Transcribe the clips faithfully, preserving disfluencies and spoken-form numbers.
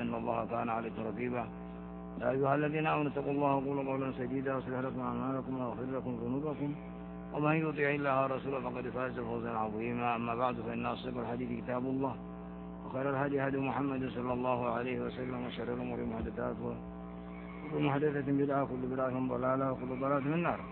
إن الله كان عليكم رقيبا. يا أيها الذين آمنوا اتقوا الله وقولوا قولا سديدا يصلح لكم أعمالكم ويغفر لكم ذنوبكم ومن يطع الله ورسوله فقد فاز فوزا عظيما. أما بعد فإن أصدق الحديث كتاب الله وخير الهدي هدي محمد صلى الله عليه وسلم وشر الأمور محدثاتها وكل محدثة بدعة وكل بدعة ضلالة وكل ضلالة من النار.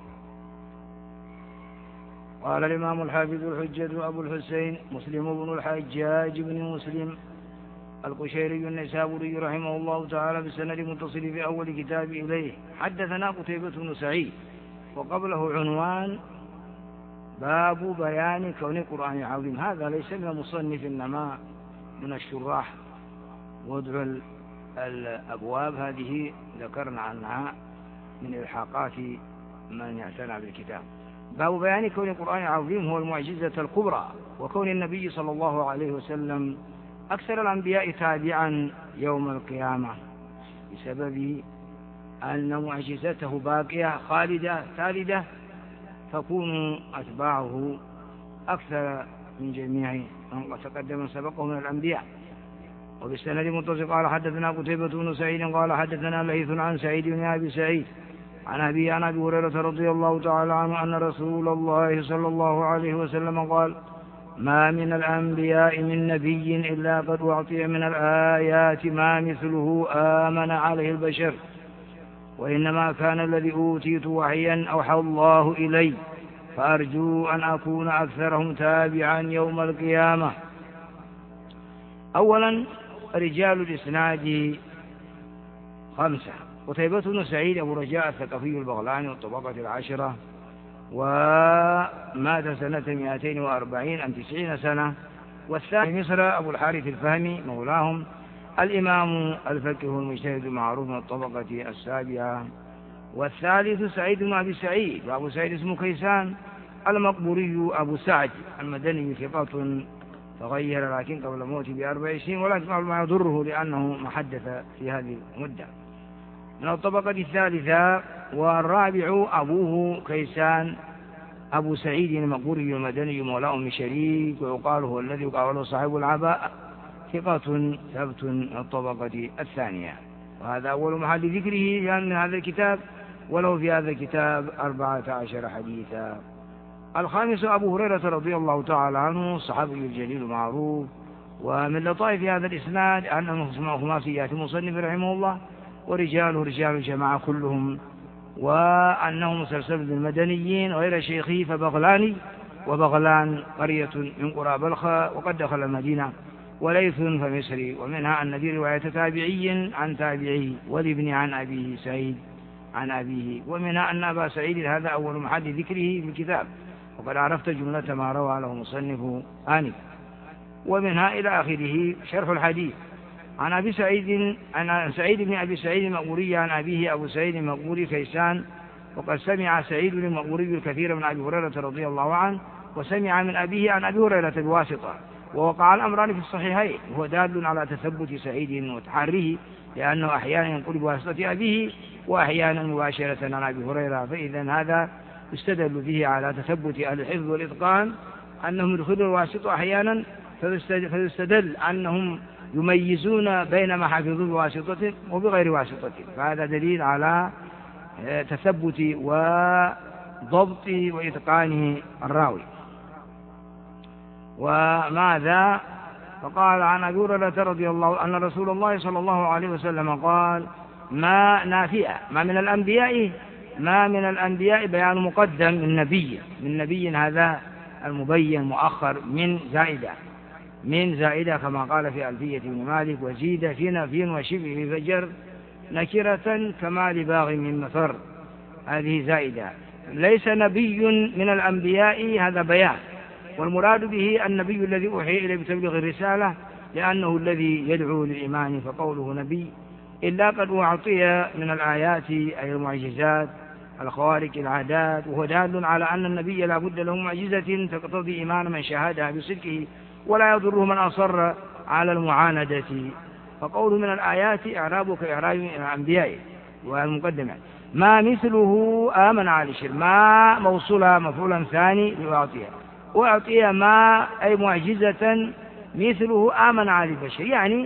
قال الإمام الحافظ الحجة أبو الحسين مسلم بن الحجاج بن مسلم القشيري النيسابوري رحمه الله تعالى بالسند متصل في أول كتاب إليه حدثنا قتيبة بن سعيد وقبله عنوان باب بيان كون القرآن عظيم. هذا ليس من المصنف إنما من الشراح، وضع الأبواب هذه ذكرنا عنها من إلحاقات من يعتنى بالكتاب. باب بيان كون القرآن عظيم هو المعجزة الكبرى، وكون النبي صلى الله عليه وسلم أكثر الأنبياء تابعا يوم القيامة بسبب أن معجزته باقية خالدة ثالدة، تكون أتباعه أكثر من جميع من تقدم سبقه من الأنبياء. وبالسند متصل قال حدثنا قتيبة بن سعيد قال حدثنا ليث عن سعيد بن أبي سعيد عن أبي عن أبي هريرة رضي الله تعالى عنه أن رسول الله صلى الله عليه وسلم قال: ما من الأنبياء من نبي إلا قد أعطي من الآيات ما مثله آمن عليه البشر، وإنما كان الذي أوتيت وحيا أوحى الله إلي، فأرجو أن أكون أكثرهم تابعا يوم القيامة. أولا رجال الإسناد خمسة: قتيبة بن سعيد أبو رجاء الثقفي البغلاني والطبقة العشرة، ومات سنة مئتين وأربعين عن تسعين سنة. والثاني مصر أبو الحارث الفهمي مولاهم الإمام الفقيه المجتهد المعروف من الطبقة السابعة. والثالث سعيد بن أبي سعيد، وأبو سعيد اسمه كيسان المقبوري أبو سعد المدني ثقة تغير لكن قبل موته بأربع سنين، ولكن ما يضره لأنه ما حدث في هذه المدة. من الطبقة الثالثة. والرابع أبوه كيسان أبو سعيد المقبوري المدني مولاه من شريك، ويقال هو الذي يقال له صاحب العباء، ثقة ثبت من الطبقة الثانية. وهذا أول محل ذكره يعني من هذا الكتاب، وله في هذا الكتاب أربعة عشر حديثا. الخامس أبو هريرة رضي الله تعالى عنه الصحابي الجليل المعروف. ومن لطائف هذا الإسناد أنه خماسيات المصنف رحمه الله، ورجاله رجال الجماعة كلهم، وأنه مسلسل بالمدنيين غير شيخي فبغلاني، وبغلان قرية من قرى بلخة وقد دخل المدينة. وليث فمصري، ومنها أن في رواية تابعي عن تابعي والابن عن أبيه سعيد عن أبيه. ومنها أن أبا سعيد هذا أول محل ذكره في الكتاب، وقد عرفت جملة ما روى له مصنف آنف. ومنها إلى آخره شرح الحديث عن أبي سعيد عن سعيد بن أبي سعيد المقبوري عن أبيه أبو سعيد المقبوري كيسان، وقد سمع سعيد بن المقبوري الكثير من أبي هريرة رضي الله عنه، وسمع من أبيه عن أبي هريرة بواسطة. ووقع الأمران في الصحيحين، وهو دال على تثبت سعيد وتحريه، لأنه أحيانا ينقل بواسطة أبيه وأحيانا مباشرة عن أبي هريرة. فإذا هذا يستدل به على تثبت أهل الحفظ والإتقان أنهم يدخلوا الواسطة أحيانا، فيستدل أنهم يميزون بين ما حفظوا بواسطة وبغير واسطة. فهذا دليل على تثبت وضبط وإتقان الراوي. وماذا؟ فقال عن أبي هريرة رضي الله عنه أن رسول الله صلى الله عليه وسلم قال: ما نافئة ما من الأنبياء ما من الأنبياء بيان مقدم من نبي من نبي هذا المبين مؤخر من زائدة من زائدة كما قال في ألفية بن مالك: وزيد في نفي وشبه فجر نكرة كما لباغ من مفر. هذه زائدة. ليس نبي من الأنبياء هذا بيان، والمراد به النبي الذي أوحي إليه بتبليغ الرسالة، لأنه الذي يدعو للإيمان، فقوله نبي إلا قد أعطي من الآيات أي المعجزات الخوارق العادات، وهو دال على أن النبي لا بد له معجزة تقتضي إيمان من شاهدها بصدقه، ولا يضره من أصر على المعاندة. فقوله من الآيات إعرابه كإعراب الأنبياء والمقدمة. ما مثله آمن على الشر، ما موصولة مفعولا ثاني لأعطيها، وأعطيها ما أي معجزة مثله آمن على البشر، يعني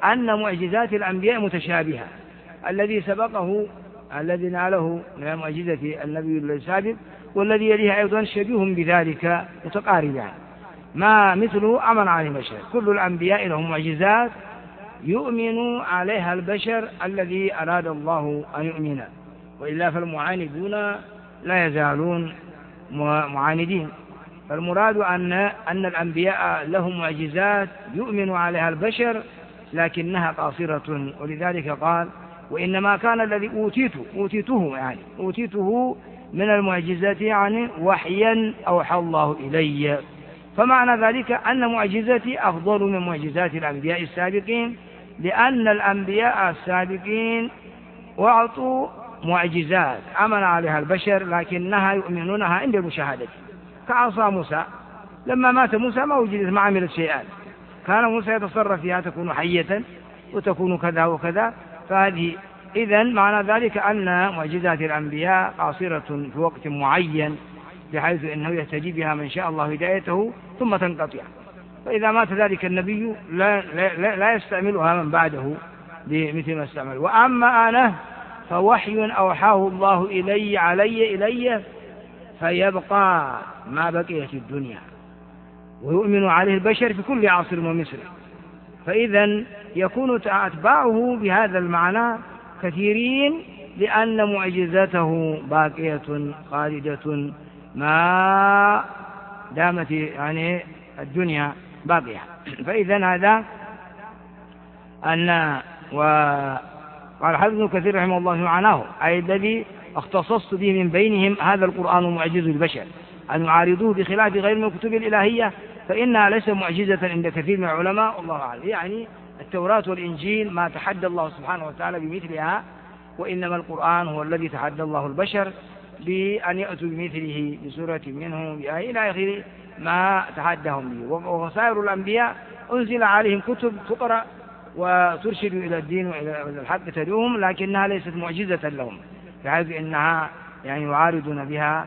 أن معجزات الأنبياء متشابهة. الذي سبقه الذي ناله من معجزة النبي السابق والذي يليه أيضا شبيه بذلك متقاربان، ما مثله أمن عليه البشر. كل الأنبياء لهم معجزات يؤمن عليها البشر الذي أراد الله أن يؤمن، وإلا فالمعاندون لا يزالون معاندين. فالمراد أن أن الأنبياء لهم معجزات يؤمن عليها البشر لكنها قاصرة، ولذلك قال وإنما كان الذي أوتيته أوتيته يعني أوتيته من المعجزات يعني وحيا أوحى الله إلي. فمعنى ذلك أن معجزتي أفضل من معجزات الأنبياء السابقين، لأن الأنبياء السابقين وأعطوا معجزات أمن عليها البشر لكنها يؤمنونها عند المشاهدة، كعصا موسى لما مات موسى ما وجدت ما عملت شيئا، كان موسى يتصرف فيها تكون حية وتكون كذا وكذا. فهذه إذن معنى ذلك أن معجزات الأنبياء قاصرة في وقت معين بحيث أنه يهتدي بها من شاء الله هدايته ثم تنقطع، فإذا مات ذلك النبي لا, لا, لا يستعملها من بعده بمثل ما استعمل. وأما أنا فوحي أوحاه الله إلي علي إلي فيبقى ما بقيت الدنيا ويؤمن عليه البشر في كل عصر ومصر. فإذا يكون أتباعه بهذا المعنى كثيرين لأن معجزته باقية خالدة ما دامت يعني الدنيا باقية. فإذا هذا أن وقال حافظ ابن كثير رحمه الله معناه أي الذي اختصصت به من بينهم هذا القرآن معجز البشر أن يعارضوه بخلاف غير من الكتب الإلهية فإنها ليس معجزة عند كثير من العلماء والله أعلم. يعني التوراة والإنجيل ما تحدى الله سبحانه وتعالى بمثلها، وإنما القرآن هو الذي تحدى الله البشر بأن يأتوا بمثله بسورة منه بآية إلى آخر ما تحدهم به. وسائر الأنبياء أنزل عليهم كتب تقرأ وترشد إلى الدين وإلى الحق تدعوهم، لكنها ليست معجزة لهم بحيث إنها يعني يعارضون بها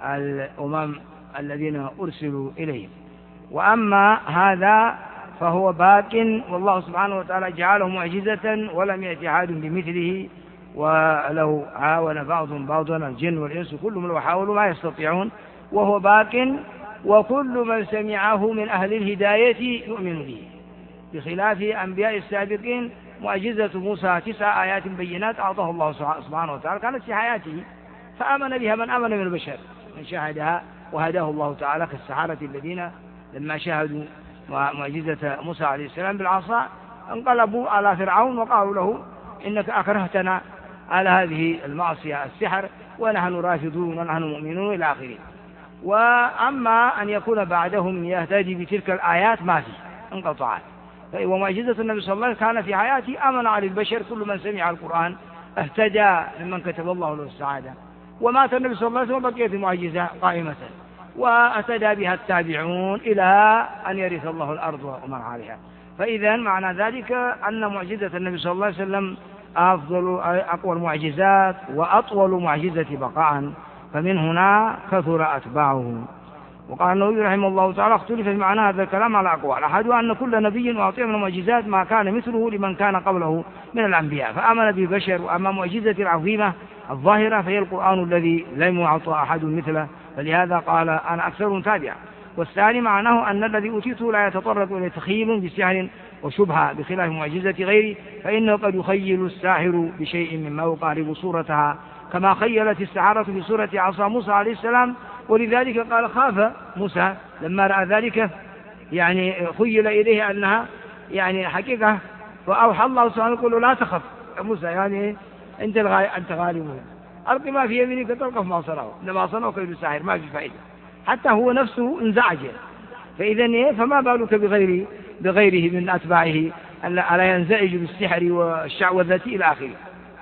الأمم الذين أرسلوا إليهم. وأما هذا فهو باق والله سبحانه وتعالى جعله معجزة ولم يأتي أحد بمثله، ولو عاون بعضهم بعضا الجن والإنس كلهم لو حاولوا ما يستطيعون، وهو باق وكل من سمعه من أهل الهداية يؤمن به، بخلاف أنبياء السابقين. معجزة موسى تسع آيات بينات أعطاه الله سبحانه وتعالى كانت في حياته فآمن بها من آمن من البشر من شاهدها وهداه الله تعالى، كالسحرة الذين لما شاهدوا معجزة موسى عليه السلام بالعصا انقلبوا على فرعون وقالوا له إنك أكرهتنا على هذه المعصية السحر ونحن رافضون ونحن مؤمنون إلى آخره. وأما أن يكون بعدهم يهتدي بتلك الآيات ما في انقطعت. ومعجزة النبي صلى الله عليه وسلم كان في حياته أمن على البشر كل من سمع القرآن اهتدى ممن كتب الله له السعادة. ومات النبي صلى الله عليه وسلم بقيت المعجزة قائمة واهتدى بها التابعون إلى أن يرث الله الأرض ومن عليها. فإذا معنى ذلك أن معجزة النبي صلى الله عليه وسلم أفضل أقوى المعجزات وأطول معجزة بقاء، فمن هنا كثر أتباعه. وقال النووي رحمه الله تعالى اختلف في معنى هذا الكلام على أقوال، أحدها أن كل نبي أعطي من المعجزات ما كان مثله لمن كان قبله من الأنبياء فآمن به بشر. وأما معجزة العظيمة الظاهرة فهي القرآن الذي لم يعطى أحد مثله، فلهذا قال أنا أكثر تابعا. والثاني معناه أن الذي أوتيته لا يتطرق إلى تخيل بسحر وشبهة بخلاف معجزة غيره، فإنه قد يخيل الساحر بشيء مما يقارب صورتها كما خيلت السحرة بصورة عصا موسى عليه السلام. ولذلك قال خاف موسى لما رأى ذلك، يعني خيل إليه أنها يعني حقيقة، وأوحى الله سبحانه يقول لا تخف موسى، يعني أنت أنت غالب، ألق ما في يمينك تلقف ما صنعه، إنما صنعه كيد الساحر ما في فائدة، حتى هو نفسه انزعج. فإذا فما بالك بغيره بغيره من أتباعه ألا ينزعج بالسحر والشعوذة إلى آخره.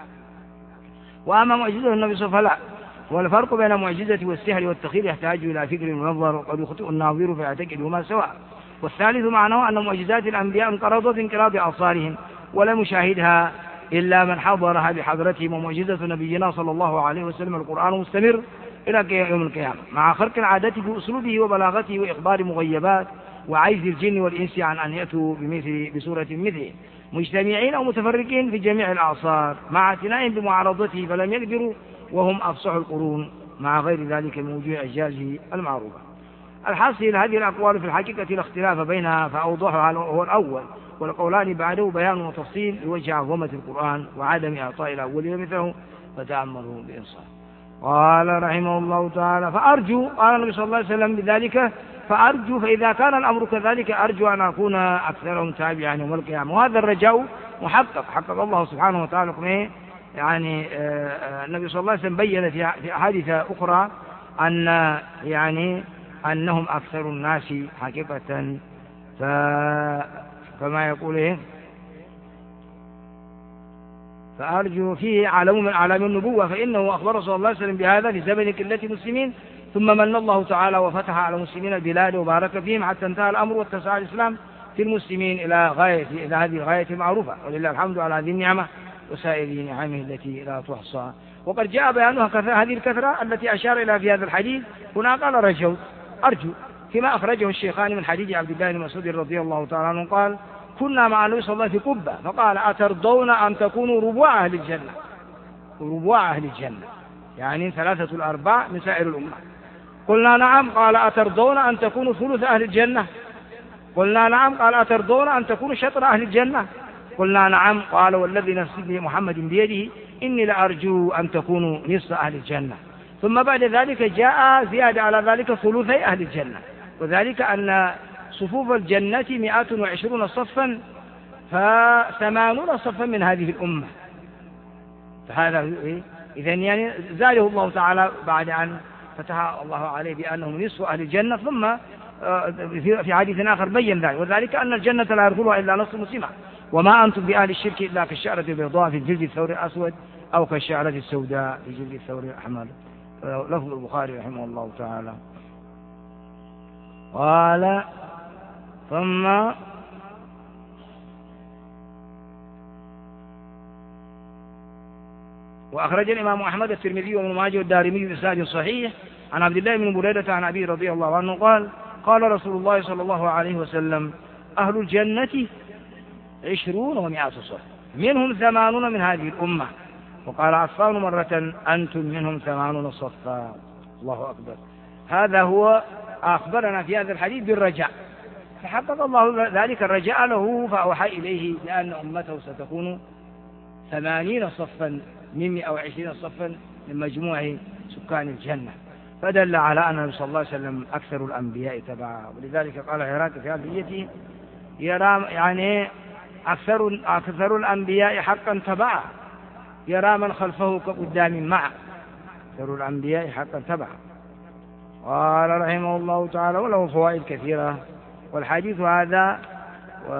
وأما معجزة النبي صلى الله عليه وسلم والفرق بين معجزة والسحر والتخيل يحتاج إلى فكر منظر وقد يخطئ الناظر فيعتقدهما سواء. والثالث معناه أن معجزات الأنبياء انقرضت انقراض أبصارهم ولم يشاهدها إلا من حضرها بحضرتهم. ومعجزة نبينا صلى الله عليه وسلم القرآن مستمر إلى يوم القيامة مع خرق العادة بأسلوبه وبلاغته وإخبار مغيبات وعجز الجن والإنس عن أن يأتوا بمثل بسورة مثله. مجتمعين أو متفرقين في جميع الأعصار مع اعتنائهم بمعارضته فلم يقدروا، وهم أفصح القرون مع غير ذلك من وجوه إعجازه المعروفة. الحاصل هذه الأقوال في الحقيقة لا اختلاف بينها، فأوضحها هو الأول، والقولان بعده بيان وتفصيل لوجه عظمة القرآن وعدم إعطاء الأولين مثله، فتأملوا بإنصاف. قال رحمه الله تعالى: فأرجو، قال النبي صلى الله عليه وسلم بذلك: فأرجو، فإذا كان الأمر كذلك أرجو أن أكون أكثرهم تابعا يوم القيامة. وهذا الرجاء محقق، حقق الله سبحانه وتعالى. يعني النبي صلى الله عليه وسلم بين في أحاديث أخرى أن يعني أنهم أكثر الناس حقيقة، ف... فما يقول إيه؟ فأرجو فيه علم من أعلام النبوة، فإنه أخبر صلى الله عليه وسلم بهذا في زمن قلة المسلمين، ثم من الله تعالى وفتح على المسلمين البلاد وبارك فيهم حتى انتهى الأمر واتسع الإسلام في المسلمين إلى غاية إلى هذه الغاية المعروفة، ولله الحمد على هذه النعمة وسائر نعمه التي لا تحصى. وقد جاء بيانها هذه الكثرة التي أشار إلى في هذا الحديث. هنا قال رجوت أرجو فيما أخرجه الشيخان من حديث عبد الله بن مسعود رضي الله تعالى عنه قال: كنا مع النبي صلى الله عليه وسلم في قبة، فقال: أترضون أن تكونوا ربوع أهل الجنة؟ ربوع أهل الجنة يعني ثلاثة الأرباع من سائر الأمة. قلنا نعم. قال: أترضون أن تكونوا ثلث أهل الجنة؟ قلنا نعم. قال: أترضون أن تكونوا شطر أهل الجنة؟ قلنا نعم. قال: والذي نفسي محمد بيده إني لأرجو أن تكونوا نصف أهل الجنة. ثم بعد ذلك جاء زيادة على ذلك ثلثي أهل الجنة، وذلك أن صفوف الجنة مئة وعشرون صفا، فثمانون صفا من هذه الأمة. فهذا إذن يعني زاده الله تعالى بعد أن فتح الله عليه بأنهم نصف أهل الجنة. ثم في حديث آخر بين ذلك، وذلك أن الجنة لا يدخلها إلا نصف مسلمة، وما أنتم بأهل الشرك إلا كالشعرة البيضاء في الجلد الثور الأسود أو كالشعرة السوداء في جلد الثور الأحمر. لفظ البخاري رحمه الله تعالى. قال: ثم وأخرج الإمام أحمد الترمذي وابن ماجه والدارمي بإسناد صحيح عن عبد الله بن بريدة عن أبي رضي الله عنه قال: قال رسول الله صلى الله عليه وسلم: أهل الجنة عشرون ومئة صف، منهم ثمانون من هذه الأمة. وقال عفان مرة: أنتم منهم ثمانون صفا. الله أكبر. هذا هو أخبرنا في هذا الحديث بالرجاء، فحقق الله ذلك الرجاء له، فأوحى إليه لأن أمته ستكون ثمانين صفا من مئة وعشرين صفا من مجموع سكان الجنة، فدل على أن النبي صلى الله عليه وسلم أكثر الأنبياء تبعا. ولذلك قال عراك في هذه يرى يعني أكثر, أكثر الأنبياء حقا تبعا، يرى من خلفه كقدام معه، أكثر الأنبياء حقا تبعا. قال رحمه الله تعالى: وله فوائد كثيرة. والحديث هذا و...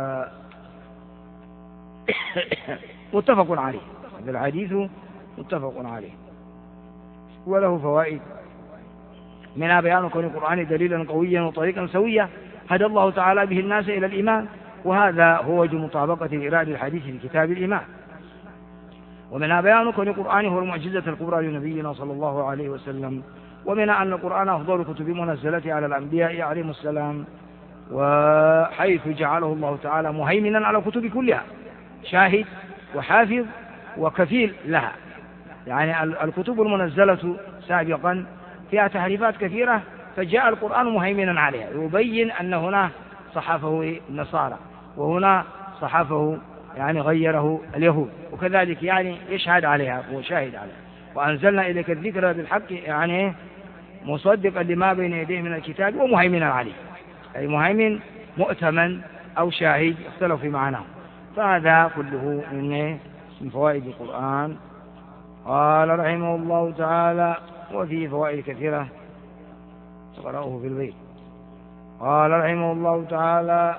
متفق عليه، هذا الحديث متفق عليه، وله فوائد منها بيان كون القرآن دليلا قويا وطريقا سويا هدى الله تعالى به الناس إلى الإيمان، وهذا هو وجه مطابقة إيراد الحديث في كتاب الإيمان. ومنها بيان كون القرآن هو المعجزة الكبرى لنبينا صلى الله عليه وسلم. ومنها أن القرآن أفضل كتب منزلة على الأنبياء عليهم السلام، وحيث جعله الله تعالى مهيمنا على الكتب كلها، شاهد وحافظ وكفيل لها. يعني الكتب المنزلة سابقا فيها تحريفات كثيرة، فجاء القرآن مهيمنا عليها، يبين أن هنا صحفه النصارى وهنا صحفه يعني غيره اليهود، وكذلك يعني يشهد عليها وشاهد عليها. وأنزلنا إليك الذكر بالحق يعني مصدقا لما بين يديه من الكتاب ومهيمنا عليه، أي مهيمن مؤتمن أو شاهد، اختلفوا في معناه. فهذا كله من فوائد القرآن. قال رحمه الله تعالى: وفيه فوائد كثيرة تقرأه في البيت. قال رحمه الله تعالى: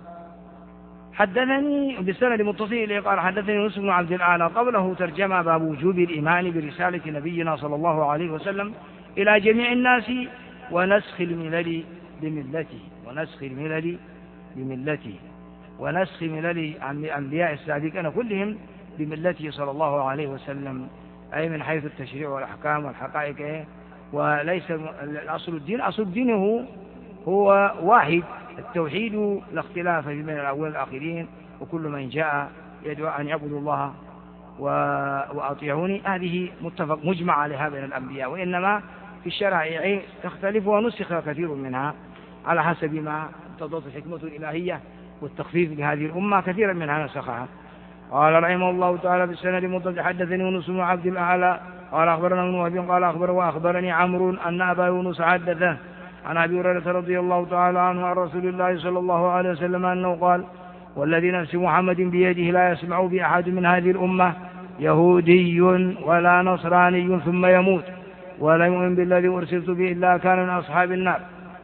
حدثني بالسند المتصل إليه قال: حدثني يونس بن عبد الأعلى قبله ترجمة باب وجوب الإيمان برسالة نبينا صلى الله عليه وسلم إلى جميع الناس ونسخ الملل بملته ونسخ الملل بملته ونسخ ملل الأنبياء السابقين كلهم بملته صلى الله عليه وسلم، أي من حيث التشريع والأحكام والحقائق. وليس أصل الدين، أصل الدين هو, هو واحد، التوحيد لا اختلاف بين الأول والآخرين، وكل من جاء يدعو أن يعبدوا الله وأطيعوني، هذه متفق مجمع عليها بين الأنبياء، وإنما في الشرائع تختلف ونسخ كثير منها على حسب ما اقتضت الحكمة الإلهية والتخفيف لهذه الأمة، كثيرا منها نسخها. قال رحمه الله تعالى في السند المتصل حدثني يونس بن عبد الأعلى قال أخبرنا ابن وهب قال أخبر وأخبرني عمرو أن أبا يونس حدثه عن أبي هريرة رضي الله تعالى عنه عن رسول الله صلى الله عليه وسلم أنه قال والذي نفس محمد بيده لا يسمع بأحد من هذه الأمة يهودي ولا نصراني ثم يموت ولا يؤمن بالذي أرسلت به إلا كان من أصحاب النار.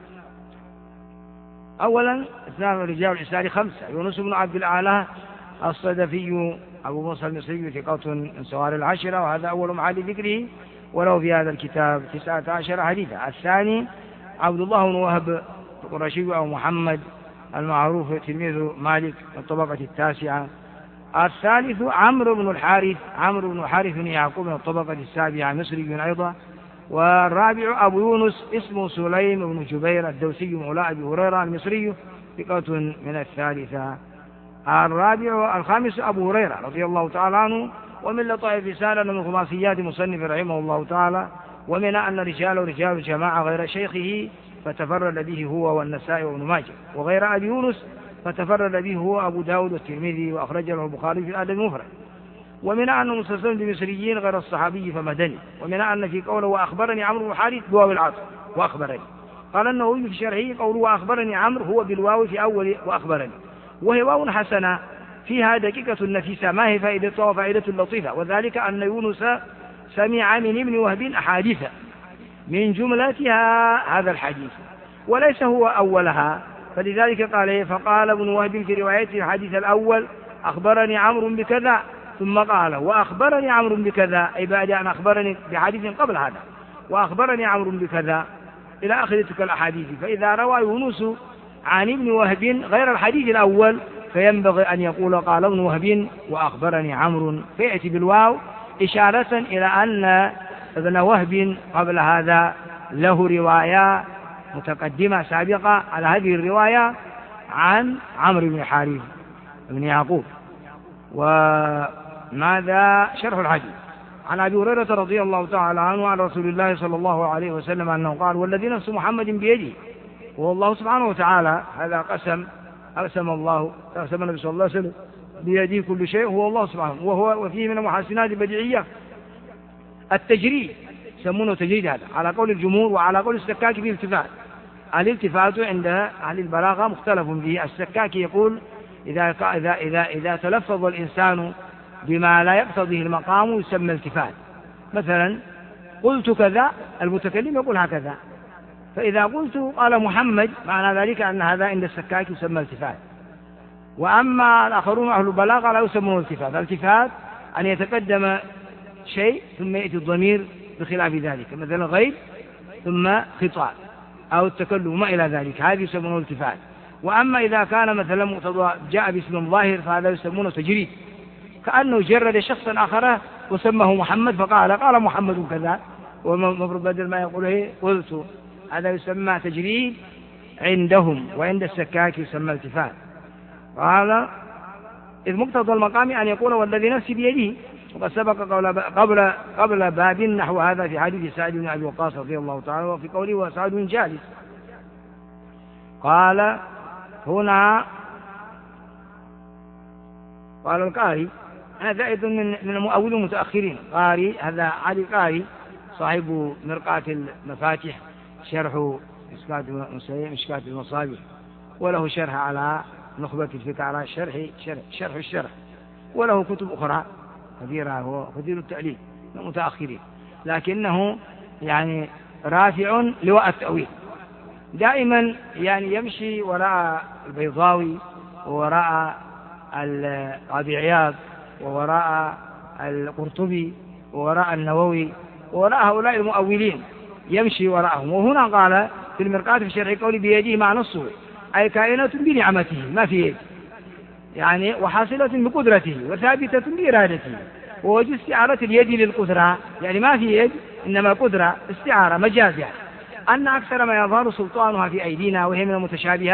أولا اثنان رجال الإسلام خمسة: يونس بن عبد الأعلى الصدفي أبو موسى المصري ثقة من سوار العشرة، وهذا أول معالي ذكره، وله في هذا الكتاب تسعة عشر حديثا. الثاني عبد الله بن وهب القرشي أو محمد المعروف تلميذ مالك من الطبقة التاسعة. الثالث عمرو بن الحارث عمرو بن الحارث بن يعقوب من الطبقة السابعة مصري أيضا. والرابع أبو يونس اسمه سليم بن جبير الدوسي مولى أبي هريرة المصري ثقة من الثالثة. الرابع الخامس أبو هريرة رضي الله تعالى عنه، ومن لطائف رسالة من خلاصيات مصنف رحمه الله تعالى، ومن أن رجال رجال جماعة غير شيخه فتفرد به هو والنسائي وابن ماجه، وغير أبي يونس فتفرد به هو أبو داود والترمذي وأخرج له البخاري في الأدب المفرد. ومن أنه مسلسل بمصريين غير الصحابي فمدني. ومن أن في قوله وأخبرني عمرو بن الحارث بواو العطف وأخبرني، قال أنه في شرحه قوله وأخبرني عمرو هو بالواو في أول وأخبرني، وهي واو حسنة فيها دقيقة نفيسة ما هي فائدتها وفائدة لطيفة، وذلك أن يونس سمع من ابن وهب أحاديث من جملتها هذا الحديث وليس هو أولها، فلذلك قال فقال ابن وهب في روايته الحديث الأول أخبرني عمرو بكذا، ثم قال وأخبرني عمرو بكذا، أي بعد أن أخبرني بحديث قبل هذا وأخبرني عمرو بكذا إلى آخر تلك الأحاديث. فإذا روى يونس عن ابن وهب غير الحديث الأول فينبغي أن يقول قال ابن وهب وأخبرني عمرو، فيأتي بالواو إشارة إلى أن ابن وهب قبل هذا له رواية متقدمة سابقة على هذه الرواية عن عمرو بن الحارث بن يعقوب. وماذا شرح الحديث؟ عن أبي هريرة رضي الله تعالى عنه عن رسول الله صلى الله عليه وسلم أنه قال والذي نفس محمد بيده، وهو الله سبحانه وتعالى، هذا قسم أقسم الله قسم النبي صلى الله عليه وسلم بيده كل شيء هو الله سبحانه، وهو وفيه من المحاسنات البديعية التجريد، يسمونه تجريد هذا على قول الجمهور، وعلى قول السكاكي فيه التفات. الالتفات عند أهل البلاغة مختلف فيه. السكاكي يقول إذا إذا إذا إذا تلفظ الإنسان بما لا يقتضيه المقام يسمى التفات. مثلا قلت كذا، المتكلم يقول هكذا، فإذا قلت قال محمد معنى ذلك أن هذا عند السكاكي يسمى التفات. وأما الآخرون أهل البلاغة لا يسمونه التفات. الالتفات أن يتقدم شيء ثم يأتي الضمير بخلاف ذلك، مثلا غيب ثم خطاب أو التكلم ما إلى ذلك، هذا يسمونه التفات. وأما إذا كان مثلا مقتضى جاء باسم ظاهر فهذا يسمونه تجريد، كأنه جرد شخصا آخر وسمه محمد فقال قال محمد كذا، ومفروض بدل ما يقول ايه قلت، هذا يسمى تجريد عندهم، وعند السكاك يسمى التفات. قال إذ مقتضى المقام أن يقول والذي نفسي بيده، وقد سبق قبل قبل قبل باب نحو هذا في حديث سعد بن أبي وقاص رضي الله تعالى، وفي قوله وسعد بن جالس. قال هنا قال القاري، هذا أيضا من من المؤولين المتأخرين، قاري هذا علي قاري صاحب مرقاة المفاتح شرح مشكاة المصابيح، وله شرح على نخبة الفكر على شرح شرح, شرح الشرح، وله كتب أخرى كثيرة، هو كثير التأليف من المتأخرين، لكنه يعني رافع لواء التأويل، دائما يعني يمشي وراء البيضاوي ووراء القاضي عياض ووراء القرطبي ووراء النووي ووراء هؤلاء المؤولين يمشي وراءهم. وهنا قال في المرقاة في شرح قولي بيده مع نصه، أي كائنة بنعمته ما في يد، يعني وحاصلة بقدرته وثابتة بإرادته، ووجه استعارة اليد للقدرة، يعني ما في يد إنما قدرة استعارة مجاز، يعني أن أكثر ما يظهر سلطانها في أيدينا وهي من المتشابهات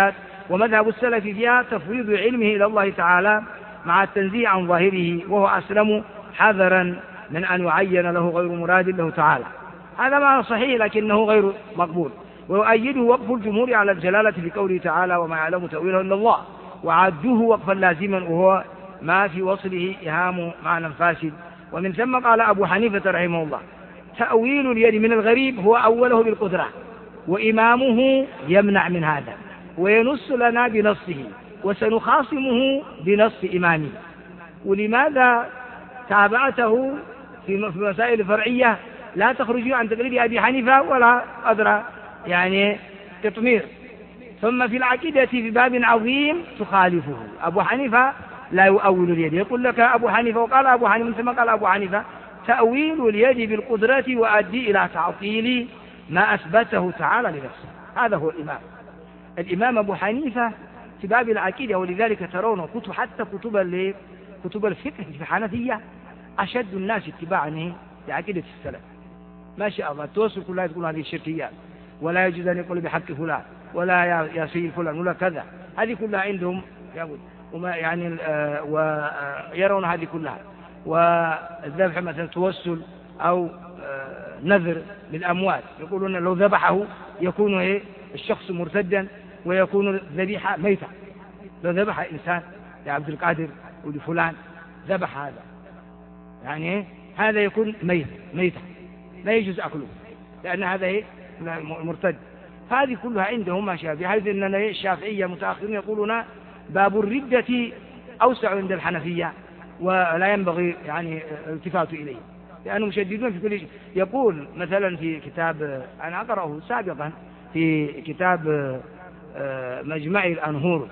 ومذهب السلف فيها تفويض علمه إلى الله تعالى مع التنزيه عن ظاهره، وهو أسلم حذرا من أن يعين له غير مراد له تعالى. هذا معنى صحيح لكنه غير مقبول. ويؤيده وقف الجمهور على الجلالة في قوله تعالى وما يعلم تأويله إلا الله، وعدوه وقفا لازما وهو ما في وصله إهام معنى فاسد. ومن ثم قال أبو حنيفة رحمه الله تأويل اليد من الغريب هو أوله بالقدرة، وإمامه يمنع من هذا وينص لنا بنصه، وسنخاصمه بنص إمامه. ولماذا تابعته في مسائل فرعية لا تخرج عن تقليد أبي حنيفة ولا أدرى يعني تطمير؟ ثم في العقيدة في باب عظيم تخالفه. أبو حنيفة لا يؤول اليد، يقول لك أبو حنيفة وقال أبو حنيفة ثم قال أبو حنيفة تأويل اليد بالقدرة وأدي إلى تعطيل ما أثبته تعالى لنفسه. هذا هو الإمام الإمام أبو حنيفة في باب العقيدة. ولذلك ترون كتب حتى كتب كتب الفقه في الحنفية أشد الناس اتباعا لعقيدة السلف. ما شاء الله التوسل كلها تقول هذه الشركيات، ولا يجوز أن يقول بحق فلان ولا يا سيد فلان ولا كذا، هذه كلها عندهم يقول وما يعني آه ويرون هذه كلها. والذبح مثلا توسل أو آه نذر بالأموات، يقولون لو ذبحه يكون إيه الشخص مرتدا ويكون الذبيحة ميتة. لو ذبح إنسان لعبد القادر ولفلان ذبح هذا يعني إيه هذا يكون ميت ميتة لا يجوز أكله لأن هذا إيه مرتد. هذه كلها عندهم ما شابه، بحيث أننا الشافعية متأخرين يقولون باب الردة أوسع عند الحنفية ولا ينبغي يعني الالتفات إليه لأنهم مشددون في كل شيء. يقول مثلا في كتاب أنا أقرأه سابقا في كتاب مجمع الأنهور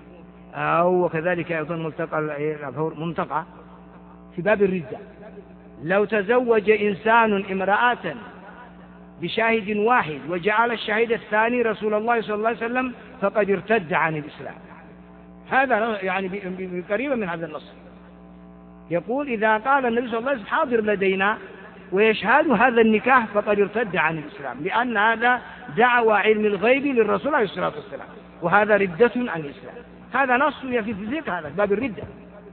أو كذلك أيضا ملتقى منطقة في باب الردة، لو تزوج إنسان امرأة بشاهد واحد وجعل الشاهد الثاني رسول الله صلى الله عليه وسلم فقد ارتد عن الإسلام. هذا يعني قريبا من هذا النص. يقول إذا قال النبي صلى الله عليه وسلم حاضر لدينا ويشهد هذا النكاح فقد ارتد عن الإسلام، لأن هذا دعوى علم الغيب للرسول عليه الصلاة والسلام، وهذا ردة عن الإسلام. هذا نص في الفقه هذا باب الردة.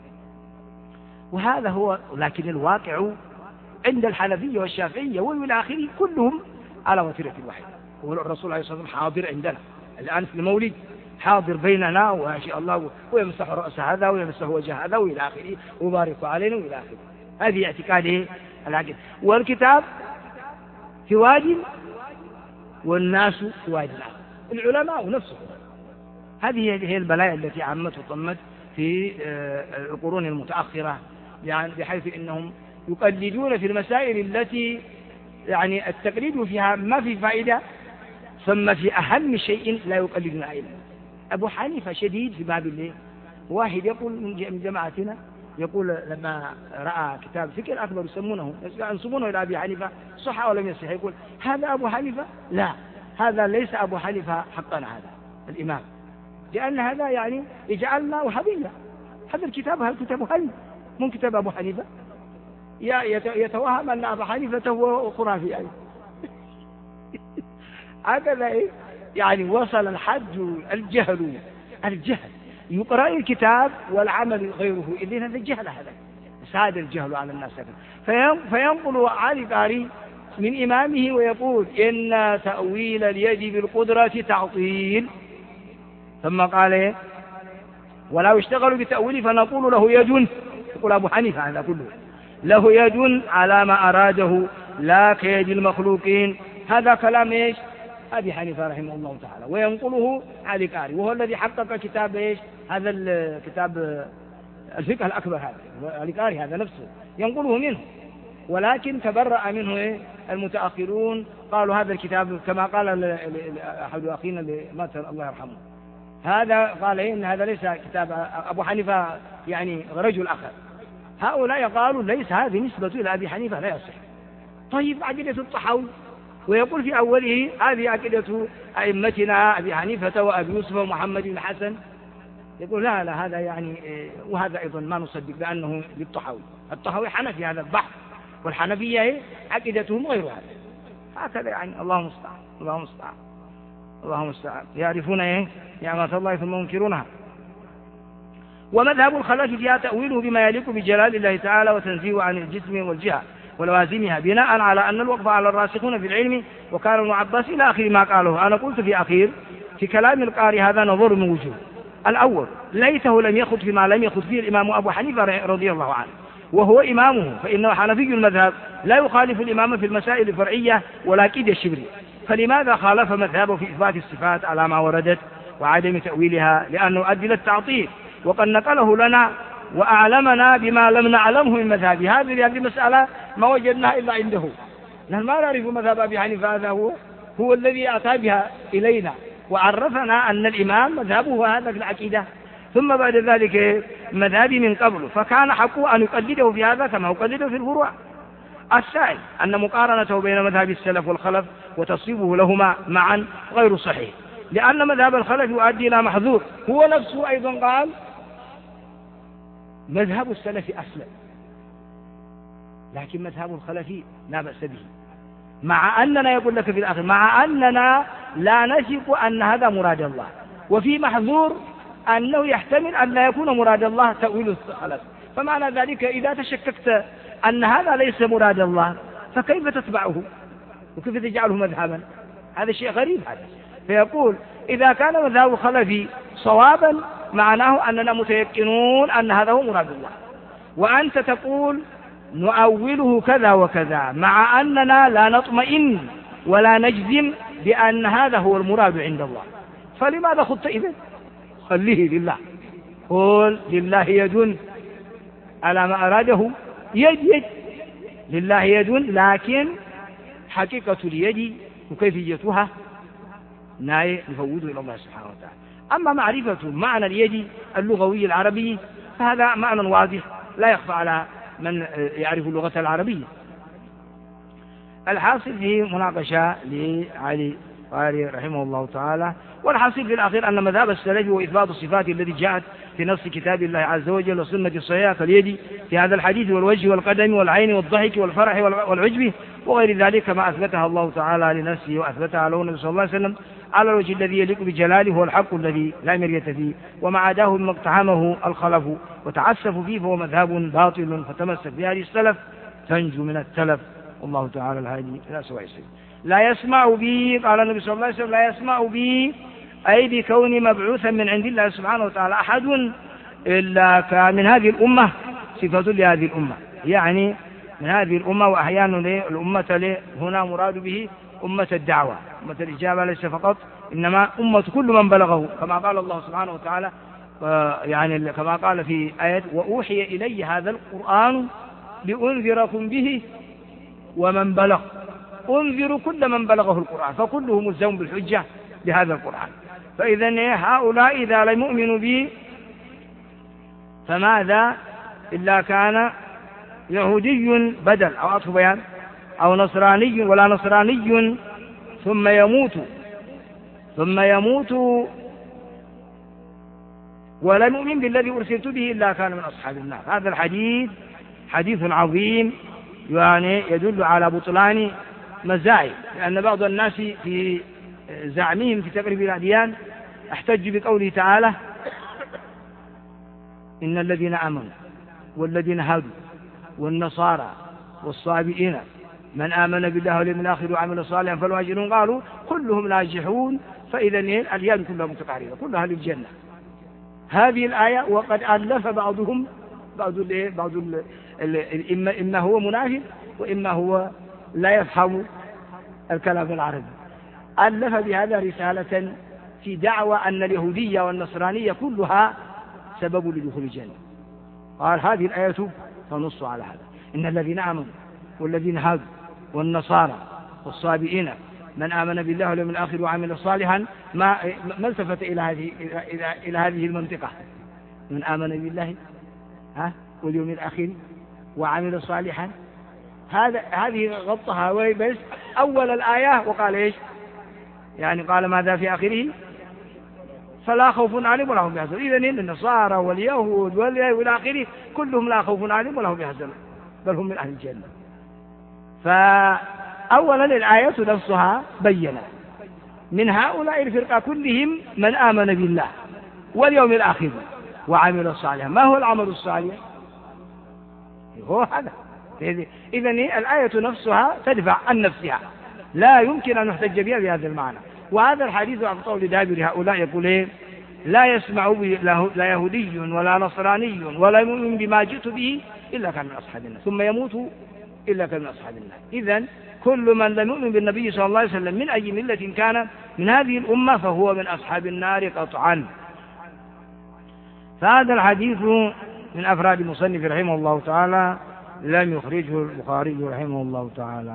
وهذا هو، لكن الواقع عند الحنفية والشافعية والآخرين كلهم على وتيرة واحدة. والرسول عليه الصلاة والسلام حاضر عندنا الآن في المولد، حاضر بيننا وما شاء الله، ويمسح رأس هذا ويمسح وجه هذا وإلى آخره ويبارك علينا وإلى آخره. هذه اعتقاده العقيدة. والكتاب في واد والناس في واد الآخر، العلماء نفسهم. هذه هي البلايا التي عمت وطمت في القرون المتأخرة، يعني بحيث إنهم يقلدون في المسائل التي يعني التقليد فيها ما في فائدة، ثم في أهم شيء لا يقلدون علما. أبو حنيفة شديد في باب الليل. واحد يقول من جماعتنا يقول لما رأى كتاب فكر أكبر يسمونه ينسبونه إلى أبي حنيفة صح أو لم يصح، يقول هذا أبو حنيفة؟ لا، هذا ليس أبو حنيفة حقا، هذا الإمام، لأن هذا يعني يجعلنا وهبية. هذا الكتاب هل كتاب هل من كتاب أبو حنيفة؟ يتوهم أن أبو حنيفة هو خرافي يعني. هكذا يعني وصل الحد الجهل الجهل يقرأ الكتاب والعمل غيره، إذن هذا الجهل، هذا ساد الجهل على الناس. فينقل علي قاري من إمامه ويقول إن تأويل اليد بالقدرة تعطيل، ثم قال ولا يشتغل بتأويل فنقول له يد، يقول أبو حنيفة هذا كله له يد على ما أراده لا كيد المخلوقين. هذا كلام إيش؟ أبي حنيفة رحمه الله تعالى، وينقله علي قاري وهو الذي حقق كتاب إيش؟ هذا الكتاب الفقه الأكبر، هذا علي قاري هذا نفسه ينقله منه، ولكن تبرأ منه إيه؟ المتأخرون قالوا هذا الكتاب كما قال أحد أخينا اللي مات الله يرحمه، هذا قال إيه إن هذا ليس كتاب أبو حنيفة يعني رجل آخر. هؤلاء قالوا ليس هذه نسبة إلى أبي حنيفة لا يصح. طيب عقيدة الطحاوي ويقول في أوله هذه عقيدة أئمتنا أبي حنيفة وأبي يوسف ومحمد بن حسن، يقول لا لا هذا يعني، وهذا أيضا ما نصدق بأنه للطحاوي. الطحاوي حنفي هذا البحث، والحنفية عقيدتهم غير هذا. هكذا يعني الله المستعان الله المستعان. اللهم المستعان، يعرفون إيه نعمة الله ثم ينكرونها. ومذهب الخلف فيها تأويله بما يليق بجلال الله تعالى وتنزيه عن الجسم والجهة ولوازمها، بناء على أن الوقف على الراسخون في العلم. وكان ابن عباس إلى آخر ما قاله. أنا قلت في أخير في كلام القاري هذا نظر من وجوه. الأول، ليته لم يخض فيما لم يخض فيه الإمام أبو حنيفة رضي الله عنه وهو إمامه، فإنه حنفي المذهب لا يخالف الإمام في المسائل الفرعية ولا كيد الشبري. فلماذا خالف مذهبه في إثبات الصفات على ما وردت وعدم تأويلها؟ لأنه أدل التعطيل، وقد نقله لنا وأعلمنا بما لم نعلمه من مذهبه. هذه هذه المسألة ما وجدناها إلا عنده، نحن ما نعرف مذهب أبي حنيفة، هذا هو هو الذي أتى بها إلينا وعرفنا أن الإمام مذهبه هذا في العقيدة، ثم بعد ذلك مذهبي من قبل، فكان حقه أن يقلده في هذا كما يقلده في الفروع. الثاني، أن مقارنته بين مذهب السلف والخلف وتصيبه لهما معا غير صحيح، لأن مذهب الخلف يؤدي إلى محظور. هو نفسه أيضا قال مذهب السلف أسلم، لكن مذهب الخلف لا بأس به، مع أننا يقول لك في الآخر مع أننا لا نثق أن هذا مراد الله، وفي محظور أنه يحتمل أن لا يكون مراد الله تأويل الخلف. فمعنى ذلك إذا تشككت أن هذا ليس مراد الله فكيف تتبعه وكيف تجعله مذهبا؟ هذا شيء غريب هذا. فيقول إذا كان مذهب الخلف صوابا معناه أننا متيقنون أن هذا هو مراد الله، وأنت تقول نؤوله كذا وكذا، مع أننا لا نطمئن ولا نجزم بأن هذا هو المراد عند الله، فلماذا خذت إذن؟ خليه لله، قل لله يد على ما أراده، يد يد لله يد، لكن حقيقة اليد وكيفيتها نفوض إلى الله سبحانه وتعالى. أما معرفة معنى اليد اللغوي العربي فهذا معنى واضح لا يخفى على من يعرف اللغة العربية. الحاصل في مناقشة لعلي قاري رحمه الله تعالى، والحاصل في الأخير أن مذهب السلف هو إثبات الصفات التي جاءت في نص كتاب الله عز وجل وسنة الصحيحة كاليد في هذا الحديث والوجه والقدم والعين والضحك والفرح والعجب وغير ذلك كما أثبتها الله تعالى لنفسه وأثبتها له النبي صلى الله عليه وسلم على الوجه الذي يليق بجلاله، هو الحق الذي لا مرية فيه، وما عداه مما اقتحمه الخلف وتعسف فيه فهو مذهب باطل، فتمسك بهذه السلف تنجو من التلف، والله تعالى الهادي إلى سواء السبيل. لا يسمع بي، قال النبي صلى الله عليه وسلم لا يسمع بي أي بكوني مبعوثا من عند الله سبحانه وتعالى أحد إلا كان من هذه الأمة، صفة لهذه الأمة، يعني من هذه الأمة. وأحيانا الأمة هنا مراد به أمة الدعوة، أمة الإجابة ليس فقط، إنما أمة كل من بلغه، كما قال الله سبحانه وتعالى يعني كما قال في آية وأوحي إلي هذا القرآن لأنذركم به ومن بلغ، أنذر كل من بلغه القرآن، فكلهم ملزم بالحجة بهذا القرآن. فإذا هؤلاء إذا لم يؤمنوا بي فماذا إلا كان يهودي بدل أو عطف بيان أو نصراني ولا نصراني ثم يموت ثم يموت ولم يؤمن بالذي أرسلت به إلا كان من أصحاب النار. هذا الحديث حديث عظيم يعني يدل على بطلان مزاعم، لأن بعض الناس في زعمهم في تقريب الأديان احتج بقوله تعالى إن الذين آمنوا والذين هادوا والنصارى والصابئين من آمن بالله واليوم الآخر وعمل صالحا فالواجرون قالوا كلهم ناجحون، فإذا الأديان كلها متقاربة كلها للجنة. هذه الآية وقد ألف بعضهم بعض ال بعض ال إما, إما هو منافق وإما هو لا يفهم الكلام العربي، ألف بهذا رسالة في دعوى أن اليهودية والنصرانية كلها سبب لدخول الجنة. قال هذه الآية تنص على هذا، إن الذين آمنوا والذين هادوا والنصارى والصابئين من آمن بالله واليوم الآخر وعمل صالحا، ما ما التفت إلى هذه إلى إلى هذه المنطقة، من آمن بالله ها واليوم الآخر وعمل صالحا، هذا هذه غطها بس أول الآية وقال إيش يعني قال ماذا في آخره فلا خوف عليهم ولا هم يحزنون. إذن النصارى واليهود والى آخره كلهم لا خوف عليهم ولا هم يحزنون بل هم من أهل الجنة. فأولا الآية نفسها بيّنت من هؤلاء الفرقة كلهم من آمن بالله واليوم الآخر وعمل صالحا. ما هو العمل الصالح؟ هو هذا. إذن الآية نفسها تدفع عن نفسها، لا يمكن أن نحتج بها بهذا المعنى. وهذا الحديث عن قول دابر هؤلاء يقول إيه؟ لا يسمع لا يهودي ولا نصراني ولا يؤمن بما جئت به إلا كان من أصحاب النار ثم يموت إلا كان من أصحاب النار. إذن كل من لم يؤمن بالنبي صلى الله عليه وسلم من أي ملة كان من هذه الأمة فهو من أصحاب النار قطعا. فهذا الحديث من أفراد المصنف رحمه الله تعالى، لم يخرجه البخاري رحمه الله تعالى،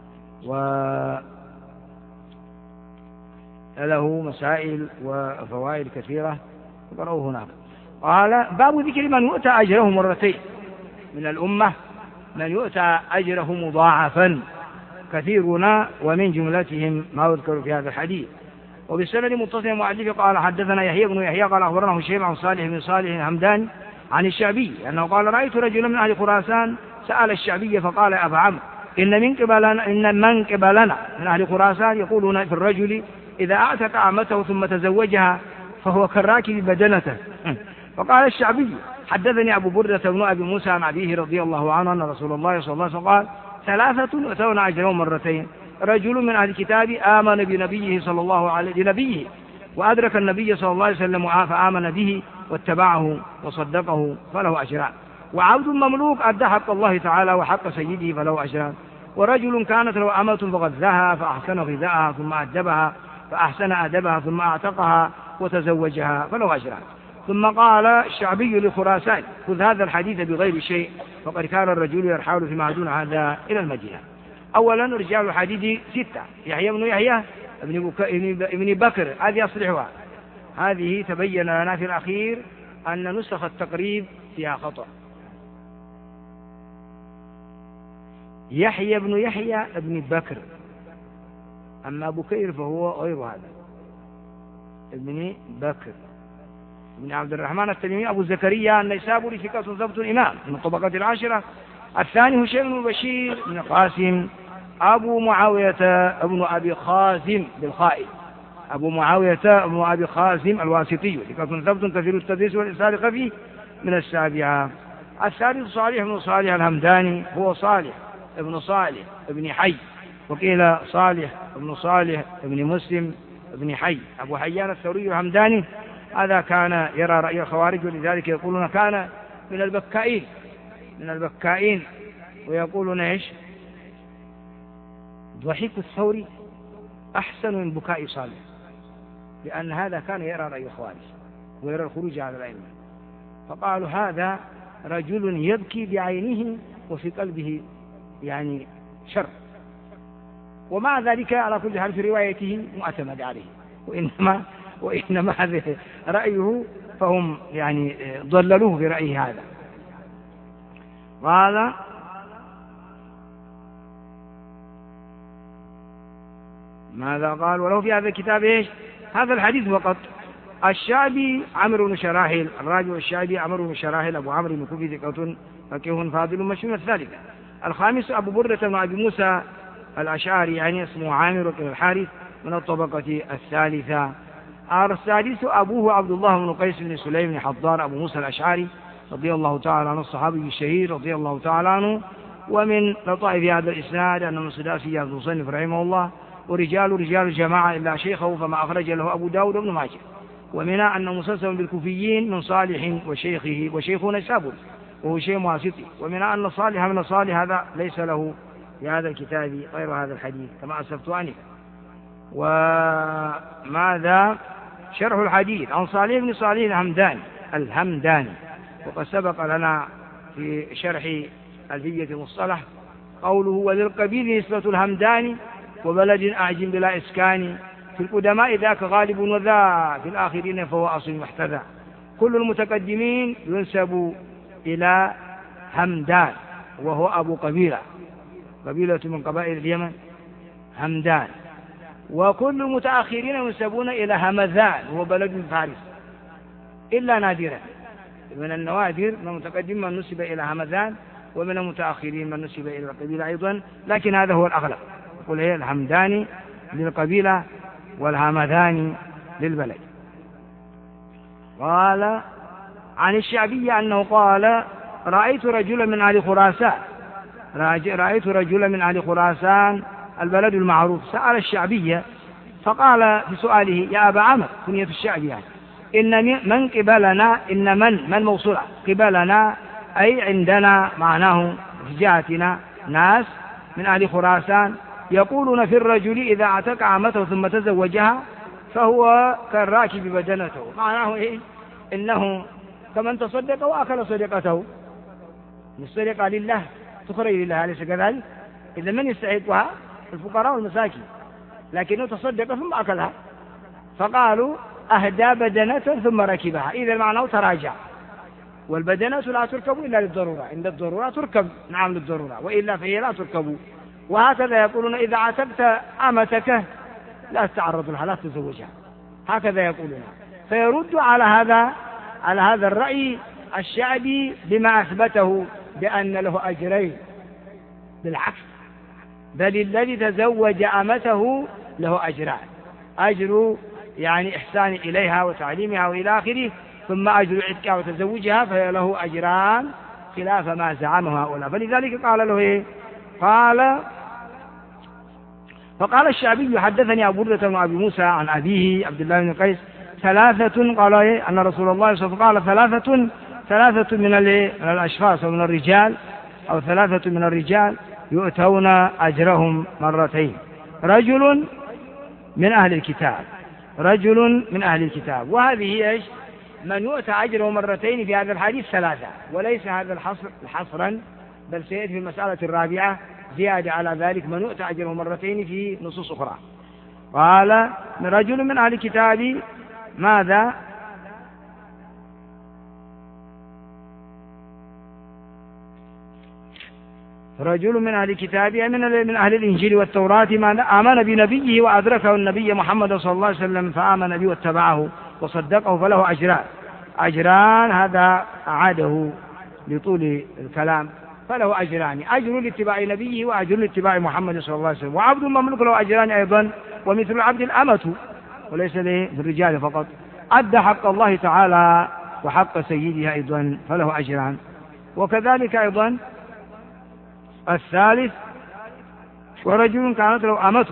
وله مسائل وفوائد كثيرة ذكروه هناك. قال باب ذكر من يؤتى أجره مرتين من الأمة، من يؤتى أجره مضاعفا كثيرون، ومن جملتهم ما يذكر في هذا الحديث. وبالسند متصل المؤلف قال حدثنا يحيى بن يحيى قال أخبرنا هشيم عن صالح بن صالح الهمداني عن الشعبي أنه قال رأيت رجلا من أهل خراسان سأل الشعبي فقال يا أبا عمرو إن من قبلنا إن من قبلنا من أهل خراسان يقولون في الرجل إذا أعتق أمته ثم تزوجها فهو كالراكب بدنته. فقال الشعبي حدثني أبو بردة بن أبي موسى عن أبيه رضي الله عنه أن رسول الله صلى الله عليه وسلم قال ثلاثة يؤتون أجرهم مرتين، رجل من أهل الكتاب آمن بنبيه صلى الله عليه بنبيه وأدرك النبي صلى الله عليه وسلم فآمن به واتبعه وصدقه فله أجران، وعبد مملوك أدى حق الله تعالى وحق سيده فله أجران، ورجل كانت له أمة فغذاها فأحسن غذاءها ثم أدبها فأحسن أدبها ثم أعتقها وتزوجها فله أجران. ثم قال الشعبي لخراسان خذ هذا الحديث بغير شيء فقد كان الرجل يرحل فيما دون هذا إلى المدينة. أولا رجال الحديث ستة، يحيى بن يحيى ابن, بك... ابن بكر، هذه أصلحها، هذه تبين لنا في الأخير أن نسخ التقريب فيها خطأ. يحيى بن يحيى ابن بكر، أما بكير فهو غير هذا، ابن بكر ابن عبد الرحمن التميمي أبو زكريا النيسابوري ثقة ضبط الإمام من الطبقة العاشرة. الثاني هشيم بن بشير بن قاسم أبو معاوية ابن أبي خازم بالخائف، أبو معاوية ابن أبي خازم الواسطي ثقة ضبط كثير التدريس والإرسال خفي من السابعة. الثالث صالح بن صالح الهمداني، هو صالح ابن صالح ابن حي، وقيل صالح ابن صالح ابن مسلم ابن حي أبو حيان الثوري الهمداني. هذا كان يرى رأي الخوارج، ولذلك يقولون كان من البكائين من البكائين ويقولون ايش؟ ضحك الثوري أحسن من بكاء صالح، لأن هذا كان يرى رأي الخوارج ويرى الخروج على الأئمة، فقالوا هذا رجل يبكي بعينه وفي قلبه يعني شر، ومع ذلك على كل حال في روايته معتمد عليه، وإنما وإنما هذا رأيه فهم يعني ضللوه في رأيه هذا. قال ماذا قال؟ وله في هذا الكتاب ايش؟ هذا الحديث فقط. الشعبي عمرو بن شراحيل، الراجل الشعبي عمرو بن شراحيل أبو عمرو بن كوفي ثقة فقيه فاضل مشهور. الثالثة. الخامس أبو بردة بن أبي موسى الأشعري يعني اسمه عامر بن الحارث من الطبقة الثالثة. السادس أبوه عبد الله بن قيس بن سليم بن حضار أبو موسى الأشعري رضي الله تعالى عنه الصحابي الشهير رضي الله تعالى عنه. ومن لطائف هذا الإسناد أن من صداسي هذا المصنف رحمه الله ورجال رجال الجماعة إلا شيخه فما أخرج له أبو داود بن ماجه. ومنها أنه مسلسل بالكوفيين من صالح وشيخه وشيخه نيسابوري وهو شيء واسطي. ومنها أن صالح من صالح هذا ليس له في هذا الكتاب غير هذا الحديث كما أسفت آنفا. وماذا شرح الحديث عن صالح بن صالح الهمداني الهمداني وقد سبق لنا في شرح ألفية المصطلح قوله وللقبيل نسبة الهمداني وبلد أعجم بلا إسكان في القدماء ذاك غالب وذا في الآخرين فهو أصل محتذى. كل المتقدمين ينسب إلى همدان وهو أبو قبيلة، قبيلة من قبائل اليمن همدان. وكل المتأخرين ينسبون إلى همذان وهو بلد من فارس إلا نادرا. من النوادر من المتقدم من نسب إلى همذان ومن المتأخرين من نسب إلى القبيلة أيضا، لكن هذا هو الأغلب. يقول هي الهمداني للقبيلة والهمذان للبلد. قال عن الشعبي أنه قال رأيت رجلا من أهل خراسان رأيت رجلا من أهل خراسان البلد المعروف سأل الشعبية فقال في سؤاله يا أبا عمرو كنية الشعبي يعني إن من قبلنا إن من من موصولة قبلنا أي عندنا معناه في جهتنا ناس من أهل خراسان يقولون في الرجل إذا اعتق عمته ثم تزوجها فهو كالراكب بدنته، معناه إيه؟ إنه كمن تصدق وأكل صدقته، الصدقة لله تخرج لله أليس كذلك؟ إذا من يستحقها؟ الفقراء والمساكين، لكنه تصدق ثم أكلها، فقالوا أهدى بدنة ثم ركبها، إذا معناه تراجع، والبدنة لا تركب إلا للضرورة، عند الضرورة تركب نعم للضرورة، وإلا فهي لا تركب. وهكذا يقولون إذا عتقت أمتك لا تتعرض لها لا تزوجها، هكذا يقولون. فيرد على هذا على هذا الرأي الشعبي بما أثبته بأن له أجرين، بالعكس بل الذي تزوج أمته له أجران، أجر يعني إحسان إليها وتعليمها وإلى آخره، ثم أجر عتقها وتزوجها فله أجران خلاف ما زعمه هؤلاء. فلذلك قال له إيه؟ قال فقال الشعبي حدثني أبو بردة بن أبي موسى عن أبيه عبد الله بن قيس ثلاثة، قال إيه؟ أن رسول الله صلى الله عليه وسلم قال ثلاثة ثلاثة من الأشخاص أو من الرجال أو ثلاثة من الرجال يؤتون أجرهم مرتين، رجل من أهل الكتاب رجل من أهل الكتاب وهذه إيش؟ من يؤتى أجره مرتين في هذا الحديث ثلاثة، وليس هذا الحصر حصرا، بل سيأتي في المسألة الرابعة زيادة على ذلك من يؤتى أجره مرتين في نصوص أخرى. قال من رجل من أهل الكتاب ماذا؟ رجل من أهل الكتاب من من أهل الإنجيل والتوراة ما آمن بنبيه وأدركه النبي محمد صلى الله عليه وسلم فآمن به واتبعه وصدقه فله أجران أجران هذا أعاده لطول الكلام، فله أجران، أجر لاتباع نبيه وأجر لاتباع محمد صلى الله عليه وسلم. وعبد مملوك له أجران أيضا، ومثل العبد الأمة وليس للرجال فقط، أدى حق الله تعالى وحق سيدها أيضا فله أجران. وكذلك أيضا الثالث ورجل كانت له أمة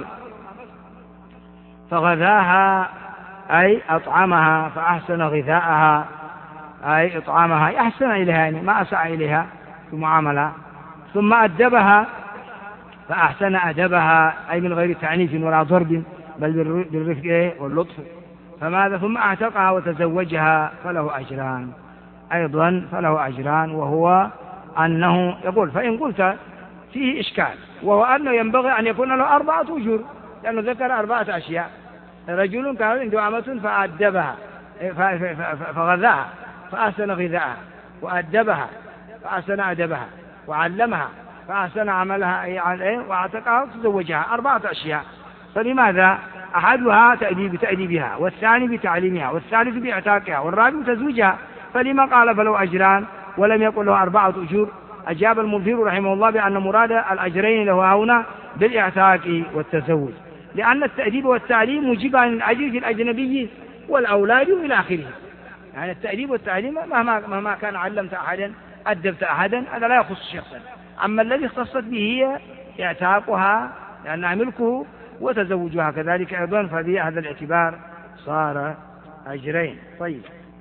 فغذاها أي أطعمها فأحسن غذاءها أي إطعامها أحسن إليها يعني ما أساء إليها في معاملة، ثم أدبها فأحسن أدبها أي من غير تعنيف ولا ضرب بل بالرفق واللطف، فماذا ثم أعتقها وتزوجها فله أجران أيضا فله أجران. وهو أنه يقول فإن قلت فيه إشكال، وهو أنه ينبغي أن يكون له أربعة أجور، لأنه ذكر أربعة أشياء، رجل كان عنده أمة فأدبها فغذاها فأحسن غذاءها وأدبها فأحسن أدبها وعلمها فأحسن عملها وأعتقها وتزوجها، أربعة أشياء. فلماذا؟ أحدها تأديب تأديبها، والثاني بتعليمها، والثالث بإعتاقها، والرابع تزويجها، فلما قال فله أجران ولم يقل له أربعة أجور؟ أجاب المنذر رحمه الله بأن مراد الأجرين له هنا بالإعتاق والتزوج، لأن التأديب والتعليم موجبان الأجر في الأجنبي والأولاد إلى آخره. يعني التأديب والتعليم مهما مهما كان علمت أحدا أدبت أحدا هذا لا يخص شخصا، أما الذي اختصت به هي إعتاقها لأنها ملكه وتزوجها كذلك أيضا، ففي هذا الاعتبار صار أجرين. طيب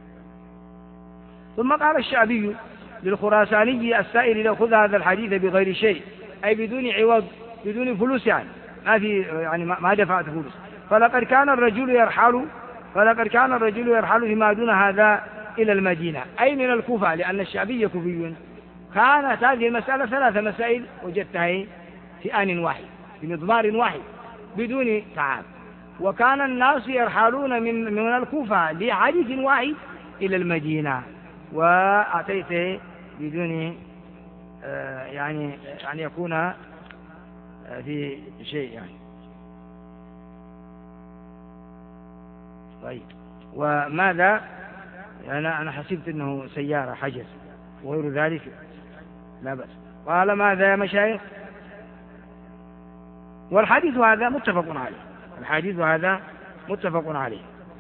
ثم قال الشعبي للخراساني السائل لو خذ هذا الحديث بغير شيء أي بدون عوض بدون فلوس، يعني ما في يعني ما دفعت فلوس، فلقد كان الرجل يرحل فلقد كان الرجل يرحل فيما دون هذا إلى المدينة أي من الكوفة، لأن الشعبي كوفي. كانت هذه المسألة ثلاث مسائل وجدتها في آن واحد في مضمار واحد بدون تعب، وكان الناس يرحلون من من الكوفة لحديث واحد إلى المدينة، وأتيت بدون آه يعني أن يكون آه في شيء يعني. طيب وماذا؟ أنا أنا حسبت أنه سيارة حجز وغير ذلك لا بأس. قال ماذا يا مشايخ؟ والحديث هذا متفق عليه، الحديث هذا متفق عليه.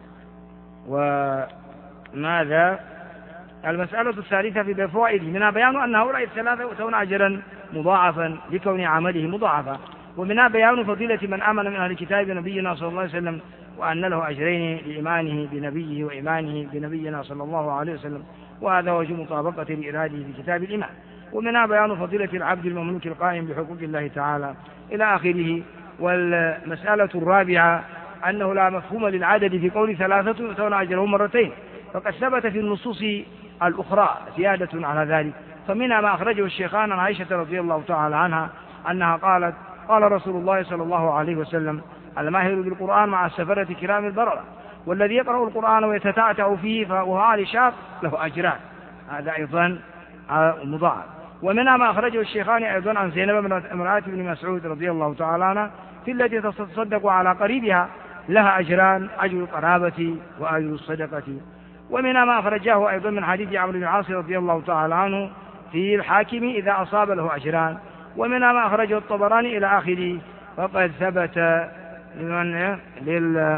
وماذا المسألة الثالثة في فوائده منها بيان أن هؤلاء الثلاثة يؤتون أجرا مضاعفا لكون عمله مضاعفا، ومنها بيان فضيلة من آمن من أهل الكتاب نبينا صلى الله عليه وسلم وأن له أجرين لإيمانه بنبيه وإيمانه بنبينا صلى الله عليه وسلم، وهذا وجه مطابقة لإراده في كتاب الإيمان. ومنها بيان فضيلة العبد المملوك القائم بحقوق الله تعالى إلى آخره. والمسألة الرابعة أنه لا مفهوم للعدد في قول ثلاثة يؤتون أجرهم مرتين، فقد ثبت في النصوص الأخرى زيادة على ذلك. فمنها ما أخرجه الشيخان عن عائشة رضي الله تعالى عنها أنها قالت قال رسول الله صلى الله عليه وسلم الماهر بالقرآن مع السفرة كرام البررة، والذي يقرأ القرآن ويتتعتع فيه فهو عالي شاق له أجران، هذا أيضا مضاعف. ومنها ما أخرجه الشيخان أيضا عن زينب امرأة بن مسعود رضي الله تعالى عنها في التي تصدق على قريبها لها أجران، أجر القرابة وأجر الصدقة. ومنها ما أخرجاه أيضا من حديث عمرو بن العاص رضي الله تعالى عنه في الحاكم إذا أصاب له أجران. ومنها ما أخرجه الطبراني إلى آخره. فقد ثبت لمن لل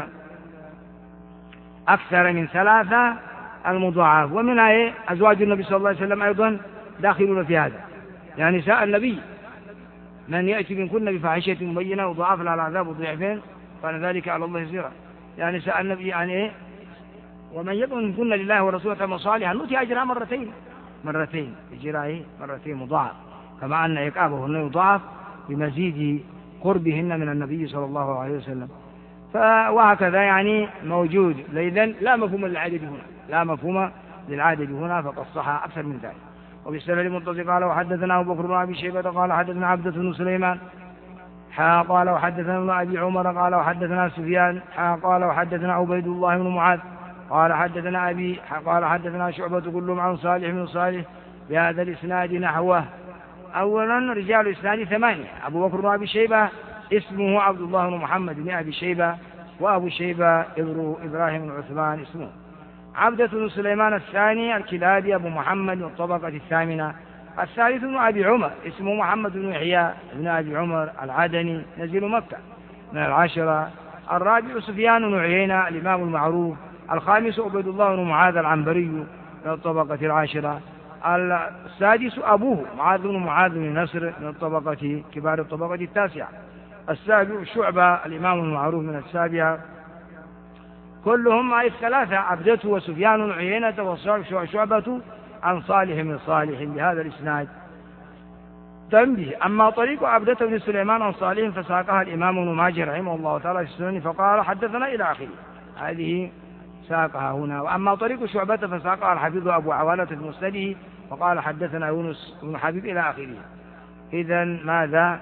أكثر من ثلاثة المضاعف. ومنها إيه؟ أزواج النبي صلى الله عليه وسلم أيضا داخلون في هذا، يعني نساء النبي من يأتي منكن بفاحشة مبينة وضعف لها العذاب ضعفين كان ذلك على الله يسيرا، يعني نساء النبي يعني إيه؟ ومن يكن منكن لله ورسوله مصالحا نؤتي أجرها مرتين مرتين إجراء مرتين مضاعف، كما أن عقابهن يضاعف بمزيد قربهن من النبي صلى الله عليه وسلم. وهكذا يعني موجود. إذن لا مفهوم للعدد هنا، لا مفهوم للعدد هنا، فقد صح أكثر من ذلك. وبالسند المتصل قال وحدثنا أبو بكر بن أبي شيبة قال حدثنا عبدة بن سليمان حا قال وحدثنا ابن أبي عمر قال وحدثنا سفيان حا قال وحدثنا عبيد الله بن معاذ قال حدثنا أبي قال حدثنا شعبة كلهم عن صالح بن صالح بهذا الإسناد نحوه. أولا رجال الإسناد ثمانية: أبو بكر بن أبي شيبة اسمه عبد الله بن محمد بن أبي شيبة، وأبو شيبة ابن إبراهيم بن عثمان اسمه عبدة بن سليمان الثاني الكلابي أبو محمد من الطبقة الثامنة. الثالث بن أبي عمر اسمه محمد بن يحيى بن أبي عمر العدني نزيل مكة من العشرة. الرابع سفيان بن عيينة الإمام المعروف. الخامس عبيد الله بن معاذ العنبري من الطبقة العاشرة. السادس أبوه معاذ بن معاذ بن نصر من الطبقة كبار الطبقة التاسعة. السابع شعبة الإمام المعروف من السابعة. كلهم مع الثلاثة عبدته وسفيان عيينة وشعبة عن صالح من صالح بهذا الإسناد. تنبيه: أما طريق عبدة بن سليمان عن صالح فساقها الإمام ابن ماجه رحمه الله تعالى في السنن فقال حدثنا إلى آخره، هذه ساقها هنا. وأما طريق شعبة فساقها الحفيظ أبو عوانة في مسنده وقال حدثنا يونس بن حبيب إلى آخره. إذن ماذا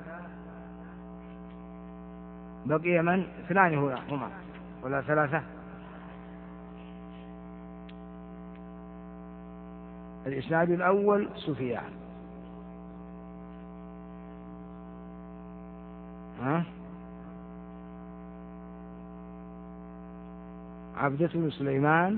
بقي؟ من اثنان هنا هما ولا ثلاثة؟ الإسناد الأول سفيان، ها عبدة بن سليمان،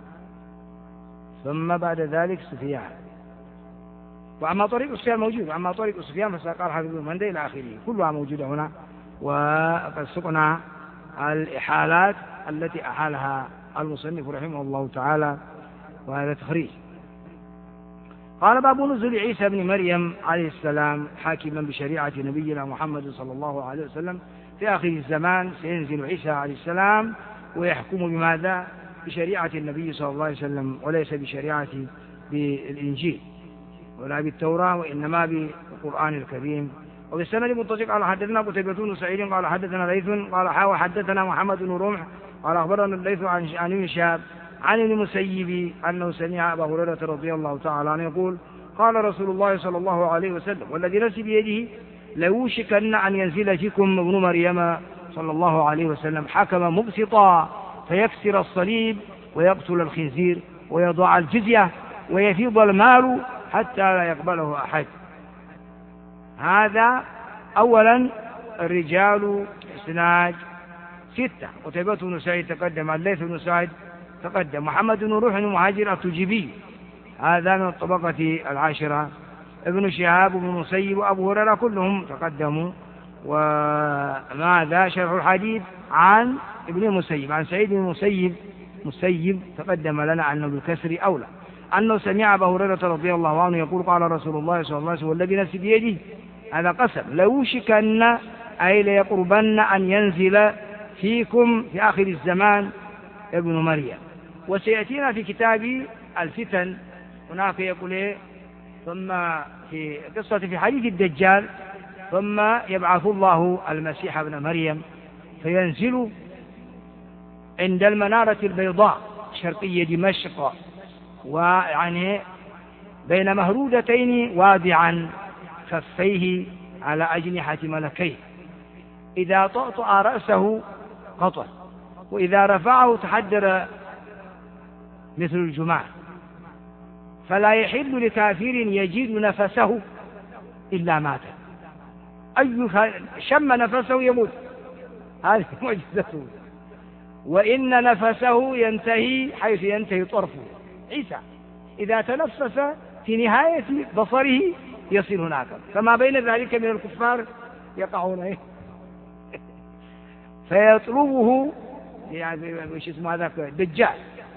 ثم بعد ذلك سفيان. وأما طريق سفيان موجود، وأما طريق سفيان فساقال حفظ المندي إلى آخره، كلها موجودة هنا. وقد سقنا الإحالات التي أحالها المصنف رحمه الله تعالى، وهذا تخريج. قال باب نزول عيسى بن مريم عليه السلام حاكما بشريعة نبينا محمد صلى الله عليه وسلم في آخر الزمان. سينزل عيسى عليه السلام ويحكم بماذا؟ بشريعة النبي صلى الله عليه وسلم، وليس بشريعة بالإنجيل ولا بالتوراة، وإنما بالقرآن الكريم. وبالسند المتصل قال حدثنا قتيبة بن سعيد قال حدثنا ليث قال حاوى حدثنا محمد بن رمح قال أخبرنا الليث عن ابن شهاب عن ابن المسيب أنه سمع أبا هريرة رضي الله تعالى عنه يقول قال رسول الله صلى الله عليه وسلم والذي نفسي بيده ليوشكن أن ينزل فيكم ابن مريم صلى الله عليه وسلم حكما مبسطا فيكسر الصليب ويقتل الخنزير ويضع الجزية ويفيض المال حتى لا يقبله أحد. هذا أولا. الرجال إسناد ستة: قتيبة بن سعيد تقدم، الليث بن سعد تقدم، محمد بن روح المهاجر التجيبي هذا من الطبقة العاشرة، ابن شهاب بن مسيب وأبو هريرة كلهم تقدموا. وماذا شرح الحديث؟ عن ابن المسيب عن سعيد بن المسيب مسيب تقدم لنا أنه بالكسر أولى أنه سمع أبا هريرة رضي الله عنه يقول قال رسول الله صلى الله عليه وسلم والذي نفسي بيده هذا قسم ليوشكن أي ليقربن أن ينزل فيكم في آخر الزمان ابن مريم. وسيأتينا في كتاب الفتن هناك يقول إيه ثم في قصة في حديث الدجال ثم يبعث الله المسيح ابن مريم فينزل عند المنارة البيضاء شرقية دمشق ويعني بين مهرودتين وادعا كفيه على أجنحة ملكيه إذا طأطأ رأسه قطر وإذا رفعه تحدر مثل الجماع فلا يحل لكافر يجد نفسه إلا مات أي شم نفسه يموت هذه معجزته وإن نفسه ينتهي حيث ينتهي طرفه عيسى إذا تنفس في نهاية بصره يصل هناك فما بين ذلك من الكفار يقعون إيه فيطلبه يعني وش اسمه هذاك الدجال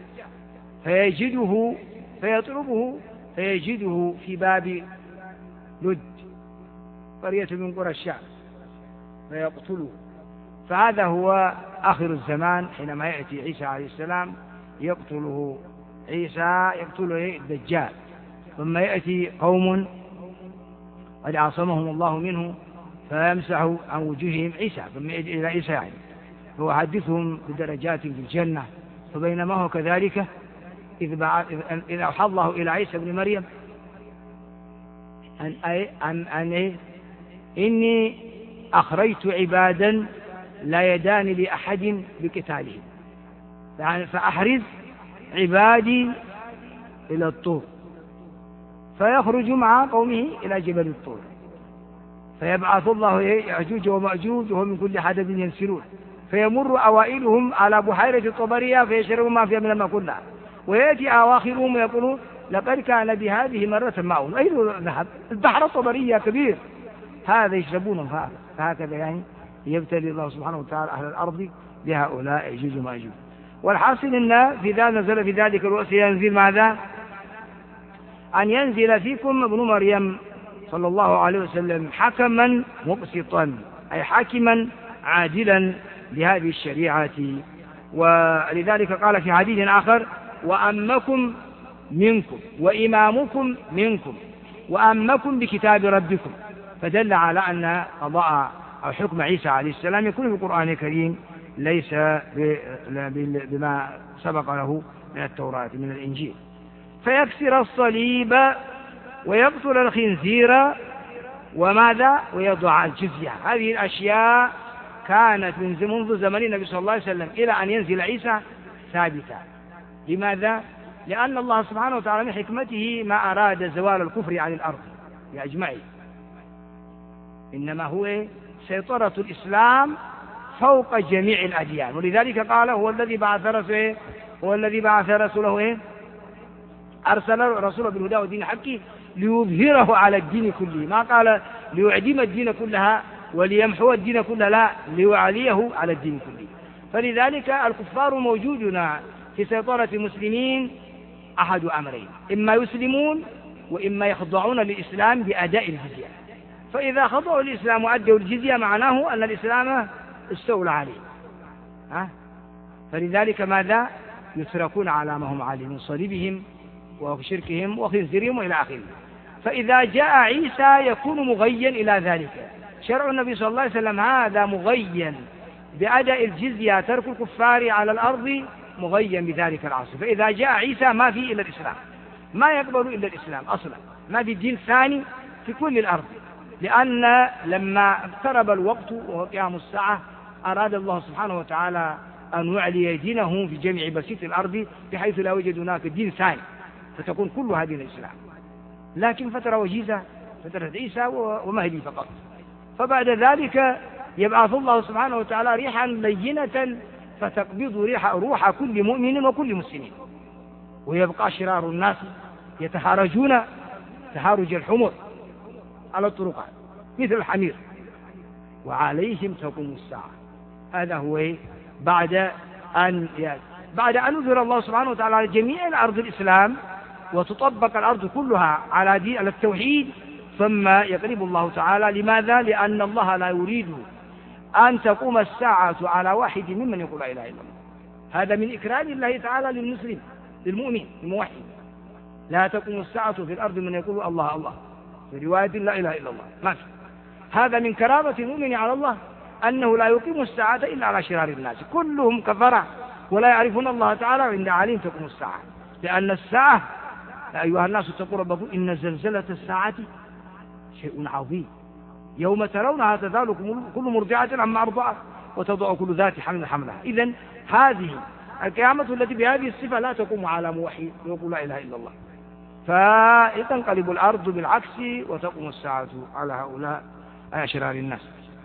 فيجده فيطلبه فيجده في باب لد قرية من قرى الشام فيقتله فهذا هو آخر الزمان حينما يأتي عيسى عليه السلام يقتله عيسى يقتله الدجال ثم يأتي قوم قد عصمهم الله منه فيمسح عن وجوههم عيسى ثم يجي إلى عيسى يعني ويحدثهم بدرجات في الجنة فبينما هو كذلك إذ إذ أوحى الله إلى عيسى بن مريم أن أن أن إني أخرجت عبادا لا يدان لأحد بقتالهم يعني فأحرز عبادي إلى الطور فيخرج مع قومه إلى جبل الطور فيبعث الله يأجوج ومأجوج وهم من كل حدب ينسلون فيمر أوائلهم على بحيرة طبرية فيشربوا ما فيها من الماء كلها ويأتي أواخرهم ويقولون لقد كان بهذه مرة معهم أين ذهب البحر الطبرية كبير هذا يشربونه فهكذا يعني يبتلي الله سبحانه وتعالى أهل الأرض بهؤلاء يجوج ومأجوج. والحاصل أن في ذلك نزل في ذلك الوقت ينزل ماذا أن ينزل فيكم ابن مريم صلى الله عليه وسلم حكما مقسطا أي حاكما عادلا بهذه الشريعة. ولذلك قال في حديث آخر وأمكم منكم وإمامكم منكم وأمكم بكتاب ربكم فدل على أن قضاء أو حكم عيسى عليه السلام يكون في القرآن الكريم ليس بما سبق له من التوراة من الإنجيل. فيكسر الصليب ويقتل الخنزير وماذا ويضع الجزية. هذه الأشياء كانت من منذ زمن النبي صلى الله عليه وسلم إلى أن ينزل عيسى ثابتة. لماذا؟ لأن الله سبحانه وتعالى من حكمته ما أراد زوال الكفر عن الأرض بأجمعه إنما هو سيطرة الإسلام فوق جميع الأديان. ولذلك قال هو الذي بعث رسوله هو الذي بعث رسوله أرسل رسوله بالهدى والدين الحق ليظهره على الدين كله ما قال ليعدم الدين كلها وليمحو الدين كله لا ليعليه على الدين كله. فلذلك الكفار موجودون في سيطرة المسلمين أحد أمرين إما يسلمون وإما يخضعون للإسلام بأداء الجزية. فإذا خضعوا الإسلام وأدوا الجزية معناه أن الإسلام استولى عليه ها؟ فلذلك ماذا يتركون على ما هم عليه من صليبهم وشركهم وخنزيرهم وإلى آخره. فإذا جاء عيسى يكون مغين إلى ذلك. شرع النبي صلى الله عليه وسلم هذا مغين بأداء الجزية ترك الكفار على الأرض مغين بذلك العصر. فإذا جاء عيسى ما في إلا الإسلام ما يقبل إلا الإسلام أصلا ما في دين ثاني في كل الأرض. لأن لما اقترب الوقت وقيام الساعة أراد الله سبحانه وتعالى أن يعلي دينه في جميع بسيط الأرض بحيث لا يوجد هناك دين ثاني فتكون كل هذه الإسلام. لكن فترة وجيزة فترة عيسى ومهدي فقط. فبعد ذلك يبعث الله سبحانه وتعالى ريحا لينة فتقبض ريح روح كل مؤمن وكل مسلم ويبقى شرار الناس يتحارجون تحارج الحمر على الطرقات مثل الحمير وعليهم تقوم الساعة. هذا هو بعد أن بعد أن أنزل الله سبحانه وتعالى على جميع الأرض الإسلام وتطبق الأرض كلها على دين على التوحيد، ثم يقرب الله تعالى. لماذا؟ لأن الله لا يريد أن تقوم الساعة على واحد ممن يقول لا إله إلا الله. هذا من إكرام الله تعالى للمسلم للمؤمن الموحد. لا تقوم الساعة في الأرض من يقول الله الله، في رواية لا إله إلا الله ما في. هذا من كرامة المؤمن على الله أنه لا يقيم الساعة إلا على شرار الناس، كلهم كفرة ولا يعرفون الله تعالى عند عالم تقوم الساعة. لأن الساعة يا أيها الناس اتقوا ربكم إن زلزلة الساعة شيء عظيم، يوم ترونها تذهل كل مرضعة عما أرضعت وتضع كل ذات حمل حملها. إذن هذه القيامة التي بهذه الصفة لا تقوم على موحد يقول لا إله إلا الله، فتنقلب الأرض بالعكس وتقوم الساعة على هؤلاء أشرار الناس.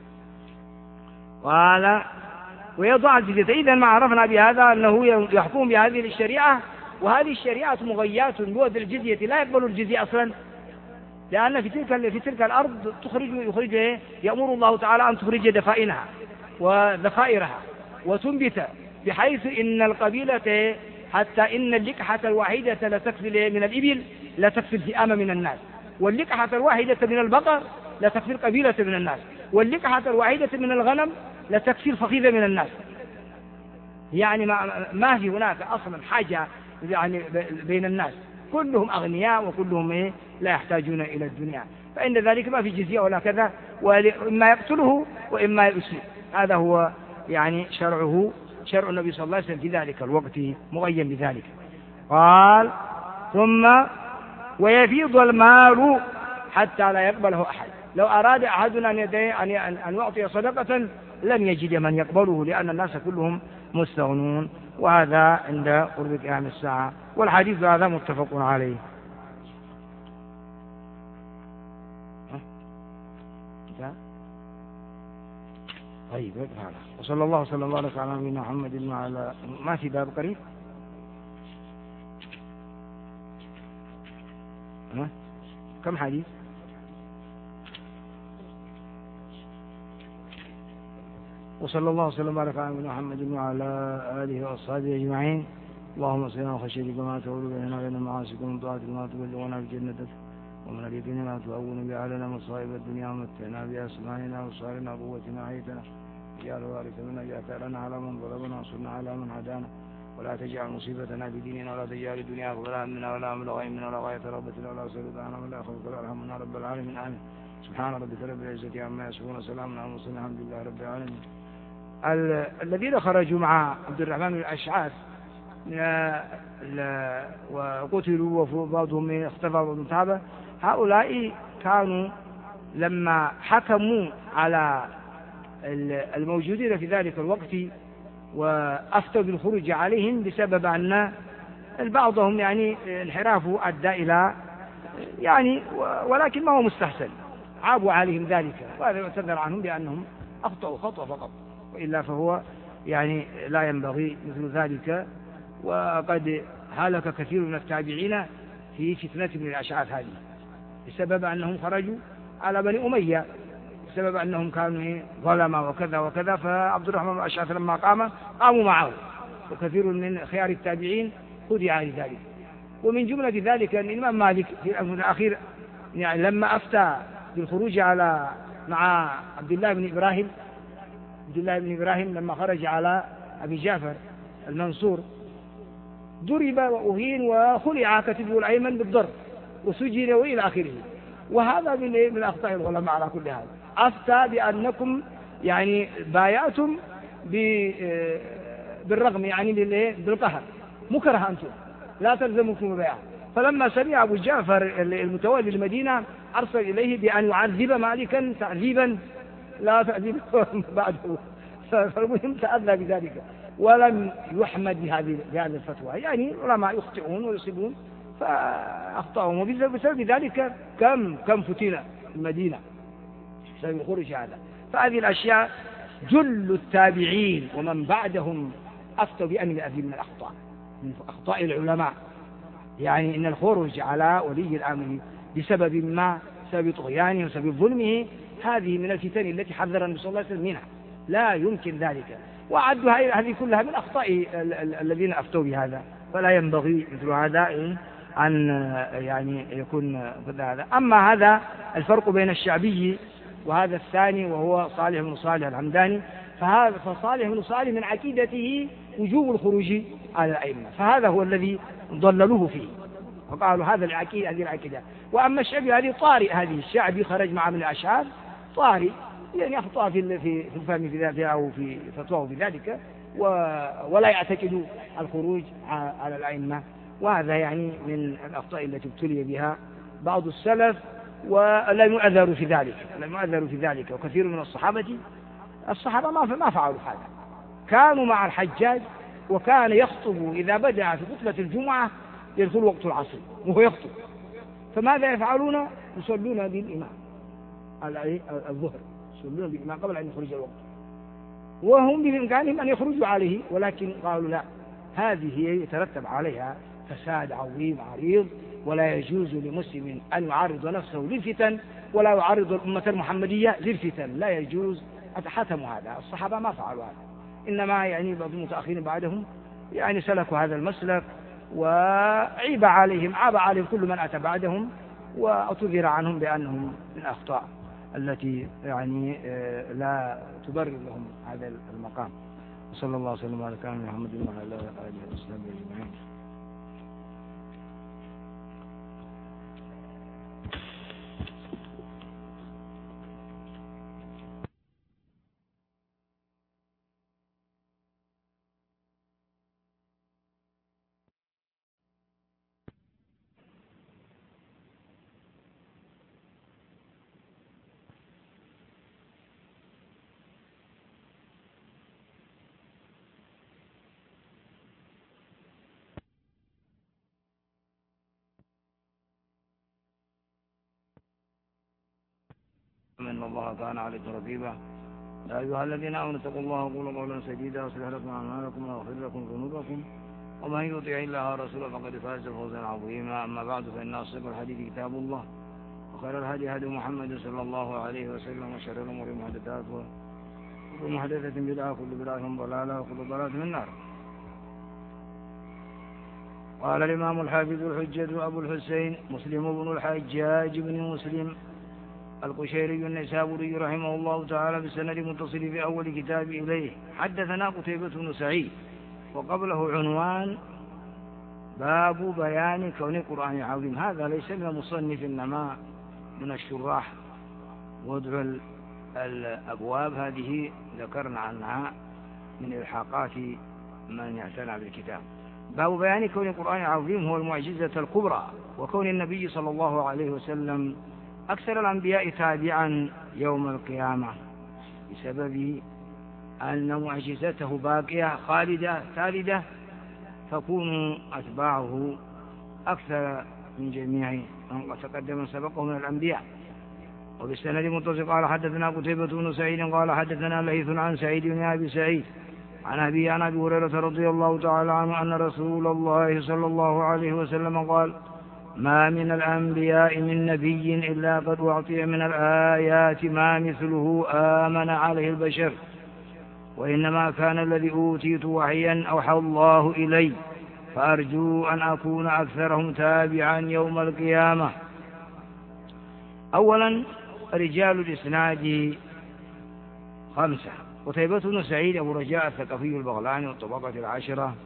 قال ويضع الجزية. إذن ما عرفنا بهذا أنه يحكم بهذه الشريعة، وهذه الشريعة مغيات بوضع الجزية، لا يقبل الجزية أصلا، لأن في تلك في تلك الأرض تخرج يخرج يأمر الله تعالى أن تخرج دفائنها وذخائرها وتنبت، بحيث إن القبيلة حتى إن اللقحة الواحدة لا تكفي من الإبل لا تكفي الفئام من الناس، واللقحة الواحدة من البقر لا تكفي القبيلة من الناس، واللقحة الواحدة من الغنم لا تكفي الفخذ من الناس. يعني ما, ما في هناك أصلا حاجة يعني بين الناس، كلهم أغنياء وكلهم إيه لا يحتاجون إلى الدنيا، فإن ذلك ما في جزية ولا كذا، وإما يقتله وإما يسلم. هذا هو يعني شرعه، شرع النبي صلى الله عليه وسلم في ذلك الوقت مغيم بذلك. قال ثم ويفيض المال حتى لا يقبله أحد. لو أراد أحدنا أن يعطي صدقة لن يجد من يقبله، لأن الناس كلهم مستغنون، وهذا عند قرب قيام الساعة، والحديث هذا متفق عليه. طيب هذا وصلى الله وسلم وبارك على نبينا محمد وعلى ما في باب قريب ها؟ كم حديث؟ وصلى الله وسلم وبارك على نبينا محمد وعلى آله وأصحابه أجمعين. اللهم صل على خشيتك ما تولوا بيننا وبين معاصيك ومن طاعتك ما تبلغنا بجنتك ومن اليقين ما تهون به علينا مصائب الدنيا ومتعنا بأسماعنا وأبصارنا وقوتنا حياتنا اجعل الوارث منا اجعل ثأرنا على من ظلمنا وانصرنا على من عادانا ولا تجعل مصيبتنا في ديننا ولا تجعل الدنيا أكبر همنا ولا مبلغ علمنا ولا غاية رغبتنا ولا سلطانا ولا خوف ولا ارحمنا رب العالمين آمين. سبحان ربك رب العزة عما يصفون وسلام على المرسلين الحمد لله رب العالمين. الذين خرجوا مع عبد الرحمن بن الأشعث وقتلوا وبعضهم اختفى بعضهم تعب، هؤلاء كانوا لما حكموا على الموجودين في ذلك الوقت وأفتوا بالخروج عليهم بسبب أن بعضهم يعني انحرافه أدى إلى يعني ولكن ما هو مستحسن، عابوا عليهم ذلك، وهذا يعتذر عنهم بأنهم أخطأوا خطأ فقط، وإلا فهو يعني لا ينبغي مثل ذلك. وقد هلك كثير من التابعين في فتنة من الأشعاث هذه بسبب أنهم خرجوا على بني أمية، بسبب أنهم كانوا ظلمة وكذا وكذا، فعبد الرحمن بن الأشعث لما قام قاموا معه، وكثير من خيار التابعين خدع لذلك. ومن جملة ذلك أن الإمام مالك في الأخير يعني لما أفتى بالخروج على مع عبد الله بن إبراهيم عبد الله بن إبراهيم لما خرج على أبي جعفر المنصور ضرب وأهين وخلع كتفه الأيمن بالضرب وسجن وإلى آخره. وهذا من أخطاء العلماء على كل حال، أفتى بأنكم يعني بايعتم بالرغم يعني بالقهر، مكره أنتم لا تلزمكم البيعة. فلما سمع أبو جعفر المتولي المدينة أرسل إليه بأن يعذب مالكا تعذيبا لا تعذيب بعده، فالمهم تأذى بذلك ولم يحمد بهذه بهذه الفتوى. يعني العلماء يخطئون ويصيبون، فأخطأهم، وبسبب ذلك كم كم فتنة المدينة بسبب الخروج هذا. فهذه الأشياء جل التابعين ومن بعدهم أفتوا بأن هذه من الأخطاء من أخطاء العلماء، يعني إن الخروج على ولي الأمر بسبب ما بسبب طغيانه وسبب ظلمه هذه من الفتن التي حذر النبي صلى الله عليه وسلم منها، لا يمكن ذلك. وعدوا هذه كلها من أخطاء الذين أفتوا بهذا، فلا ينبغي مثل هذا أن يعني يكون هذا. أما هذا الفرق بين الشعبي وهذا الثاني وهو صالح بن صالح الحمداني، فهذا فصالح بن صالح من عقيدته وجوب الخروج على الأئمة، فهذا هو الذي ضللوه فيه وقالوا هذا العقيدة هذه العقيدة. وأما الشعبي هذه طارئ، هذه الشعبي خرج معه من الأشعار طارئ، يعني أخطأ في في الفهم في ذلك أو في فتواه في ذلك، ولا يعتقد الخروج على الأئمة. وهذا يعني من الأخطاء التي ابتلي بها بعض السلف، ولا يعذر في ذلك، لا يعذر في ذلك. وكثير من الصحابة الصحابة ما ما فعلوا هذا، كانوا مع الحجاج، وكان يخطب إذا بدأ في خطبة الجمعة يدخل وقت العصر وهو يخطب، فماذا يفعلون؟ يصلون بالإمام الظهر، يصلون بالإمام قبل أن يخرج الوقت، وهم بإمكانهم أن يخرجوا عليه، ولكن قالوا لا، هذه يترتب عليها فساد عظيم عريض، ولا يجوز لمسلم أن يعرض نفسه للفتن ولا يعرض الأمة المحمدية للفتن، لا يجوز. حتموا هذا، الصحابة ما فعلوا هذا، إنما يعني بعض المتأخرين بعدهم يعني سلكوا هذا المسلك، وعيب عليهم عاب عليهم كل من أتى بعدهم، واعتذر عنهم بأنهم من الأخطاء التي يعني لا تبرر لهم هذا المقام. وصلى الله وسلم على كامل محمد وعلى آله وصحبه أجمعين. إن الله كان عليكم رقيبا. يا أيها الذين آمنوا اتقوا الله وقولوا قولا سديدا يصلح لكم أعمالكم ويغفر لكم ذنوبكم، ومن يطع الله ورسوله فقد فاز فوزا عظيما. أما بعد، فإن أصدق الحديث كتاب الله، وخير الهدي هدي محمد صلى الله عليه وسلم، وشر الأمور محدثاتها، وكل محدثة بدعة، وكل بدعة ضلالة، وكل ضلالة في النار. قال الإمام الحافظ الحجة أبو الحسين مسلم بن الحجاج بن مسلم القشيري النيسابوري رحمه الله تعالى بالسند المتصل في أول كتاب إليه: حدثنا قتيبة بن سعيد، وقبله عنوان باب بيان كون القرآن عظيم. هذا ليس من المصنف، إنما من الشراح، وادعوا الأبواب هذه ذكرنا عنها من إلحاقات من يعتنى بالكتاب. باب بيان كون القرآن عظيم هو المعجزة الكبرى، وكون النبي صلى الله عليه وسلم أكثر الأنبياء تابعا يوم القيامة، بسبب أن معجزته باقية خالدة ثالدة، فكونوا أتباعه أكثر من جميع من تقدم سبقه من الأنبياء. وبالسند المتصل قال حدثنا قتيبة بن سعيد قال حدثنا ليث عن سعيد بن أبي سعيد عن أبي عن أبي هريرة رضي الله تعالى عنه أن رسول الله صلى الله عليه وسلم قال: ما من الأنبياء من نبي إلا قد أعطي من الآيات ما مثله آمن عليه البشر، وإنما كان الذي أوتيت وحيا أوحى الله إلي، فأرجو أن أكون أكثرهم تابعا يوم القيامة. أولا، رجال الإسناد خمسة: قتيبة بن سعيد أبو رجاء الثقفي البغلاني والطبقة العاشرة،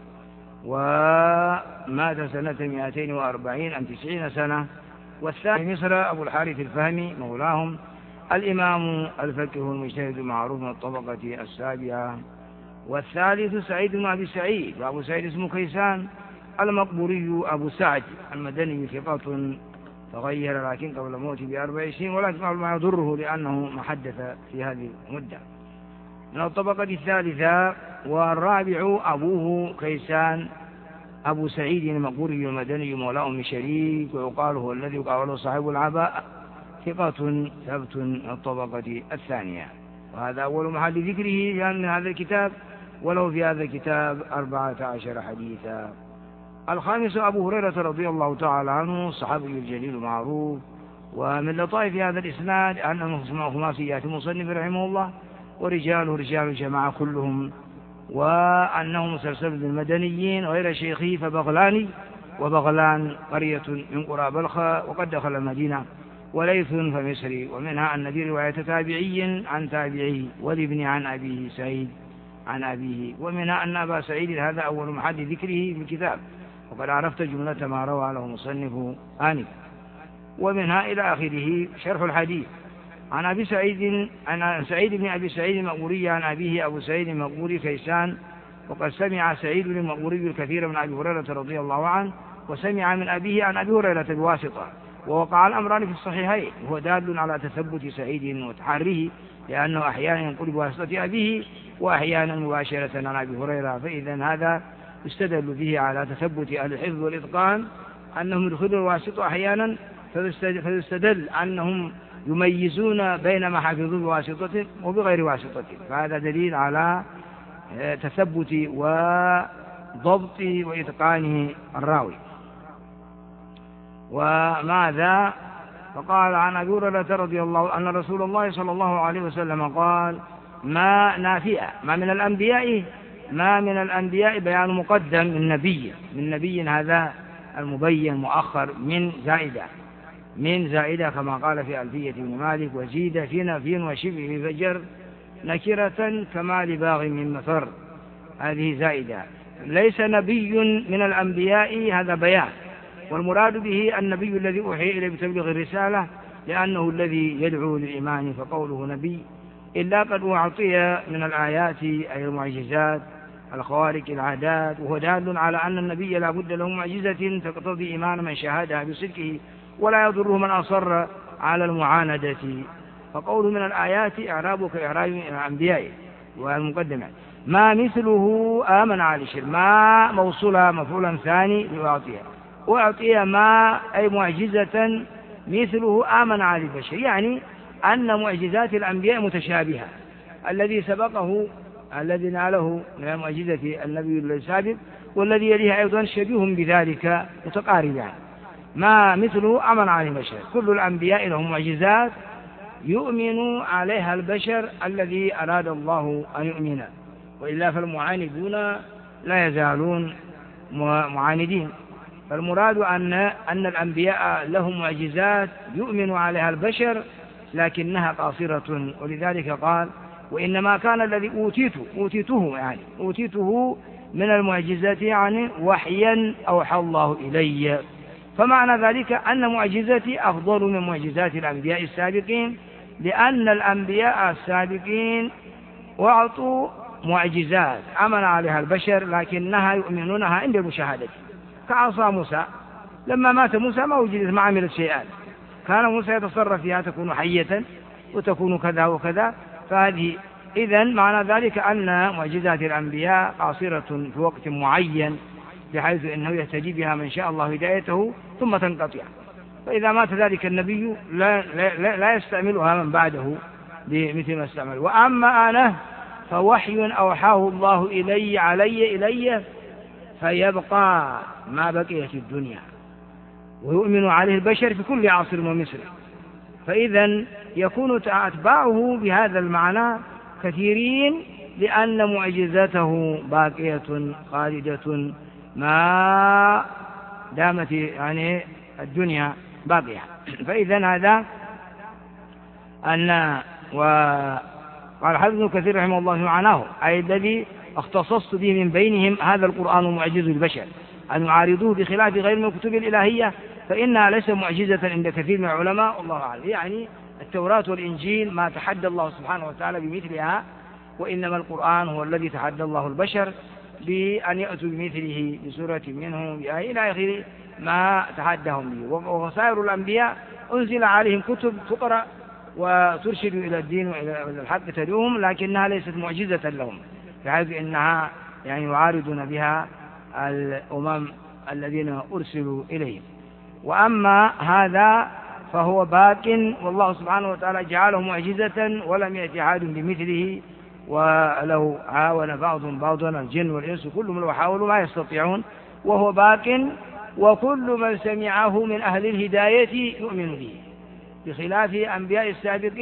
ومات سنة مئتين وأربعين عن تسعين سنة. والثاني مصر أبو الحارث الفهمي مولاهم، الإمام الفقيه المجتهد المعروف من الطبقة السابعة. والثالث سعيد بن أبي سعيد، وأبو سعيد اسمه كيسان المقبوري أبو سعد المدني، ثقة تغير لكن قبل موته بأربع سنين، ولكن قبل ما يضره لأنه محدث في هذه المدة. من الطبقة الثالثة. والرابع أبوه كيسان أبو سعيد المقبوري المدني مولى أم شريك، ويقال هو الذي قاله صاحب العباء، ثقة ثبت من الطبقة الثانية. وهذا أول محل ذكره لأن هذا الكتاب، ولو في هذا الكتاب أربعة عشر حديثا. الخامس أبو هريرة رضي الله تعالى عنه، الصحابي الجليل المعروف. ومن لطائف هذا الإسناد أنه خماسيات المصنف رحمه الله ورجاله رجال الجماعة كلهم، وأنه مسلسل بالمدنيين غير شيخه فبغلاني، وبغلان قرية من قرى بلخ وقد دخل المدينة، وليث فمصري. ومنها أن دي رواية تابعي عن تابعي والابن عن أبيه سعيد عن أبيه. ومنها أن أبا سعيد هذا أول محل ذكره في الكتاب، وقد عرفت جملة ما روى له مصنف آنفا. ومنها إلى آخره شرح الحديث عن أبي سعيد عن سعيد بن أبي سعيد المقبوري عن أبيه أبو سعيد المقبوري كيسان، وقد سمع سعيد المقبوري الكثير من أبي هريرة رضي الله عنه، وسمع من أبيه عن أبي هريرة بواسطة، ووقع الأمران في الصحيحين، وهو دال على تثبت سعيد وتحريه، لأنه أحيانا ينقل بواسطة أبيه وأحيانا مباشرة عن أبي هريرة. فإذا هذا يستدل به على تثبت أهل الحفظ والإتقان أنهم يدخلون الواسطة أحيانا، فيستدل أنهم يميزون بين ما حفظوا بواسطة وبغير واسطة، فهذا دليل على تثبت وضبط وإتقان الراوي. وماذا؟ فقال عن أبي هريرة رضي الله عنه أن رسول الله صلى الله عليه وسلم قال: ما نافئة ما من الأنبياء ما من الأنبياء بيان مقدم من نبي من نبي هذا المبين مؤخر من زائدة من زائدة كما قال في ألفية ابن مالك: وزيد في نفي وشبه فجر نكرة كما لباغ من مفر. هذه زائدة. ليس نبي من الأنبياء هذا بيان، والمراد به النبي الذي أوحي إليه بتبليغ الرسالة، لأنه الذي يدعو للإيمان، فقوله نبي إلا قد أعطي من الآيات أي المعجزات الخوارق العادات، وهو دال على أن النبي لا بد له معجزة تقتضي إيمان من شهدها بصدقه، ولا يضره من أصر على المعاندة. فقوله من الآيات إعرابه كإعراب الأنبياء والمقدمة. ما مثله آمن على الشر، ما موصولة مفعولا ثاني لأعطيها، وأعطيها ما أي معجزة مثله آمن على البشر، يعني أن معجزات الأنبياء متشابهة. الذي سبقه الذي ناله من معجزة النبي السابق والذي يليه أيضا شبيه بذلك متقاربان. ما مثله آمن عليه البشر، كل الأنبياء لهم معجزات يؤمن عليها البشر الذي أراد الله أن يؤمن، وإلا فالمعاندون لا يزالون معاندين. فالمراد أن أن الأنبياء لهم معجزات يؤمن عليها البشر لكنها قاصرة، ولذلك قال: وإنما كان الذي أوتيته أوتيته يعني أوتيته من المعجزات يعني وحيا أوحى الله إلي. فمعنى ذلك أن معجزتي أفضل من معجزات الأنبياء السابقين، لأن الأنبياء السابقين وأعطوا معجزات أمن عليها البشر لكنها يؤمنونها عند المشاهدة، كعصا موسى. لما مات موسى ما وجدت ما عملت شيئا، كان موسى يتصرف فيها تكون حية وتكون كذا وكذا. فهذه إذن معنى ذلك أن معجزات الأنبياء قاصرة في وقت معين، بحيث أنه يهتدي بها من شاء الله هدايته ثم تنقطع. فإذا مات ذلك النبي لا, لا, لا يستعملها من بعده بمثل ما استعمل. وأما أنا فوحي أوحاه الله إلي علي إلي فيبقى ما بقيت الدنيا، ويؤمن عليه البشر في كل عصر ومصر. فإذا يكون أتباعه بهذا المعنى كثيرين، لأن معجزته باقية خالدة ما دامت يعني الدنيا باقية. فإذا هذا أن وقال حافظ كثير رحمه الله معناه أي الذي اختصصت به من بينهم هذا القرآن معجز البشر، أن يعارضوه بخلاف غير من الكتب الإلهية فإنها ليس معجزة عند كثير من العلماء، والله أعلم. يعني التوراة والإنجيل ما تحدى الله سبحانه وتعالى بمثلها، وإنما القرآن هو الذي تحدى الله البشر بأن يأتوا بمثله بسورة منه إلى آخر ما تحدهم به. وسائر الأنبياء أنزل عليهم كتب تقرأ وترشد إلى الدين وإلى الحق تدعوهم، لكنها ليست معجزة لهم، بحيث إنها يعني يعارضون بها الأمم الذين أرسلوا إليهم. وأما هذا فهو باق، والله سبحانه وتعالى جعله معجزة ولم يأتي أحد بمثله، ولو عاون بعض بعضا الجن والإنس كلهم لو حاولوا ما يستطيعون، وهو باق. وكل من سمعه من أهل الهداية يؤمن به، بخلاف أنبياء السابقين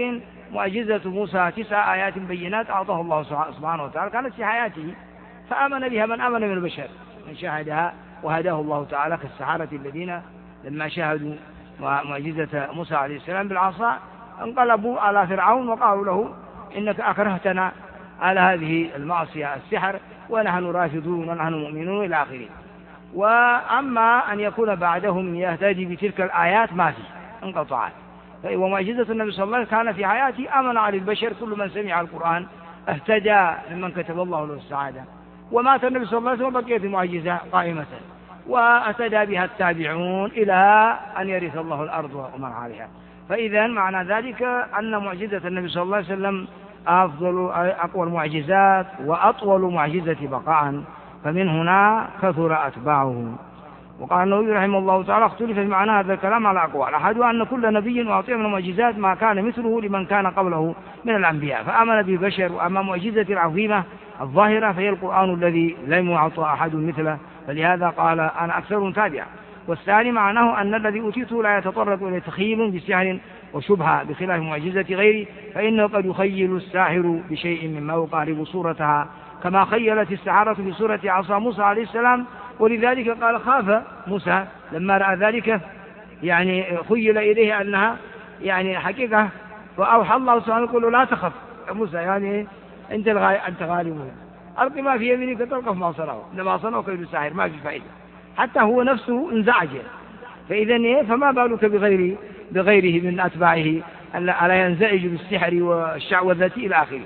معجزة موسى تسع آيات بينات أعطاه الله سبحانه وتعالى، كانت في حياته فآمن بها من آمن من البشر من شاهدها وهداه الله تعالى، كالسحرة الذين لما شاهدوا معجزة موسى عليه السلام بالعصا انقلبوا على فرعون وقالوا له إنك أكرهتنا على هذه المعصية السحر ونحن رافضون ونحن مؤمنون إلى آخره. وأما أن يكون بعدهم يهتدي بتلك الآيات ما فيه، انقطعت. ومعجزة النبي صلى الله عليه وسلم كان في حياته أمن على البشر، كل من سمع القرآن اهتدى ممن كتب الله له السعادة. ومات النبي صلى الله عليه وسلم وبقيت المعجزة قائمة واهتدى بها التابعون إلى أن يرث الله الأرض ومن عليها. فإذا معنى ذلك أن معجزة النبي صلى الله عليه وسلم أفضل أقوى المعجزات وأطول معجزة بقاء، فمن هنا كثر أتباعه. وقال النووي رحمه الله تعالى اختلف في معنى هذا الكلام على أقوال، أحدها أن كل نبي أعطي من المعجزات ما كان مثله لمن كان قبله من الأنبياء فآمن به بشر، وأما معجزة العظيمة الظاهرة فهي القرآن الذي لم يعطى أحد مثله، فلهذا قال أنا أكثر تابعا. والثاني معناه أن الذي أوتيته لا يتطرق إلى تخيل بسحر وشبهة بخلاف معجزة غيره، فإنه قد يخيل الساحر بشيء مما يقارب صورتها كما خيلت السحرة بصورة عصا موسى عليه السلام، ولذلك قال خاف موسى لما رأى ذلك، يعني خيل إليه أنها يعني حقيقة، وأوحى الله سبحانه يقول له لا تخف يا موسى، يعني أنت أنت غالب، ألقي ما في يمينك تلقف ما صنعوا، إنما صنعوا كيد الساحر ما في فائدة. حتى هو نفسه انزعج. فإذا فما بالك بغير بغيره من أتباعه ألا ينزعج بالسحر والشعوذة إلى آخره.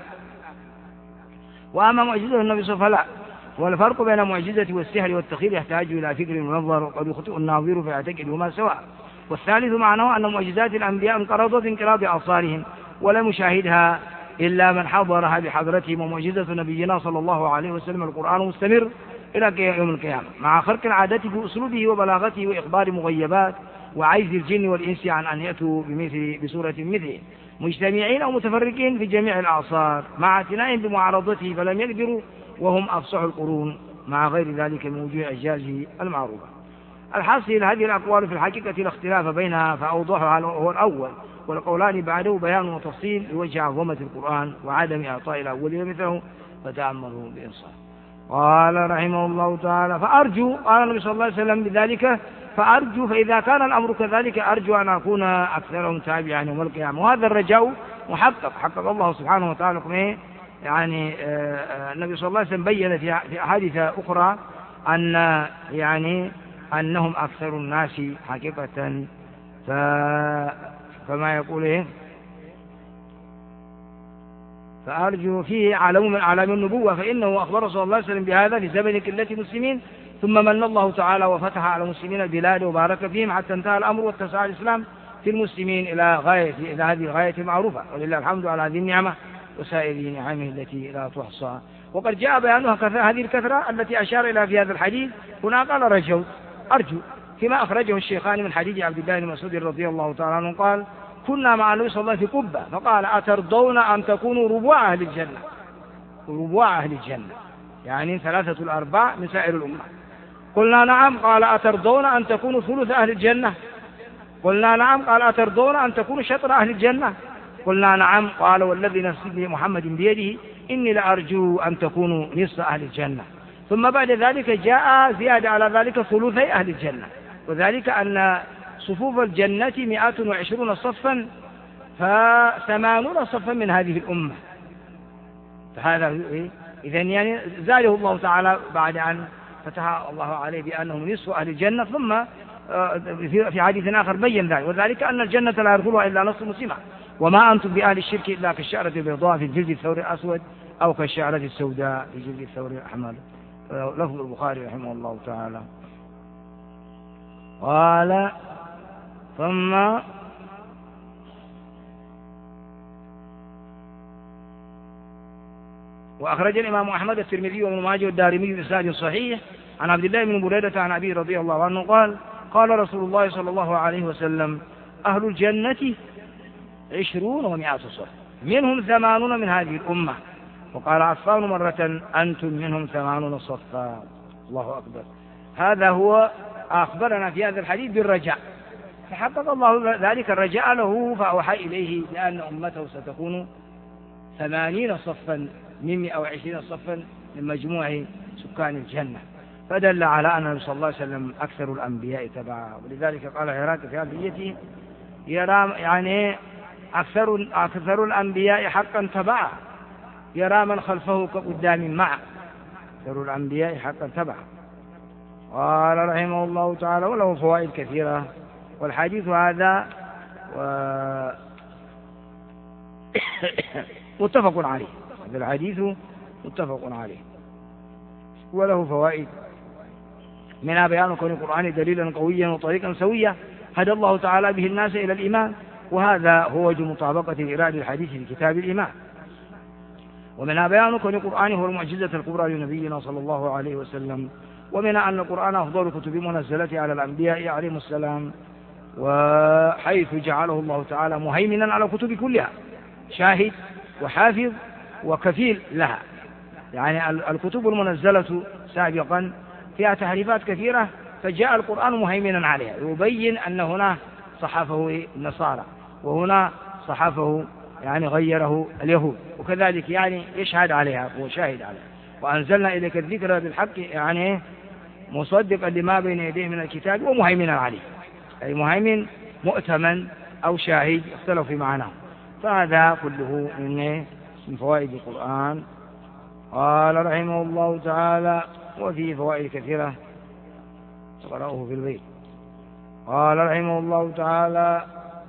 وأما معجزة النبي صلى الله عليه وسلم والفرق بين المعجزة والسحر والتخيل يحتاج إلى فكر منظر، وقد يخطئ الناظر فيعتقدهما سواء. والثالث معناه أن معجزات الأنبياء انقرضت انقراض أبصارهم ولم يشاهدها إلا من حضرها بحضرتهم، ومعجزة نبينا صلى الله عليه وسلم القرآن مستمر إلى يوم القيامة مع خرق العادة بأسلوبه وبلاغته وإخبار مغيبات وعجز الجن والإنس عن أن يأتوا بمثل بسورة مثله، مجتمعين أو متفرقين في جميع الأعصار مع اعتناء بمعارضته فلم يقدروا وهم أفصح القرون مع غير ذلك من وجوه إعجازه المعروفة. الحاصل هذه الأقوال في الحقيقة لا اختلاف بينها، فأوضحها هو الأول، والقولان بعده بيان وتفصيل لوجه عظمة القرآن وعدم إعطاء الأولين مثله، فتأملوا بإنصاف. قال رحمه الله تعالى فأرجو، قال النبي صلى الله عليه وسلم بذلك فأرجو، فإذا كان الأمر كذلك أرجو أن أكون أكثرهم تابعا يوم القيامة. وهذا الرجاء محقق، حقق الله سبحانه وتعالى. يعني النبي صلى الله عليه وسلم بين في أحاديث أخرى أن يعني أنهم أكثر الناس حقيقة، فما يقول إيه فأرجو فيه علم من أعلام النبوة، فإنه أخبر صلى الله عليه وسلم بهذا في زمن قلة المسلمين، ثم من الله تعالى وفتح على المسلمين البلاد وبارك فيهم حتى انتهى الأمر واتسع الإسلام في المسلمين إلى غاية إلى هذه الغاية المعروفة، ولله الحمد على هذه النعمة وسائر نعمه التي لا تحصى. وقد جاء بيانها هذه الكثرة التي أشار إلى في هذا الحديث. هنا قال رجو أرجو فيما أخرجه الشيخان من حديث عبد الله بن مسعود رضي الله تعالى عنه قال كنا مع النبي صلى الله عليه وسلم في قبة فقال أترضون أن تكونوا ربوع أهل الجنة، ربوع أهل الجنة يعني ثلاثة الأرباع من سائر الأمة. قلنا نعم. قال أترضون أن تكونوا ثلث أهل الجنة؟ قلنا نعم. قال أترضون أن تكونوا شطر أهل الجنة؟ قلنا نعم. قال والذي نفسي محمد بيده إني لأرجو أن تكونوا نصف أهل الجنة. ثم بعد ذلك جاء زيادة على ذلك ثلثي أهل الجنة، وذلك أن صفوف الجنة مئة وعشرون صفا، فثمانون صفا من هذه الأمة. فهذا إذن يعني زاده الله تعالى بعد أن فتح الله عليه بأنهم نصف أهل الجنة. ثم في حديث آخر بين ذلك، وذلك أن الجنة لا يدخلها إلا نصف مسلمة، وما أنتم بأهل الشرك إلا كالشعرة البيضاء في الجلد الثور الأسود أو كالشعرة السوداء في جلد الثور الأحمر. لفظ البخاري رحمه الله تعالى. قال ثم وأخرج الإمام أحمد الترمذي وابن ماجه والدارمي بإسناد صحيح عن عبد الله بن بريدة عن أبي رضي الله عنه قال قال رسول الله صلى الله عليه وسلم أهل الجنة عشرون ومئة صف منهم ثمانون من هذه الأمة. وقال عفان مرة أنتم منهم ثمانون صفا. الله أكبر. هذا هو أخبرنا في هذا الحديث بالرجاء، فحقق الله ذلك الرجاء له فأوحى إليه لأن أمته ستكون ثمانين صفا من مئة وعشرين صفا من مجموع سكان الجنة، فدل على أن النبي صلى الله عليه وسلم أكثر الأنبياء تبعا. ولذلك قال العراقي في ألفيته يرى يعني أكثر, أكثر الأنبياء حقا تبعا يرى من خلفه كقدام معه، أكثر الأنبياء حقا تبعا. قال رحمه الله تعالى وله فوائد كثيرة، والحديث هذا و... متفق عليه، هذا الحديث متفق عليه وله فوائد، منها بيان كون القرآن دليلا قويا وطريقا سويا هدى الله تعالى به الناس إلى الإيمان، وهذا هو وجه مطابقة الإرادة الحديث في كتاب الإيمان. ومنها بيان كون القرآن هو المعجزة الكبرى لنبينا صلى الله عليه وسلم، ومنها أن القرآن أفضل الكتب منزلة على الأنبياء عليهم السلام، وحيث جعله الله تعالى مهيمنا على الكتب كلها شاهد وحافظ وكفيل لها، يعني الكتب المنزلة سابقا فيها تحريفات كثيرة، فجاء القرآن مهيمنا عليها يبين أن هنا صحفه النصارى وهنا صحفه يعني غيره اليهود، وكذلك يعني يشهد عليها وشاهد عليها. وأنزلنا إليك الذكر بالحق يعني مصدقا لما بين يديه من الكتاب ومهيمنا عليه، أي مهيمن مؤتمن أو شاهد اختلف في معناه. فهذا كله من من فوائد القرآن. قال رحمه الله تعالى وفيه فوائد كثيرة تقرأه في البيت. قال رحمه الله تعالى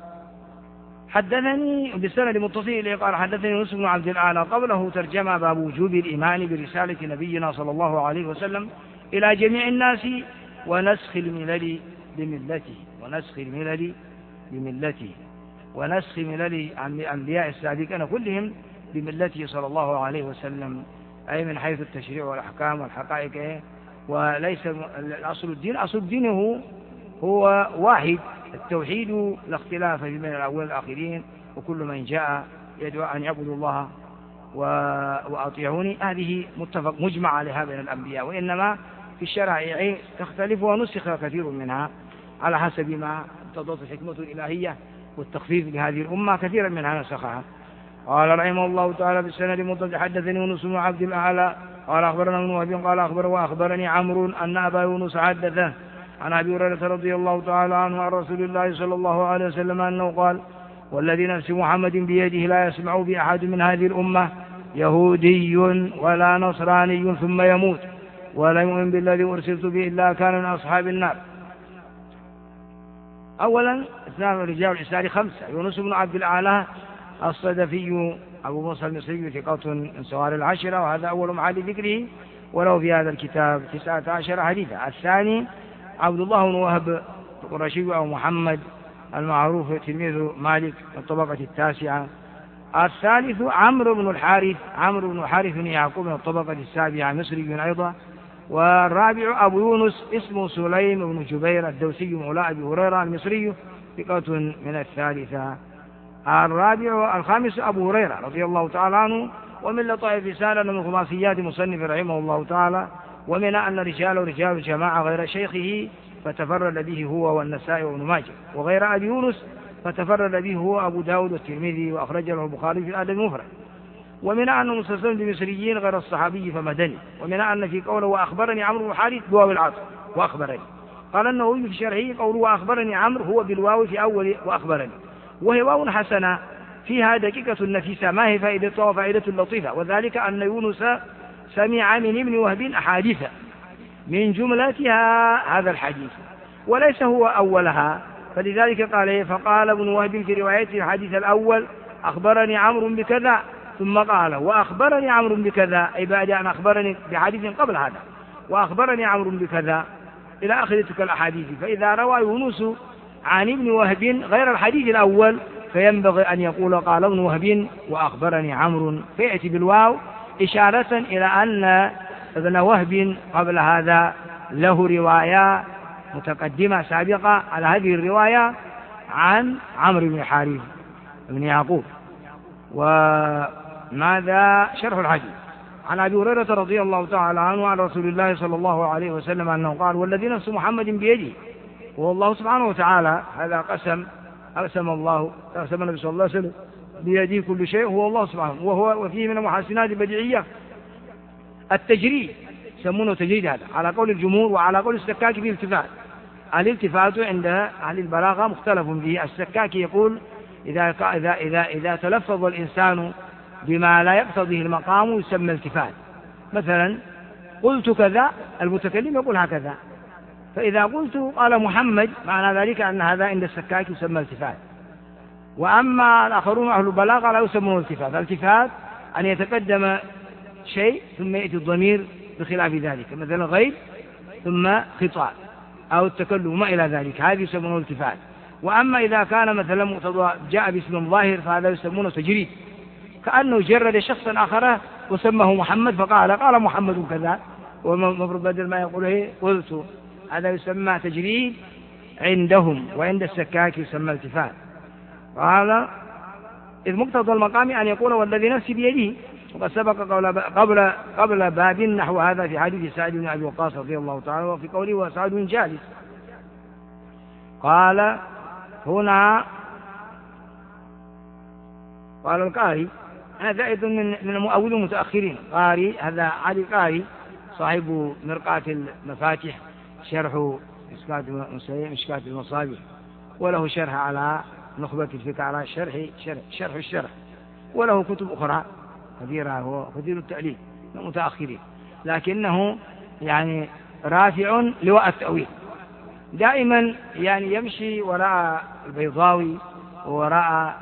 حدثني بسند متصل إليه قال حدثني يونس بن عبد الأعلى قبله ترجمة باب وجوب الإيمان برسالة نبينا صلى الله عليه وسلم إلى جميع الناس ونسخ الملل بملته ونسخ الملل بملته ونسخ ملل عن الأنبياء السابقين كلهم بملته صلى الله عليه وسلم، أي من حيث التشريع والأحكام والحقائق. وليس أصل الدين أصل الدين هو, هو واحد التوحيد، لا اختلاف في بين الأول والآخرين، وكل من جاء يدعو أن يعبدوا الله وأطيعوني، هذه متفق مجمع عليها بين الأنبياء، وإنما في الشرائع تختلف ونسخ كثير منها على حسب ما اقتضت الحكمة الإلهية والتخفيف لهذه الأمة، كثيرا منها نسخها. قال رحمه الله تعالى بالسند المتصل حدثني يونس بن عبد الأعلى قال أخبرنا ابن وهب قال أخبر وأخبرني عمرو أن أبا يونس حدثه عن أبي هريرة رضي الله تعالى عنه عن رسول الله صلى الله عليه وسلم أنه قال والذي نفس محمد بيده لا يسمع بأحد من هذه الأمة يهودي ولا نصراني ثم يموت ولا يؤمن بالذي أرسلت به إلا كان من أصحاب النار. أولا اثنان رجال الإسناد خمسة: يونس بن عبد الأعلى الصدفي أبو موسى المصري ثقة من سوار العشرة، وهذا أول معالي ذكره، وله في هذا الكتاب تسعة عشر حديثا. الثاني عبد الله بن وهب القرشي أو محمد المعروف تلميذ مالك الطبقة التاسعة. الثالث عمرو بن الحارث عمرو بن الحارث بن يعقوب من الطبقة السابعة مصري أيضا. والرابع أبو يونس اسمه سليم بن جبير الدوسي مولى أبي هريرة المصري ثقة من الثالثة. الرابع الخامس أبو هريرة رضي الله تعالى عنه، ومن لطائف رسالة من خماسيات مصنف رحمه الله تعالى، ومن أن رجال رجال جماعة غير شيخه فتفرد به هو والنسائي وابن ماجه، وغير أبي يونس فتفرد به هو أبو داود والترمذي وأخرج له البخاري في الأدب المفرد. ومن أن مسلسل بمصريين غير الصحابي فمدني. ومن أن في قوله وأخبرني عمرو بن الحارث بواو العطف وأخبرني، قال أنه في شرحه قوله وأخبرني عمرو هو بالواو في أول وأخبرني، وهي واو حسنة فيها دقيقة نفيسة ما هي فائدتها وفائدة لطيفة، وذلك أن يونس سمع من ابن وهب أحاديث من جملتها هذا الحديث وليس هو أولها، فلذلك قال فقال ابن وهب في روايته الحديث الأول أخبرني عمرو بكذا، ثم قال وأخبرني عمرو بكذا، أي بعد أن أخبرني بحديث قبل هذا وأخبرني عمرو بكذا إلى آخر تلك الأحاديث. فإذا روى يونس عن ابن وهب غير الحديث الأول فينبغي أن يقول قال ابن وهب وأخبرني عمرو، فيأتي بالواو إشارة إلى أن ابن وهب قبل هذا له رواية متقدمة سابقة على هذه الرواية عن عمرو بن الحارث بن يعقوب. وماذا شرح الحديث؟ عن أبي هريرة رضي الله تعالى عنه عن رسول الله صلى الله عليه وسلم أنه قال والذي نفس محمد بيده هو الله سبحانه وتعالى. هذا قسم أقسم الله قسم النبي صلى الله عليه وسلم بيده كل شيء هو الله سبحانه، وهو وفيه من المحاسنات البديعية التجريد، يسمونه تجريد هذا على قول الجمهور، وعلى قول السكاكي فيه التفات. الالتفات عند أهل البلاغة مختلف فيه. السكاكي يقول إذا إذا إذا إذا تلفظ الإنسان بما لا يقتضيه المقام يسمى التفات. مثلا قلت كذا، المتكلم يقول هكذا، فإذا قلت قال محمد معنى ذلك أن هذا عند السكاكي يسمى التفات. وأما الآخرون أهل البلاغة لا يسمونه التفات. الالتفات أن يتقدم شيء ثم يأتي الضمير بخلاف ذلك، مثلا غيب ثم خطاب أو التكلم ما إلى ذلك، هذه يسمونه التفات. وأما إذا كان مثلا مقتضى جاء باسم ظاهر فهذا يسمونه تجريد، كأنه جرد شخصا آخر وسمه محمد فقال قال محمد كذا، ومفروض بدل ما يقول ايه قلت، هذا يسمى تجريد عندهم، وعند السكاك يسمى التفات. قال إذ مقتضى المقام أن يقول والذي نفسي بيده، وقد سبق قبل قبل قبل باب نحو هذا في حديث سعد بن أبي وقاص رضي الله تعالى، وفي قوله وسعد بن جالس. قال هنا قال القاري، هذا زائد من من المؤولين المتأخرين. قاري هذا علي قاري صاحب مرقاة المفاتيح شرح مشكاة المصابيح، وله شرح على نخبة الفكر على شرح شرح شرح الشرح، وله كتب أخرى كثيرة، هو كثير التأليف من المتأخرين، لكنه يعني رافع لواء التأويل، دائما يعني يمشي وراء البيضاوي ووراء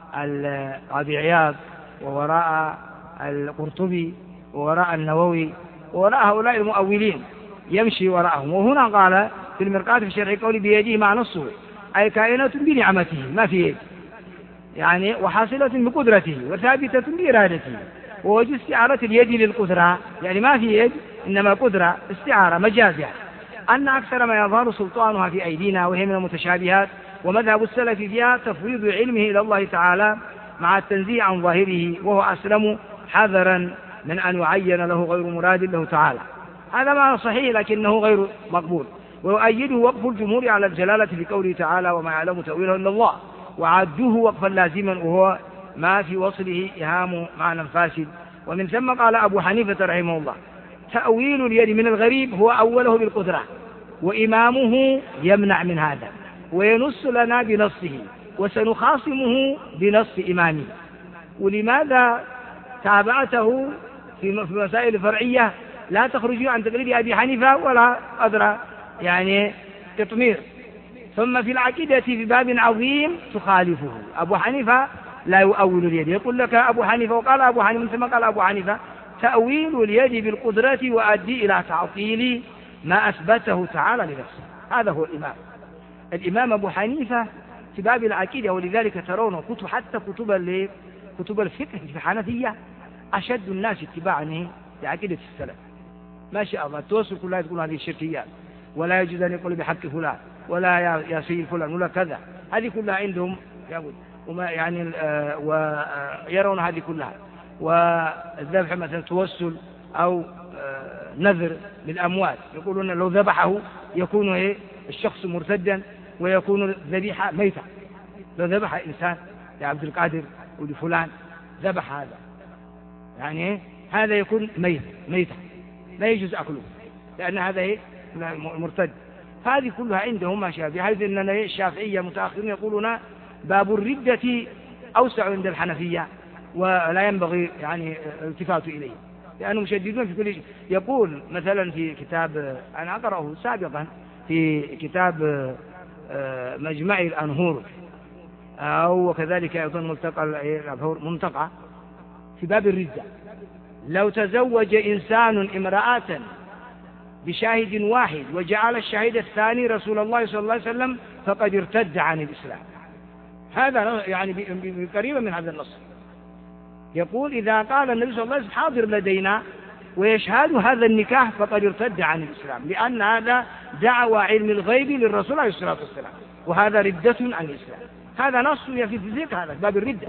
القاضي عياض ووراء القرطبي ووراء النووي ووراء هؤلاء المؤولين، يمشي وراءهم. وهنا قال في المرقاة في شرح قولي بيده مع نصه، أي كائنة بنعمته ما في يد، يعني وحاصلة بقدرته وثابتة بإرادته، ووجه استعارة اليد للقدرة، يعني ما في يد إنما قدرة استعارة مجاز، يعني أن أكثر ما يظهر سلطانها في أيدينا وهي من المتشابهات، ومذهب السلف فيها تفويض علمه إلى الله تعالى مع التنزيه عن ظاهره، وهو أسلم حذرا من أن يعين له غير مراد له تعالى. هذا معنى صحيح لكنه غير مقبول. ويؤيده وقف الجمهور على الجلالة في قوله تعالى وما يعلم تأويله إلا الله، وعدوه وقفا لازما، وهو ما في وصله إهام معنى فاسد. ومن ثم قال أبو حنيفة رحمه الله تأويل اليد من الغريب هو أوله بالقدرة، وإمامه يمنع من هذا وينص لنا بنصه، وسنخاصمه بنص إمامه. ولماذا تابعته في مسائل فرعية لا تخرج عن تقليد أبي حنيفة ولا قدر يعني تطمير؟ ثم في العقيدة في باب عظيم تخالفه. أبو حنيفة لا يؤول اليد، يقول لك أبو حنيفة وقال أبو حنيفة ثم قال أبو حنيفة تأويل اليد بالقدرة وأدي إلى تعطيل ما أثبته تعالى لنفسه. هذا هو الإمام الإمام أبو حنيفة في باب العقيدة. ولذلك ترون كتب حتى كتب كتب الفقه في الحنفية أشد الناس اتباعا لعقيدة السلف، ما شاء الله. التوسل كلها تقول هذه الشركيات، ولا يجوز أن يقول بحق فلان، ولا يا سيد فلان، ولا كذا، هذه كلها عندهم وما يعني آه ويرون هذه كلها. والذبح مثلا توسل أو آه نذر للأموات، يقولون لو ذبحه يكون إيه الشخص مرتدا ويكون الذبيحة ميتة. لو ذبح إنسان لعبد القادر ولفلان ذبح هذا، يعني إيه هذا يكون ميت ميتة لا يجوز أكله، لأن هذا إيه مرتد. هذه كلها عندهم ما شابه، بحيث أننا الشافعية متأخرين يقولون باب الردة أوسع عند الحنفية ولا ينبغي يعني الالتفات إليه، لأنهم مشددون في كل شيء. يقول مثلا في كتاب أنا أقرأه سابقا في كتاب مجمع الأنهور، أو كذلك أيضا ملتقى منطقة في باب الردة، لو تزوج إنسان امرأة بشاهد واحد وجعل الشاهد الثاني رسول الله صلى الله عليه وسلم فقد ارتد عن الإسلام. هذا يعني قريبا من هذا النص. يقول إذا قال النبي صلى الله عليه وسلم حاضر لدينا ويشهد هذا النكاح فقد ارتد عن الإسلام، لأن هذا دعوى علم الغيب للرسول عليه الصلاة والسلام، وهذا ردة عن الإسلام. هذا نص في فيزيك، هذا باب الردة.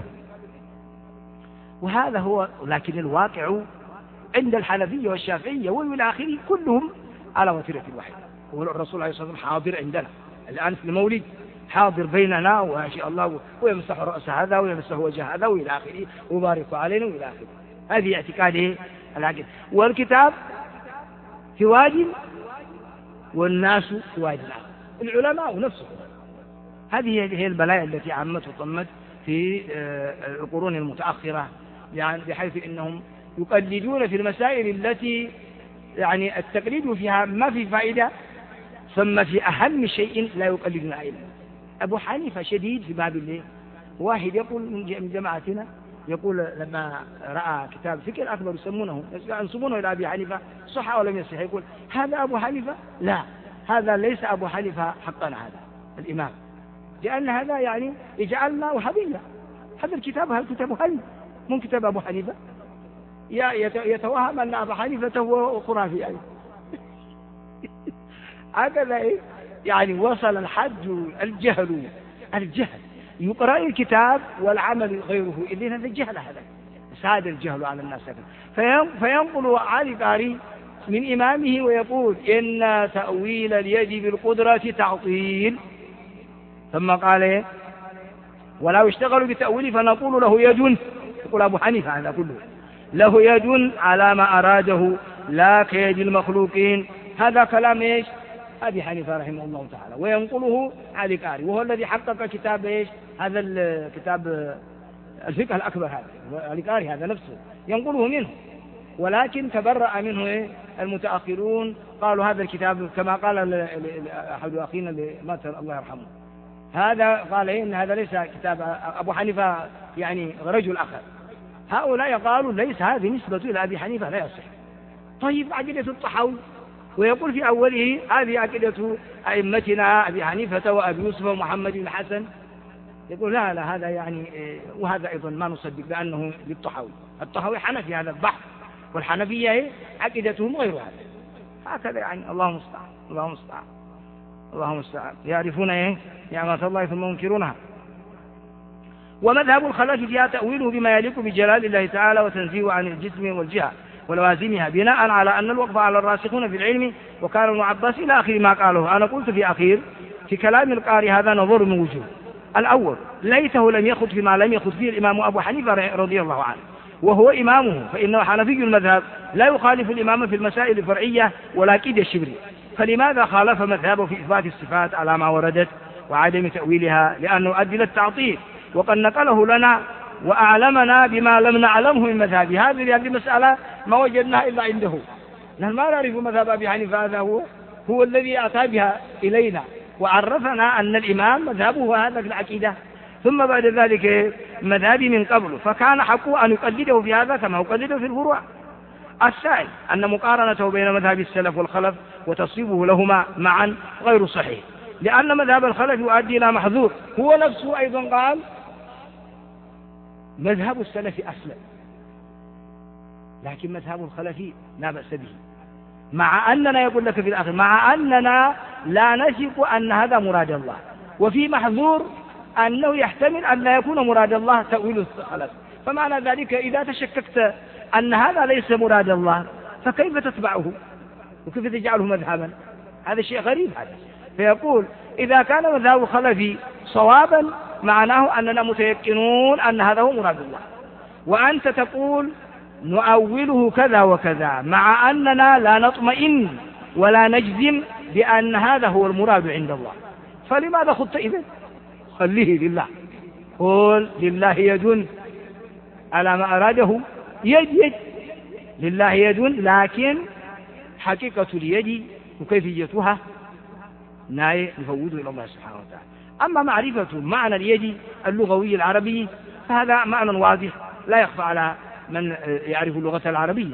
وهذا هو، لكن الواقع عند الحنفية والشافعية والآخرين كلهم على وتيرة واحدة، والرسول عليه الصلاة والسلام حاضر عندنا الآن في المولد حاضر بيننا وما شاء الله ويمسح رأس هذا ويمسح وجه هذا وإلى آخره ويبارك علينا وإلى آخره. هذه اعتقاده العقيدة. والكتاب في واد والناس في واد آخر، العلماء نفسهم. هذه هي البلايا التي عمت وطمت في القرون المتأخرة، يعني بحيث إنهم يقلدون في المسائل التي يعني التقليد فيها ما في فائدة، ثم في أهم شيء لا يقلدون علم. أبو حنيفة شديد في باب الليل. واحد يقول من جماعتنا يقول لما رأى كتاب فكر أكبر يسمونه ينسبونه إلى أبي حنيفة صح ولم يصح، يقول هذا أبو حنيفة؟ لا، هذا ليس أبو حنيفة حقا، هذا الإمام، لأن هذا يعني يجعلنا وهابية. هذا الكتاب هل كتاب هل من كتاب أبو حنيفة؟ يتوهم أن أبو حنيفة هو خرافي يعني. هكذا يعني وصل الحد الجهل الجهل يقرأ الكتاب والعمل غيره، إذن هذا الجهل، هذا ساد الجهل على الناس. فينقل علي قاري من إمامه ويقول إن تأويل اليد بالقدرة تعطيل، ثم قال ولا يشتغل بتأويل فنقول له يد، يقول أبو حنيفة هذا كله له يد على ما أراده لا كيد المخلوقين. هذا كلام إيش؟ أبي حنيفة رحمه الله تعالى، وينقله علي قاري وهو الذي حقق كتاب إيش؟ هذا الكتاب الفقه الأكبر، هذا علي قاري هذا نفسه ينقله منه، ولكن تبرأ منه إيه؟ المتأخرون قالوا هذا الكتاب كما قال أحد أخينا اللي مات الله يرحمه، هذا قال إيه؟ إن هذا ليس كتاب أبو حنيفة يعني رجل آخر. هؤلاء قالوا ليس هذه نسبة إلى أبي حنيفة لا يصح. طيب عقيدة الطحاوي ويقول في أوله هذه عقيدة أئمتنا أبي حنيفة وأبي يوسف ومحمد بن الحسن، يقول لا لا هذا يعني، وهذا أيضا ما نصدق بأنه للطحاوي. الطحاوي حنفي هذا البحث، والحنفية عقيدتهم غير هذا. هكذا يعني الله المستعان الله المستعان الله المستعان يعرفون إيه نعمة الله ثم ينكرونها. ومذهب الخلف فيها تأويله بما يليق بجلال الله تعالى وتنزيه عن الجسم والجهة ولوازمها، بناء على أن الوقف على الراسخون في العلم. وكان ابن عباس إلى آخر ما قاله. أنا قلت في أخير في كلام القاري هذا نظر من وجوه. الأول ليته لم يخض فيما لم يخض فيه الإمام أبو حنيفة رضي الله عنه وهو إمامه، فإنه حنفي المذهب لا يخالف الإمام في المسائل الفرعية ولا كيد الشبري، فلماذا خالف مذهبه في إثبات الصفات على ما وردت وعدم تأويلها؟ لأنه أدل التعطيل وقد نقله لنا وأعلمنا بما لم نعلمه من مذهبه. هذه المسألة ما وجدناها إلا عنده، نحن ما نعرف مذهب أبي حنيفة، هذا هو هو الذي أتى بها إلينا وعرفنا أن الإمام مذهبه هذا في العقيدة، ثم بعد ذلك مذهبي من قبله، فكان حقه أن يقلده في هذا كما يقلده في الفروع. الثاني أن مقارنته بين مذهب السلف والخلف وتصويبه لهما معا غير صحيح، لأن مذهب الخلف يؤدي إلى محظور. هو نفسه أيضا قال مذهب السلف أسلم، لكن مذهب الخلف لا بأس به، مع أننا يقول لك في الآخر مع أننا لا نثق أن هذا مراد الله، وفي محظور أنه يحتمل أن لا يكون مراد الله تأويل الخلف. فمعنى ذلك إذا تشككت أن هذا ليس مراد الله فكيف تتبعه وكيف تجعله مذهبا؟ هذا شيء غريب هذا. فيقول إذا كان مذهب الخلف صوابا معناه أننا متيقنون أن هذا هو مراد الله، وأنت تقول نؤوله كذا وكذا، مع أننا لا نطمئن ولا نجزم بأن هذا هو المراد عند الله، فلماذا خذت إذن؟ خليه لله، قول لله يد على ما أراده، يد يد لله يد، لكن حقيقة اليد وكيفيتها ناي نفوضه إلى الله سبحانه وتعالى. أما معرفة معنى اليد اللغوي العربي فهذا معنى واضح لا يخفى على من يعرف اللغة العربية.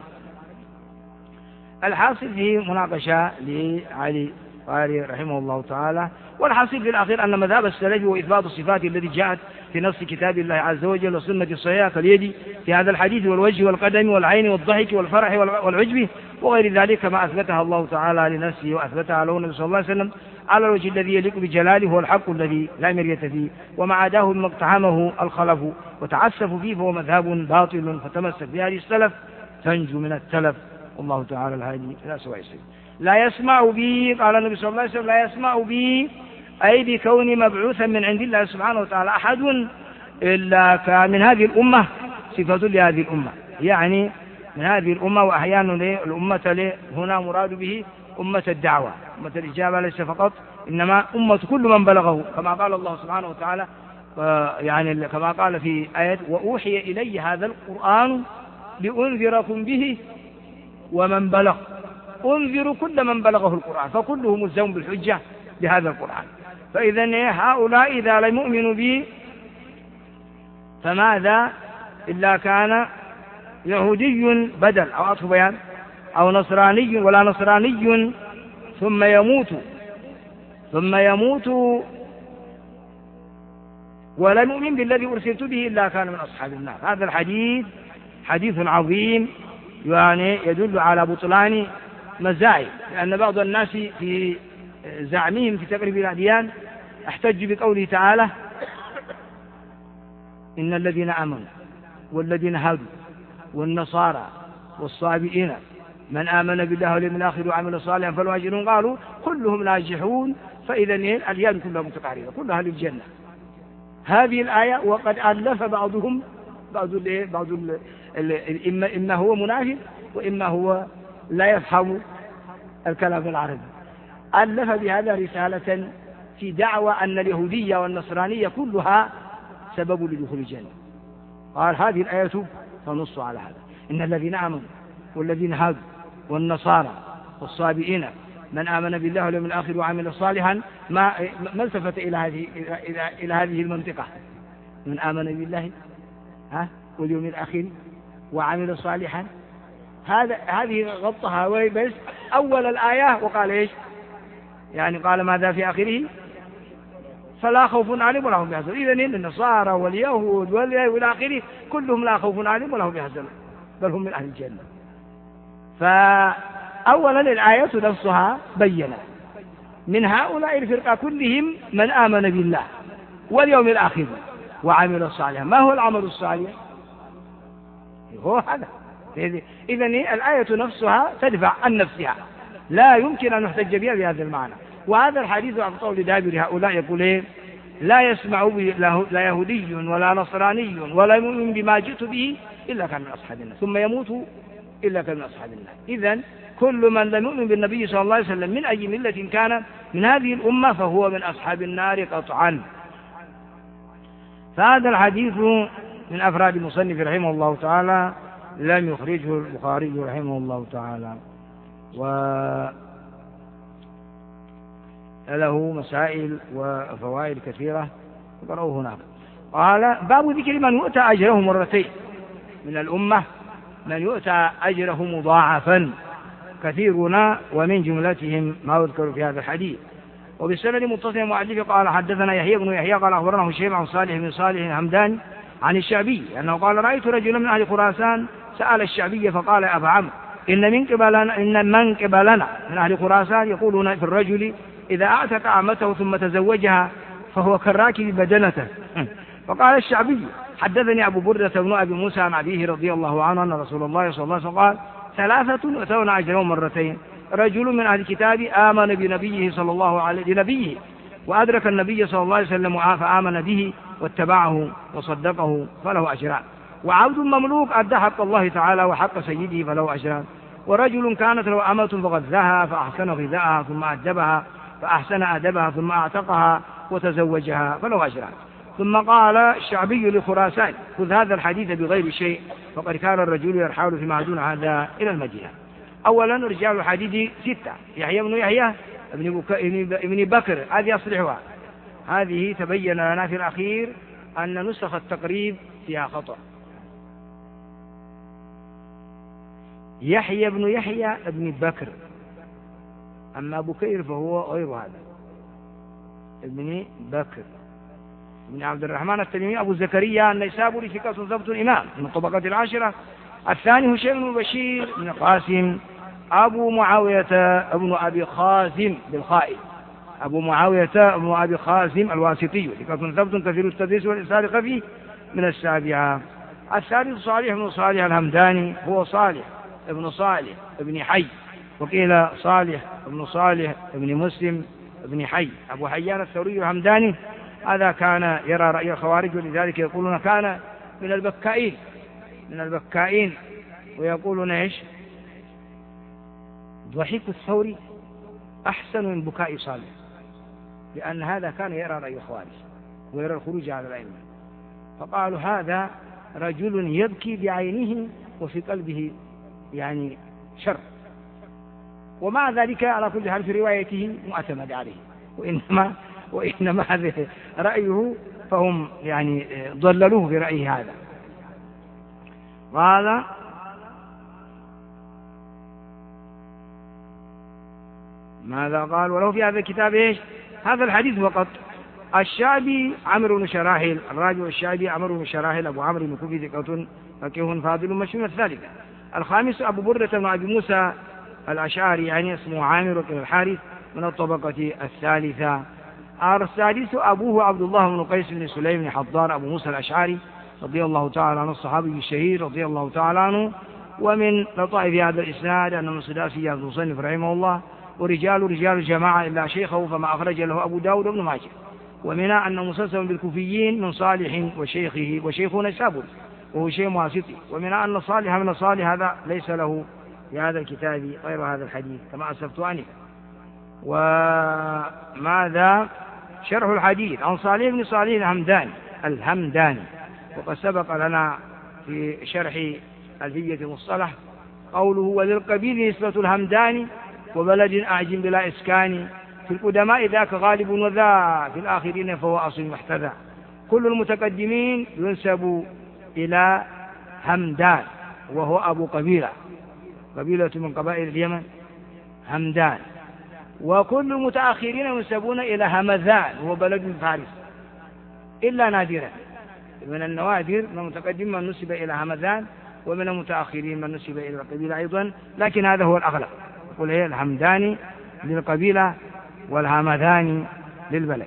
الحاصل في مناقشة لعلي قاري رحمه الله تعالى، والحاصل في الأخير أن مذهب السلف وإثبات الصفات التي جاءت في نص كتاب الله عز وجل والسنة الصحيحة كاليد في هذا الحديث والوجه والقدم والعين والضحك والفرح والعجب وغير ذلك كما أثبتها الله تعالى لنفسه وأثبتها له النبي صلى الله عليه وسلم على الوجه الذي يليق بجلاله، هو الحق الذي لا مرية فيه، وما عداه مما اقتحمه الخلف وتعسف فيه فهو مذهب باطل، فتمسك بهذه السلف تنجو من التلف. والله تعالى الهادي إلى سواء السبيل. لا يسمع بي، قال النبي صلى الله عليه وسلم لا يسمع بي أي بكون مبعوثا من عند الله سبحانه وتعالى أحد إلا كان من هذه الأمة صفة لهذه الأمة، يعني من هذه الأمة. وأحيانا الأمة هنا مراد به أمة الدعوة، أمة الإجابة ليس فقط، إنما أمة كل من بلغه، كما قال الله سبحانه وتعالى يعني كما قال في آية وأوحي إلي هذا القرآن لأنذركم به ومن بلغ. أنذر كل من بلغه القرآن، فكله ملزم بالحجة بهذا القرآن. فإذا هؤلاء إذا لم يؤمنوا به فماذا إلا كان يهودي بدل أو عطف بيان، أو نصراني ولا نصراني ثم يموت ثم يموت ولم يؤمن بالذي أرسلت به إلا كان من أصحاب النار. هذا الحديث حديث عظيم يعني يدل على بطلان مزاعم، لأن بعض الناس في زعمهم في تقريب الأديان احتج بقوله تعالى إن الذين آمنوا والذين هادوا والنصارى والصابئين من آمن بالله واليوم الآخر وعمل صالحا فالمهاجرون قالوا كلهم ناجحون. فإذا الأديان كلها متقاربة كلها للجنة. هذه الآية وقد ألف بعضهم بعض ال بعض ال إما, إما هو منافق وإما هو لا يفهم الكلام العربي، ألف بهذا رسالة في دعوى أن اليهودية والنصرانية كلها سبب لدخول الجنة. قال هذه الآية تنص على هذا، إن الذين آمنوا والذين هادوا والنصارى والصابئين من آمن بالله واليوم الآخر وعمل صالحا. ما ما التفت إلى هذه إلى إلى هذه المنطقة، من آمن بالله ها واليوم الآخر وعمل صالحا، هذا هذه غطها بس أول الآية وقال إيش يعني قال ماذا في آخره فلا خوف عليهم ولا هم يحزنون. إذن النصارى واليهود والى آخره كلهم لا خوف عليهم ولا هم يحزنون بل هم من أهل الجنة. فأولا الآية نفسها بيّنت من هؤلاء الفرقة كلهم من آمن بالله واليوم الآخر وعمل صالحا. ما هو العمل الصالح؟ هو هذا. إذن الآية نفسها تدفع عن نفسها، لا يمكن أن نحتج بها بهذا المعنى. وهذا الحديث عن قول دابر هؤلاء يقول إيه؟ لا يسمع لا يهودي ولا نصراني ولا يؤمن بما جئت به إلا كان من أصحاب النار ثم يموت إلا كان من أصحاب النار. إذن كل من لم يؤمن بالنبي صلى الله عليه وسلم من أي ملة كان من هذه الأمة فهو من أصحاب النار قطعا. فهذا الحديث من أفراد المصنف رحمه الله تعالى لم يخرجه البخاري رحمه الله تعالى، وله مسائل وفوائد كثيرة قرأوه هناك. قال باب ذكر من يؤتى أجره مرتين من الأمة، من يؤتى أجره مضاعفا كثيرنا ومن جملتهم ما يذكر في هذا الحديث. وبالسند متصل مؤلف قال حدثنا يحيى بن يحيى قال أخبرنا هشيم عن صالح بن صالح الهمداني عن الشعبي أنه قال رأيت رجلا من أهل خراسان سأل الشعبي فقال يا أبا عمرو إن من قبلنا إن من قبلنا من أهل خراسان يقولون في الرجل إذا أعتق عمته ثم تزوجها فهو كالراكب بدنته. فقال الشعبي حدثني أبو بردة بن أبي موسى عن أبيه رضي الله عنه أن رسول الله صلى الله عليه وسلم قال ثلاثة يؤتون أجرهم مرتين، رجل من أهل الكتاب آمن بنبيه صلى الله عليه بنبيه وأدرك النبي صلى الله عليه وسلم فآمن به واتبعه وصدقه فله أجران، وعبد مملوك أدى حق الله تعالى وحق سيده فله أجران، ورجل كانت له أمة فغذاها فأحسن غذاءها ثم أدبها فأحسن أدبها ثم أعتقها وتزوجها فله أجران. ثم قال الشعبي لخراسان خذ هذا الحديث بغير شيء فقد كان الرجل يرحل فيما دون هذا إلى المدينة. أولا رجال الحديث ستة، يحيى بن يحيى ابن, ابن بكر هذه أصلحها، هذه تبين لنا في الأخير أن نسخ التقريب فيها خطأ. يحيى بن يحيى ابن بكر، أما بكير فهو غير هذا، ابن بكر بن عبد الرحمن التميمي أبو زكريا النيسابوري ثقة ضبط إمام من الطبقة العاشرة. الثاني هشيم بن بشير بن قاسم أبو معاوية ابن أبي خازم بالخائف، أبو معاوية ابن أبي خازم الواسطي ثقة ضبط كثير التدريس والإرسال خفي من السابعة. الثالث صالح بن صالح الهمداني هو صالح ابن صالح ابن حي، وقيل صالح ابن صالح ابن مسلم بن حي أبو حيان الثوري الهمداني، هذا كان يرى رأي الخوارج، ولذلك يقولون كان من البكائين من البكائين ويقولون إيش؟ ضحك الثوري أحسن من بكاء صالح، لأن هذا كان يرى رأي الخوارج ويرى الخروج على الأئمة، فقالوا هذا رجل يبكي بعينه وفي قلبه يعني شر، ومع ذلك على كل حال في روايته معتمد عليه، وإنما وإنما هذا رأيه، فهم يعني ضللوه برأيه هذا. قال ماذا قال؟ ولو في هذا الكتاب إيش؟ هذا الحديث فقط. الشعبي عمرو بن شراحيل، الراجل الشعبي عمرو بن شراحيل أبو عمرو بن كوفي ثقة فقيه فاضل مشهور. الثالثة. الخامس أبو بردة بن أبي موسى الأشعري، يعني اسمه عامر بن الحارث، من الطبقة الثالثة. السادس أبوه عبد الله بن قيس بن سليم بن حضار أبو موسى الأشعري رضي الله تعالى عنه، الصحابي الشهير رضي الله تعالى عنه. ومن لطائف هذا الإسناد أن السداسي عبد المصنف رحمه الله ورجال رجال الجماعة إلا شيخه فما أخرج له أبو داود بن ماجه. ومنها أن مسلسل بالكوفيين من صالح وشيخه وشيخه نسابه وهو شيء واسطي. ومنها أن صالح من صالح هذا ليس له في هذا الكتاب غير هذا الحديث كما أسفت عنه. وماذا شرح الحديث عن صالح بن صالح الهمداني الهمداني وقد سبق لنا في شرح ألفية المصطلح قوله وللقبيل نسبة الهمداني وبلد أعجم بلا إسكان، في القدماء ذاك غالب وذا في الآخرين فهو أصل محتذى. كل المتقدمين ينسب إلى همدان وهو أبو قبيلة، قبيلة من قبائل اليمن همدان. وكل المتأخرين ينسبون إلى همذان وهو بلد فارس، إلا نادرا من النوادر من المتقدم من نسب إلى همذان، ومن المتأخرين من نسب إلى القبيلة أيضا، لكن هذا هو الأغلب. يقول هي الهمداني للقبيلة والهمذاني للبلد.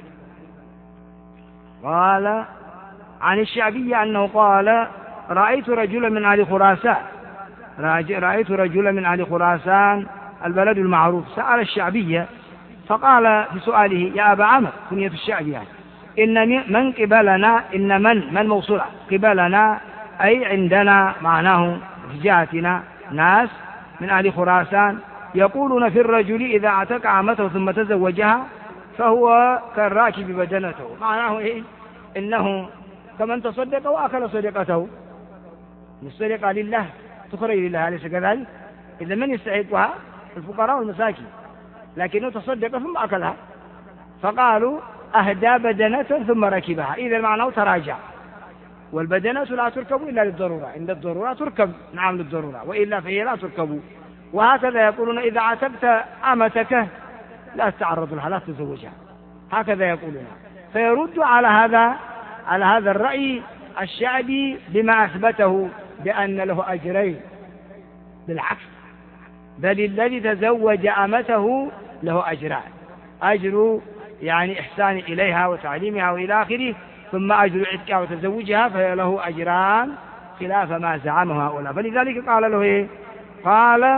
قال عن الشعبي أنه قال رأيت رجلا من أهل خراسان رأيت رجلا من أهل خراسان البلد المعروف سأل الشعبية فقال في سؤاله يا أبا عمرو، كنية الشعبي يعني، إن من قبلنا إن من من موصولة قبلنا أي عندنا، معناه في جهتنا ناس من أهل خراسان يقولون في الرجل إذا اعتق عامته ثم تزوجها فهو كالراكب بدنته، معناه إيه؟ إنه كمن تصدق وأكل صدقته، الصدقة لله تخرج لله، أليس كذلك؟ إذا من يستحقها؟ الفقراء والمساكين، لكنه تصدق ثم أكلها، فقالوا أهدى بدنة ثم ركبها، إذا معناه تراجع. والبدنة لا تركب إلا للضرورة، عند الضرورة تركب، نعم للضرورة، وإلا فهي لا تركب. وهكذا يقولون إذا عتقت أمتك لا تتعرض لها، لا تزوجها، هكذا يقولون. فيرد على هذا على هذا الرأي الشعبي بما أثبته بأن له أجرين، بالعكس، بل الذي تزوج أمته له أجران، أجر يعني إحسان إليها وتعليمها وإلى آخره، ثم أجر عتقها وتزوجها فله أجران خلاف ما زعمه هؤلاء. فلذلك قال له إيه؟ قال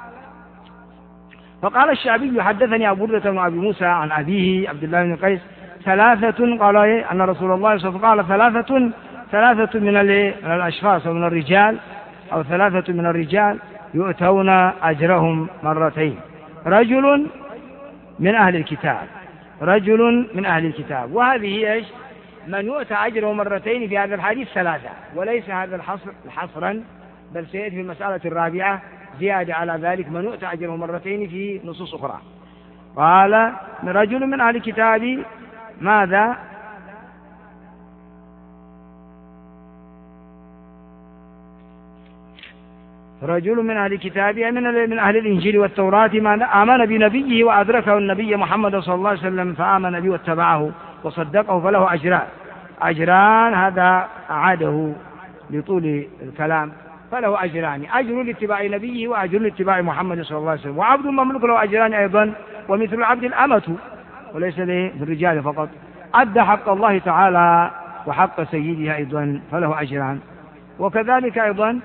فقال الشعبي حدثني أبو بردة بن أبي موسى عن أبيه عبد الله بن قيس ثلاثة، قال إيه؟ أن رسول الله صلى الله عليه وسلم قال ثلاثة ثلاثة من الأشخاص ومن الرجال، أو ثلاثة من الرجال يؤتون أجرهم مرتين، رجل من أهل الكتاب رجل من أهل الكتاب وهذه إيش؟ من يؤتى أجره مرتين في هذا الحديث ثلاثة، وليس هذا الحصر حصرا، بل سيأتي في المسألة الرابعة زيادة على ذلك، من يؤتى أجره مرتين في نصوص أخرى. قال رجل من أهل الكتاب ماذا؟ رجل من أهل الكتاب من من أهل الإنجيل والتوراة من آمن بنبيه وأدركه النبي محمد صلى الله عليه وسلم فآمن به واتبعه وصدقه فله أجران أجران هذا أعاده لطول الكلام، فله أجران، أجر لاتباع نبيه وأجر لاتباع محمد صلى الله عليه وسلم. وعبد مملوك له أجران أيضا، ومثل العبد الأمة، وليس للرجال فقط، أدى حق الله تعالى وحق سيدها أيضا فله أجران. وكذلك أيضا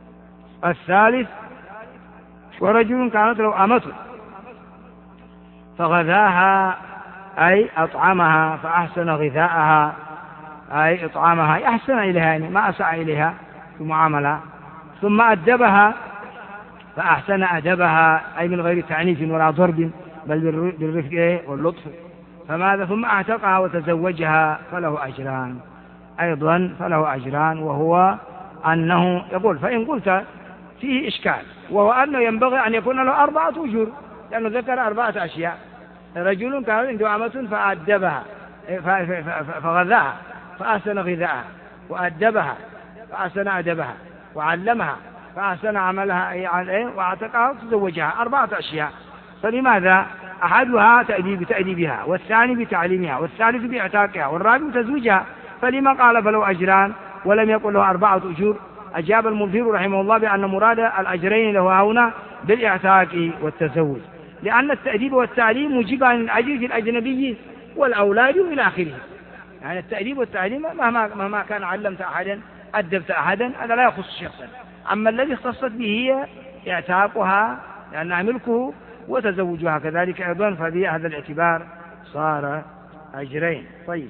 الثالث ورجل كانت له أمة فغذاها أي أطعمها فأحسن غذاءها، أي إطعامها أحسن إليها يعني ما أساء إليها في معاملة. ثم أدبها فأحسن أدبها أي من غير تعنيف ولا ضرب بل بالرفق واللطف. فماذا؟ ثم أعتقها وتزوجها فله أجران أيضا، فله أجران، وهو أنه يقول فإن قلت فيه إشكال، وهو أنه ينبغي أن يكون له أربعة أجور، لأنه ذكر أربعة أشياء. رجل كان عنده أمة فأدبها فغذاها فأحسن غذاءها، وأدبها فأحسن أدبها، وعلمها فأحسن عملها أي وأعتقها وتزوجها، أربعة أشياء. فلماذا؟ أحدها تأديب تأديبها، والثاني بتعليمها، والثالث بإعتاقها، والرابع تزويجها. فلما قال فله أجران ولم يقل له أربعة أجور؟ أجاب المنذر رحمه الله بأن مراد الأجرين له هنا بالإعتاق والتزوج، لأن التأديب والتعليم موجبان للأجر في الأجنبي والأولاد إلى آخره. يعني التأديب والتعليم مهما مهما كان علمت أحدا أدبت أحدا هذا لا يخص شخصا، أما الذي اختصت به هي إعتاقها لأنها ملكه وتزوجها كذلك أيضا، ففي هذا الاعتبار صار أجرين. طيب.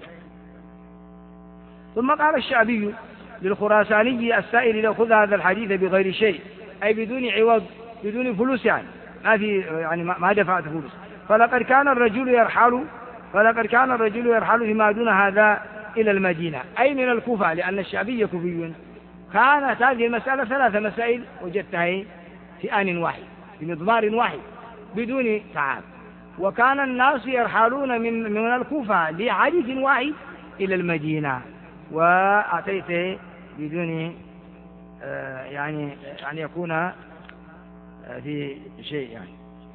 ثم قال الشعبي للخراساني السائل لو خذ هذا الحديث بغير شيء أي بدون عوض بدون فلوس، يعني ما في يعني ما دفعت فلوس، فلقد كان الرجل يرحل فلقد كان الرجل يرحل فيما دون هذا إلى المدينة أي من الكوفة، لأن الشعبي كوفي. كانت هذه المسألة ثلاث مسائل وجدتها في آن واحد في مضمار واحد بدون تعب، وكان الناس يرحلون من من الكوفة لحديث واحد إلى المدينة، وأتيته بدون آه يعني أن يكون آه في شيء يعني.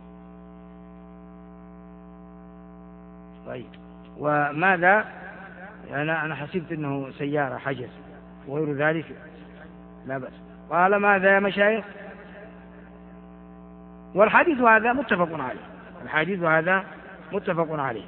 طيب. وماذا؟ أنا أنا حسبت أنه سيارة حجز وغير ذلك لا بأس. قال ماذا يا مشايخ؟ والحديث هذا متفق عليه، الحديث هذا متفق عليه.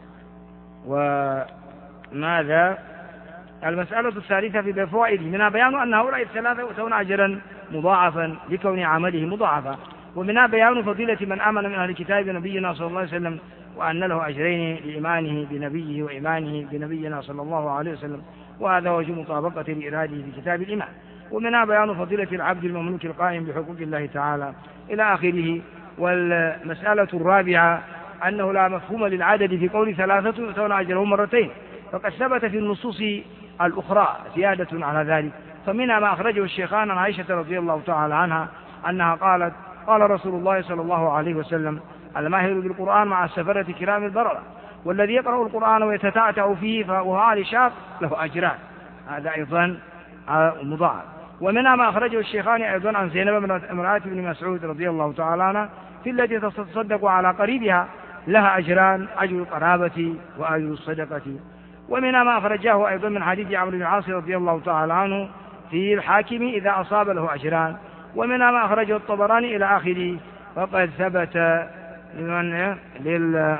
وماذا؟ المسألة الثالثة في بفوائد منها بيان أن هؤلاء الثلاثة يؤتون أجرا مضاعفا لكون عمله مضاعفا، ومنها بيان فضيلة من آمن من أهل الكتاب نبينا صلى الله عليه وسلم وأن له أجرين لإيمانه بنبيه وإيمانه بنبينا صلى الله عليه وسلم، وهذا وجه مطابقة لإراده في كتاب الإيمان. ومنها بيان فضيلة العبد المملوك القائم بحقوق الله تعالى إلى آخره. والمسألة الرابعة أنه لا مفهوم للعدد في قول ثلاثة يؤتون أجرهم مرتين، فقد ثبت في النصوص الأخرى زيادة على ذلك. فمنها ما أخرجه الشيخان عن عائشة رضي الله تعالى عنها أنها قالت قال رسول الله صلى الله عليه وسلم الماهر بالقرآن مع السفرة كرام البررة، والذي يقرأ القرآن ويتتعتع فيه فهو عالي شاق له أجران، هذا أيضا مضاعف. ومنها ما أخرجه الشيخان أيضا عن زينب امرأة بن مسعود رضي الله تعالى عنها في التي تصدق على قريبها لها أجران، أجر القرابة وأجر الصدقة. ومنها ما أخرجه أيضا من حديث عمرو بن العاص رضي الله تعالى عنه في الحاكم إذا أصاب له أجران. ومنها ما أخرجه الطبراني إلى آخره. وقد ثبت لل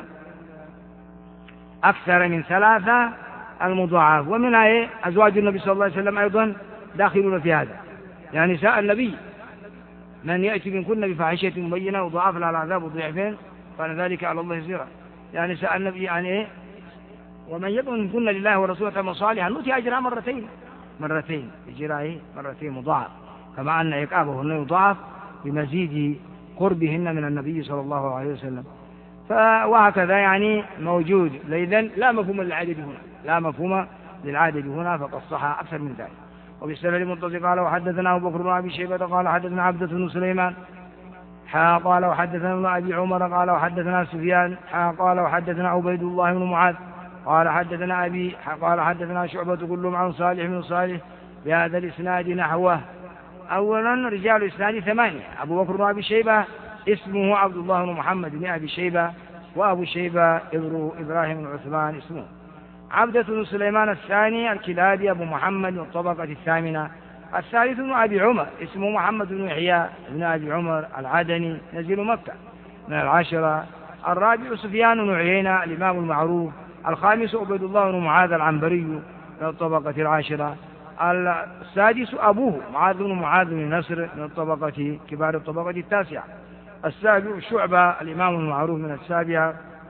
أكثر من ثلاثة المضاعف. ومنها أزواج النبي صلى الله عليه وسلم أيضا داخلون في هذا، يعني نساء النبي من يأتي منكن بفاحشة مبينة وضعاف لها العذاب ضعفين كان ذلك على الله يسيرا، يعني نساء النبي يعني إيه؟ ومن يكن منكن لله ورسوله مصالحا نؤتي أجرها مرتين مرتين إجرائه مرتين مضاعف، كما أن عقابهن يضاعف بمزيد قربهن من النبي صلى الله عليه وسلم. وهكذا يعني موجود. إذن لا مفهوم للعدد هنا، لا مفهوم للعدد هنا، فقد صح أكثر من ذلك. وبالسند المتصل قال وحدثنا أبو بكر بن أبي شيبة قال حدثنا عبدة بن سليمان حا قال وحدثنا ابن أبي عمر قال وحدثنا سفيان حا قال وحدثنا عبيد الله بن معاذ قال حدثنا أبي قال حدثنا شعبة كلهم عن صالح بن صالح بهذا الإسناد نحوه. أولا رجال الإسناد ثمانية: أبو بكر بن أبي شيبة اسمه عبد الله بن محمد بن أبي شيبة، وأبو شيبة ابن إبراهيم بن عثمان اسمه عبدة بن سليمان الثاني الكلابي أبو محمد من الطبقة الثامنة. الثالث بن أبي عمر اسمه محمد بن يحيى بن أبي عمر العدني نزيل مكة من العشرة. الرابع سفيان بن عيينة الإمام المعروف. الخامس عبيد الله بن معاذ العنبري من الطبقة العاشرة. السادس أبوه معاذ بن معاذ بن نصر من الطبقة كبار الطبقة التاسعة. السابع شعبة الإمام المعروف من السابعة.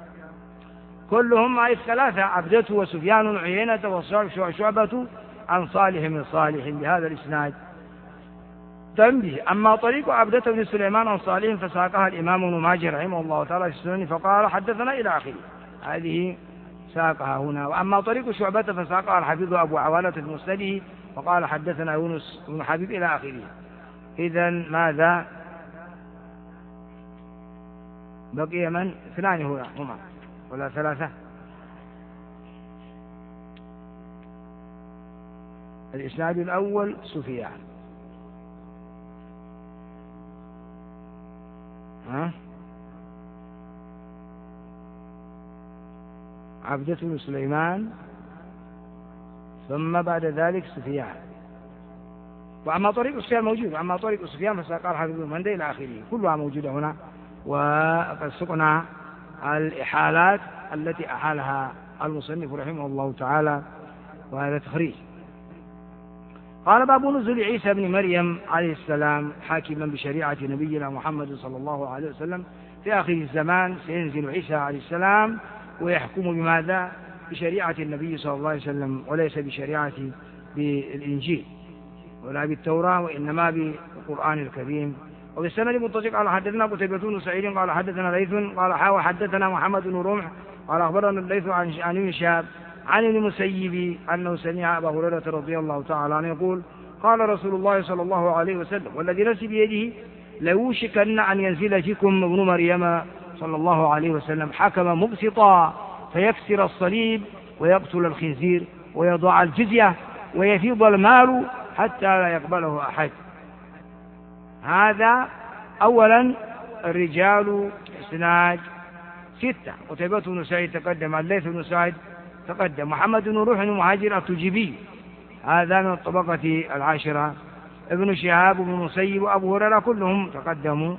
كلهم أي ثلاثة، عبدة وسفيان وعيينة وشعبة عن صالح من صالح بهذا الإسناد. تنبيه. أما طريق عبدة بن سليمان عن صالح فساقها الإمام ابن ماجه رحمه الله تعالى في السنن فقال حدثنا إلى آخره، هذه ساقها هنا. وأما طريق شعبة فساقها الحفيظ أبو عوانة في مسنده فقال حدثنا يونس بن حبيب إلى آخره. إذن ماذا بقي؟ من اثنان هنا هما ولا ثلاثة؟ الإسناد الأول سفيان، ها عبدة بن سليمان، ثم بعد ذلك سفيان. وأما طريق سفيان موجود، وأما طريق سفيان فساق الحفيظ بن مندى إلى آخره، كلها موجودة هنا. وقد سقنا الإحالات التي أحالها المصنف رحمه الله تعالى، وهذا تخريج. قال باب نزول عيسى بن مريم عليه السلام حاكما بشريعة نبينا محمد صلى الله عليه وسلم في آخر الزمان. سينزل عيسى عليه السلام ويحكم بماذا؟ بشريعة النبي صلى الله عليه وسلم، وليس بشريعة بالإنجيل ولا بالتوراة، وإنما بالقرآن الكريم. وبالسند المتصل قال حدثنا قتيبة بن سعيد قال حدثنا ليث قال حاوى حدثنا محمد بن رمح قال أخبرنا الليث عن ابن شهاب عن المسيب أنه سمع أبا هريرة رضي الله تعالى عنه يقول قال رسول الله صلى الله عليه وسلم والذي نفسي بيده ليوشكن أن ينزل فيكم ابن مريم صلى الله عليه وسلم حكم مبسطا فيكسر الصليب ويقتل الخنزير ويضع الجزية ويفيض المال حتى لا يقبله أحد. هذا أولا. الرجال إسناد ستة، قتيبة بن سعيد تقدم، الليث بن سعيد تقدم، محمد بن روح المهاجر التجيبي هذا من الطبقة العاشرة، ابن شهاب بن مسيب وأبو هريرة كلهم تقدموا.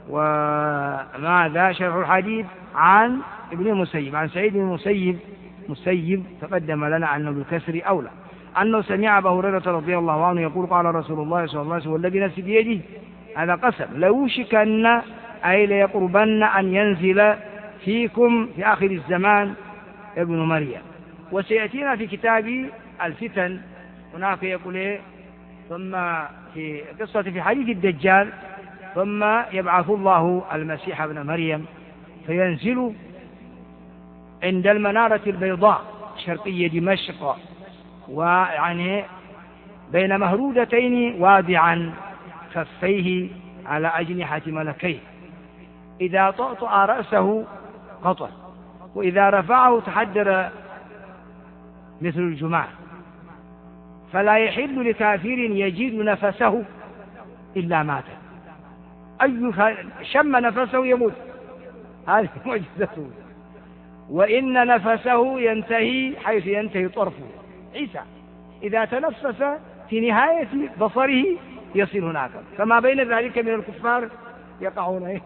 وماذا شرح الحديث عن ابن المسيب عن سعيد بن المسيب مسيب تقدم لنا أنه بالكسر أولى، أنه سمع أبا هريرة رضي الله عنه يقول قال رسول الله صلى الله عليه وسلم والذي نفسي بيده، هذا قسم، ليوشكن أي ليقربن أن ينزل فيكم في آخر الزمان ابن مريم. وسيأتينا في كتاب الفتن هناك يقول إيه ثم في قصة في حديث الدجال ثم يبعث الله المسيح ابن مريم فينزل عند المنارة البيضاء شرقية دمشق، ويعني بين مهرودتين واضعا كفيه على أجنحة ملكيه، إذا طأطأ رأسه قطر، وإذا رفعه تحدر مثل الجماع، فلا يحل لكافر يجد نفسه إلا مات، أي شم نفسه يموت، هذه معجزته. وإن نفسه ينتهي حيث ينتهي طرفه، عيسى إذا تنفس في نهاية بصره يصل هناك، فما بين ذلك من الكفار يقعون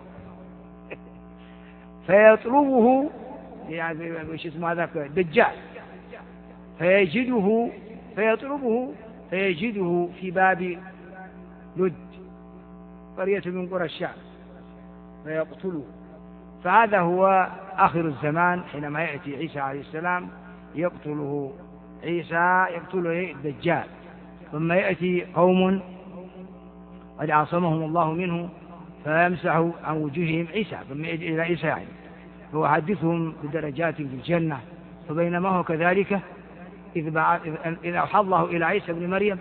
فيطلبه يعني وش اسمه هذاك الدجال فيجده فيطلبه فيجده في باب لد قرية من قرى الشام فيقتله. فهذا هو آخر الزمان حينما يأتي عيسى عليه السلام يقتله عيسى يقتله الدجال، ثم يأتي قوم قد عاصمهم الله منه فيمسح عن وجوههم عيسى، ثم يجي إلى عيسى يعني فيحدثهم بدرجات في الجنة. فبينما هو كذلك إذ أوحى الله إلى عيسى بن مريم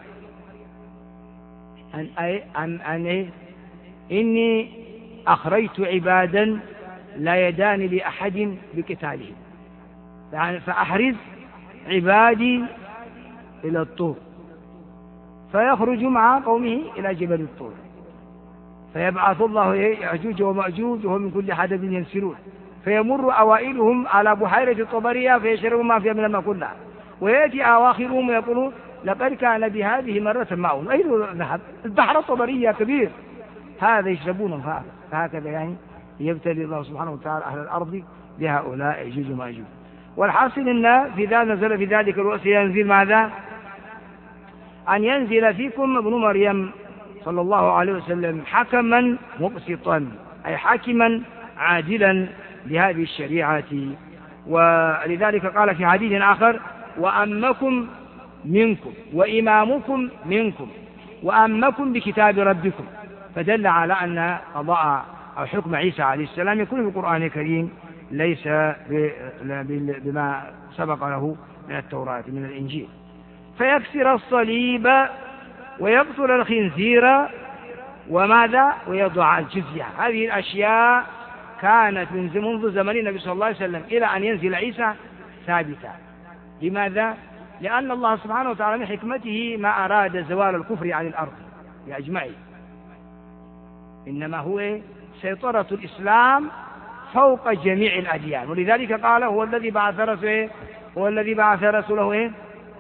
أن, أن, أن إني أخرجت عبادا لا يدان لأحد بقتالهم، يعني فأحرز عبادي إلى الطور، فيخرج مع قومه إلى جبل الطور، فيبعث الله يأجوج ومأجوج وهم من كل حدب ينسلون، فيمر أوائلهم على بحيرة الطبرية فيشربوا ما فيها من الماء كلها، ويأتي أواخرهم ويقولون لقد كان بهذه مرة معهم، أين ذهب؟ البحر الطبرية كبير، هذا يشربون فهذا. فهكذا يعني يبتلي الله سبحانه وتعالى أهل الأرض بهؤلاء يأجوج ومأجوج. والحاصل أن في ذا نزل في ذلك الوقت ينزل ماذا؟ أن ينزل فيكم ابن مريم صلى الله عليه وسلم حكما مقسطا، أي حاكما عادلا بهذه الشريعة ولذلك قال في حديث آخر وأمكم منكم وإمامكم منكم وأمكم بكتاب ربكم، فدل على أن قضاء أو حكم عيسى عليه السلام يكون في القرآن الكريم ليس بما سبق له من التوراة من الإنجيل. فيكسر الصليب ويقتل الخنزير وماذا ويضع الجزية. هذه الأشياء كانت من منذ زمن النبي صلى الله عليه وسلم إلى أن ينزل عيسى ثابتة. لماذا؟ لأن الله سبحانه وتعالى من حكمته ما أراد زوال الكفر عن الأرض بأجمعه، إنما هو سيطرة الإسلام فوق جميع الأديان. ولذلك قال هو الذي بعث رسوله هو الذي بعث رسوله إيه؟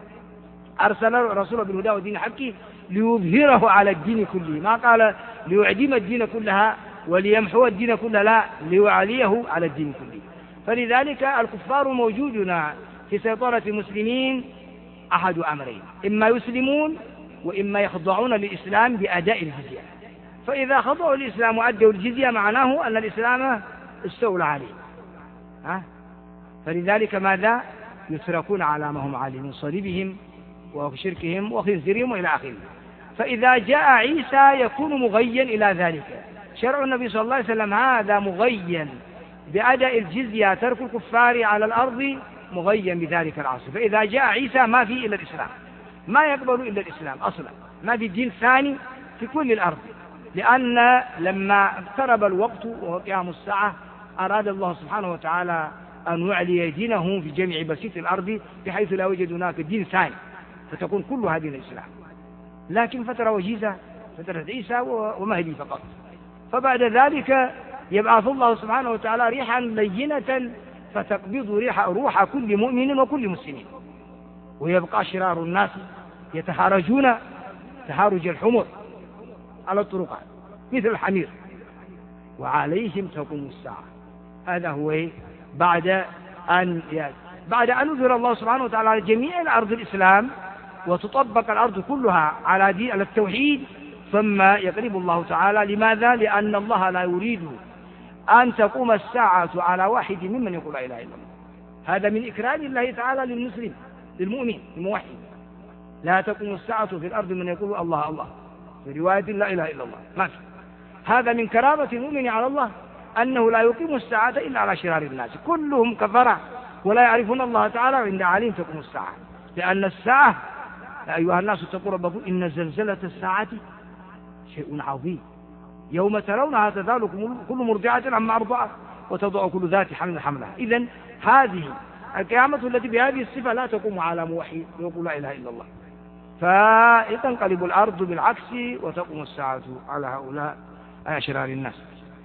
أرسل رسوله بالهدى والدين الحق ليظهره على الدين كله، ما قال ليعدم الدين كلها وليمحو الدين كله، لا، ليعليه على الدين كله. فلذلك الكفار موجودون في سيطرة المسلمين أحد أمرين، إما يسلمون وإما يخضعون للإسلام بأداء الجزية. فإذا خضعوا الإسلام وأدوا الجزية معناه أن الإسلام استولى عليه. ها؟ فلذلك ماذا؟ يتركون على ما هم عليه من صليبهم وشركهم وخنزيرهم وإلى آخره. فإذا جاء عيسى يكون مغيا إلى ذلك. شرع النبي صلى الله عليه وسلم هذا مغيا بأداء الجزية، ترك الكفار على الأرض مغيا بذلك العصر. فإذا جاء عيسى ما في إلا الإسلام، ما يقبل إلا الإسلام أصلا، ما في دين ثاني في كل الأرض. لأن لما اقترب الوقت وقيام الساعة أراد الله سبحانه وتعالى أن يعلي دينه في جميع بسيط الأرض بحيث لا يوجد هناك دين ثاني، فتكون كل هذه الإسلام. لكن فترة وجيزة، فترة عيسى ومهدي فقط. فبعد ذلك يبعث الله سبحانه وتعالى ريحا لينة فتقبض ريح روح كل مؤمن وكل مسلم، ويبقى شرار الناس يتحارجون تحارج الحمر على الطرقات مثل الحمير، وعليهم تقوم الساعة. هذا هو بعد أن بعد أن أظهر الله سبحانه وتعالى على جميع الأرض الإسلام وتطبق الأرض كلها على دين على التوحيد، ثم يقرب الله تعالى. لماذا؟ لأن الله لا يريد أن تقوم الساعة على واحد ممن يقول لا إله إلا الله. هذا من إكرام الله تعالى للمسلم للمؤمن الموحد. لا تقوم الساعة في الأرض من يقول الله الله، في رواية لا إله إلا الله ما في. هذا من كرامة المؤمن على الله أنه لا يقيم الساعة إلا على شرار الناس، كلهم كفرة ولا يعرفون الله تعالى، وعند عليهم تقوم الساعة. لأن الساعة يا أيها الناس اتقوا ربكم إن زلزلة الساعة شيء عظيم، يوم ترونها تذهل كل مرضعة عما أرضعت وتضع كل ذات حمل حملها. إذن هذه القيامة التي بهذه الصفة لا تقوم على موحد يقول لا إله إلا الله، فتنقلب الأرض بالعكس وتقوم الساعة على هؤلاء أشرار الناس.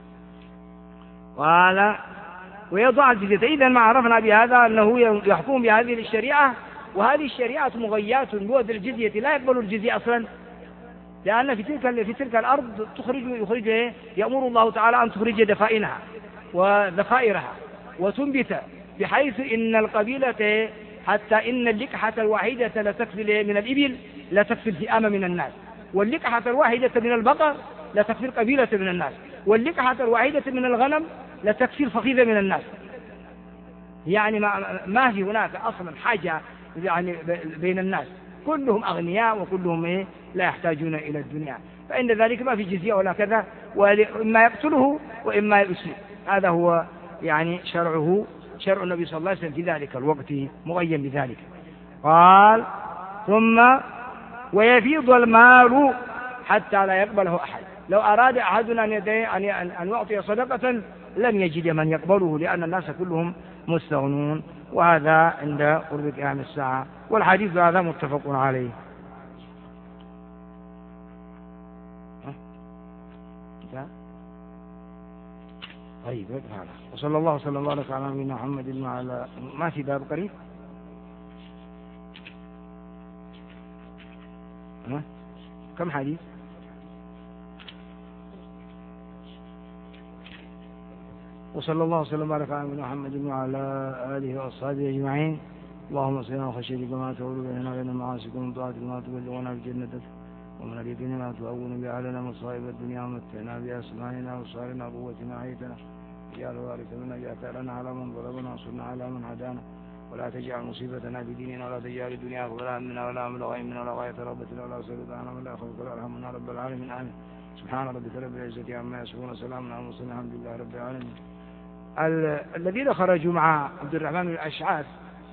قال ويضع الجزية. إذن ما عرفنا بهذا أنه يحكم بهذه الشريعة، وهذه الشريعة مغيات بود الجزية، لا يقبل الجزية أصلا، لأن في تلك في تلك الأرض تخرج يخرج يأمر الله تعالى أن تخرج دفائنها وذخائرها وتنبت، بحيث إن القبيلة حتى إن اللقحة الواحدة لا تكفي من الإبل لا تكفي الفئام من الناس، واللقحة الواحدة من البقر لا تكفي القبيلة من الناس، واللقحة الواحدة من الغنم لا تكفي الفخذ من الناس. يعني ما, ما في هناك أصلا حاجة يعني بين الناس، كلهم أغنياء وكلهم إيه لا يحتاجون إلى الدنيا. فإن ذلك ما في جزية ولا كذا، وإما يقتله وإما يسلم. هذا هو يعني شرعه، شرع النبي صلى الله عليه وسلم في ذلك الوقت مغيّن بذلك. قال ثم ويفيض المال حتى لا يقبله أحد. لو أراد أحدنا أن أن يعطي صدقة لم يجد من يقبله، لأن الناس كلهم مستغنون. وهذا عند قرب قيام الساعة، والحديث هذا متفق عليه. طيب هذا. وصلى الله وسلم وبارك على نبينا محمد وعلى ما في باب قريب. ها كم حديث؟ وصلى الله وسلم وبارك على نبينا محمد وعلى آله وأصحابه أجمعين. اللهم صل وخشيتك ما تقول بيننا وبين المعاصي ومن طاعتك ما تبلغنا بجنتك ومن اليقين ما تهون به علينا مصائب الدنيا ومتعنا بأسماعنا وأبصارنا وقوتنا أحييتنا اجعل الوارث منا اجعل ثأرنا على من ظلمنا وانصرنا على من عادانا ولا تجعل مصيبتنا في ديننا ولا تجعل الدنيا أكبر همنا ولا مبلغ علمنا ولا غاية رغبتنا ولا تسلط علينا من لا يخافك ولا يرحمنا رب العالمين آمين. سبحان ربك رب العزة عما يصفون وسلام على المرسلين الحمد لله رب العالمين. الذين خرجوا مع عبد الرحمن بن الأشعث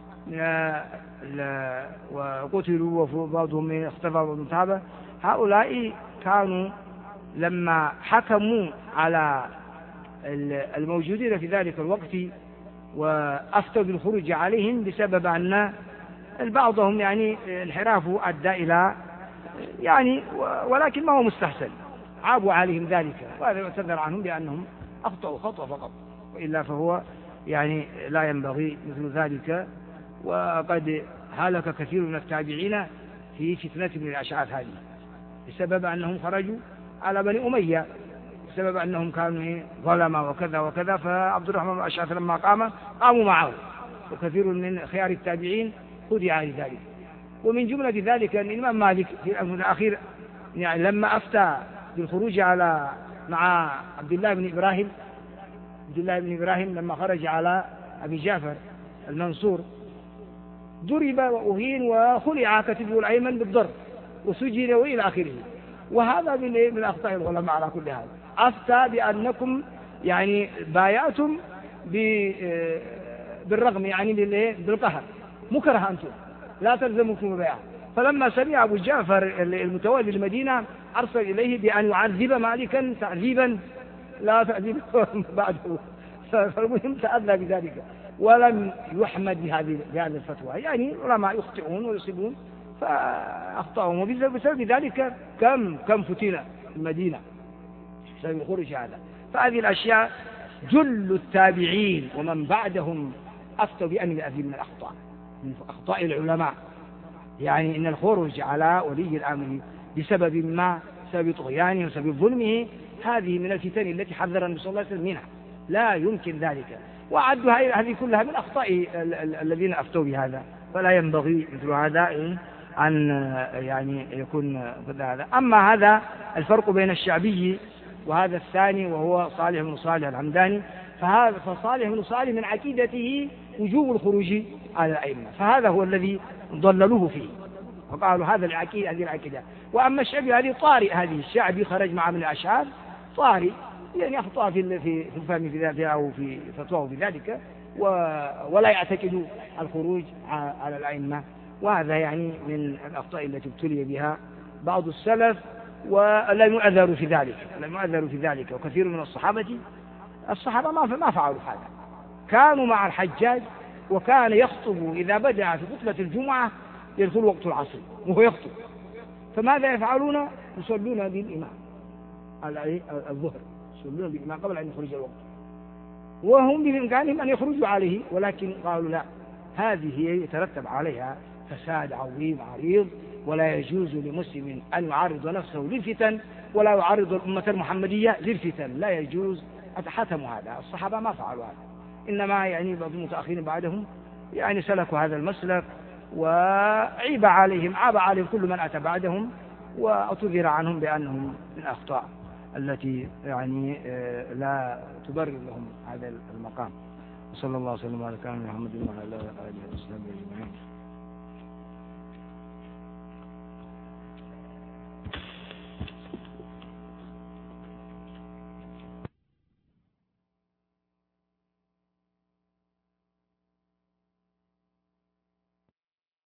وقتلوا وبعضهم اختفى بعضهم تاب، هؤلاء كانوا لما حكموا على الموجودين في ذلك الوقت وأفتوا بالخروج عليهم بسبب أن بعضهم يعني انحرافه أدى إلى يعني ولكن ما هو مستحسن، عابوا عليهم ذلك وهذا يعتذر عنهم بأنهم أخطأوا خطأ فقط، وإلا فهو يعني لا ينبغي مثل ذلك. وقد هلك كثير من التابعين في فتنة من الأشعاث هذه بسبب أنهم خرجوا على بني أمية، بسبب أنهم كانوا ظلمة وكذا وكذا، فعبد الرحمن بن الأشعث لما قام قاموا معه، وكثير من خيار التابعين خدع لذلك. ومن جملة ذلك أن الإمام مالك في الأمر الأخير يعني لما أفتى بالخروج على مع عبد الله بن إبراهيم عبد الله بن إبراهيم لما خرج على أبي جعفر المنصور ضرب وأهين وخلع كتفه الأيمن بالضرب وسجن وإلى آخره. وهذا من أخطاء العلماء على كل حال، أفتى بأنكم يعني بايعتم بالرغم يعني بالقهر، مكره أنتم لا تلزمكم البيعة. فلما سمع أبو جعفر المتولي المدينة أرسل إليه بأن يعذب مالكا تعذيبا لا تعذيب بعده، فالمهم تأذى بذلك ولم يحمد بهذه بهذه الفتوى. يعني العلماء يخطئون ويصيبون فأخطأهم، وبسبب ذلك كم كم فتنة المدينة بسبب الخروج هذا. فهذه الأشياء جل التابعين ومن بعدهم أفتوا بأن هذه من الأخطاء من أخطاء العلماء، يعني إن الخروج على ولي الأمر بسبب ما بسبب طغيانه وسبب ظلمه هذه من الفتن التي حذر النبي صلى الله عليه منها، منها لا يمكن ذلك، وعدوا هذه كلها من أخطاء الذين أفتوا بهذا. فلا ينبغي مثل هذا أن يعني يكون هذا. أما هذا الفرق بين الشعبي وهذا الثاني وهو صالح بن صالح الحمداني، فهذا فصالح بن صالح من عقيدته وجوب الخروج على الأئمة، فهذا هو الذي ضللوه فيه وقالوا هذا العقيدة هذه العقيدة. وأما الشعبي هذه طارئ، هذه الشعبي خرج مع ابن الأشعار طارئ، يعني أخطأ في في الفهم في ذلك أو في فتواه في ذلك، ولا يعتقد الخروج على الأئمة. وهذا يعني من الأخطاء التي ابتلي بها بعض السلف ولم يعذروا في ذلك لم يعذروا في ذلك وكثير من الصحابة الصحابة ما ما فعلوا هذا، كانوا مع الحجاج وكان يخطب إذا بدأ في خطبة الجمعة يدخل وقت العصر وهو يخطب، فماذا يفعلون؟ يصلون بالإمام الظهر، يصلون بالإمام قبل أن يخرج الوقت، وهم بإمكانهم أن يخرجوا عليه، ولكن قالوا لا، هذه يترتب عليها فساد عظيم عريض، ولا يجوز لمسلم أن يعرض نفسه للفتن ولا يعرض الأمة المحمدية للفتن، لا يجوز. أتحتموا هذا، الصحابة ما فعلوا هذا، إنما يعني بعض المتأخرين بعدهم يعني سلكوا هذا المسلك، وعيب عليهم عاب عليهم كل من أتى بعدهم، واعتذر عنهم بأنهم من أخطاء التي يعني لا تبرر لهم هذا المقام. وصلى الله وسلم على محمد وعلى آله وصحبه أجمعين.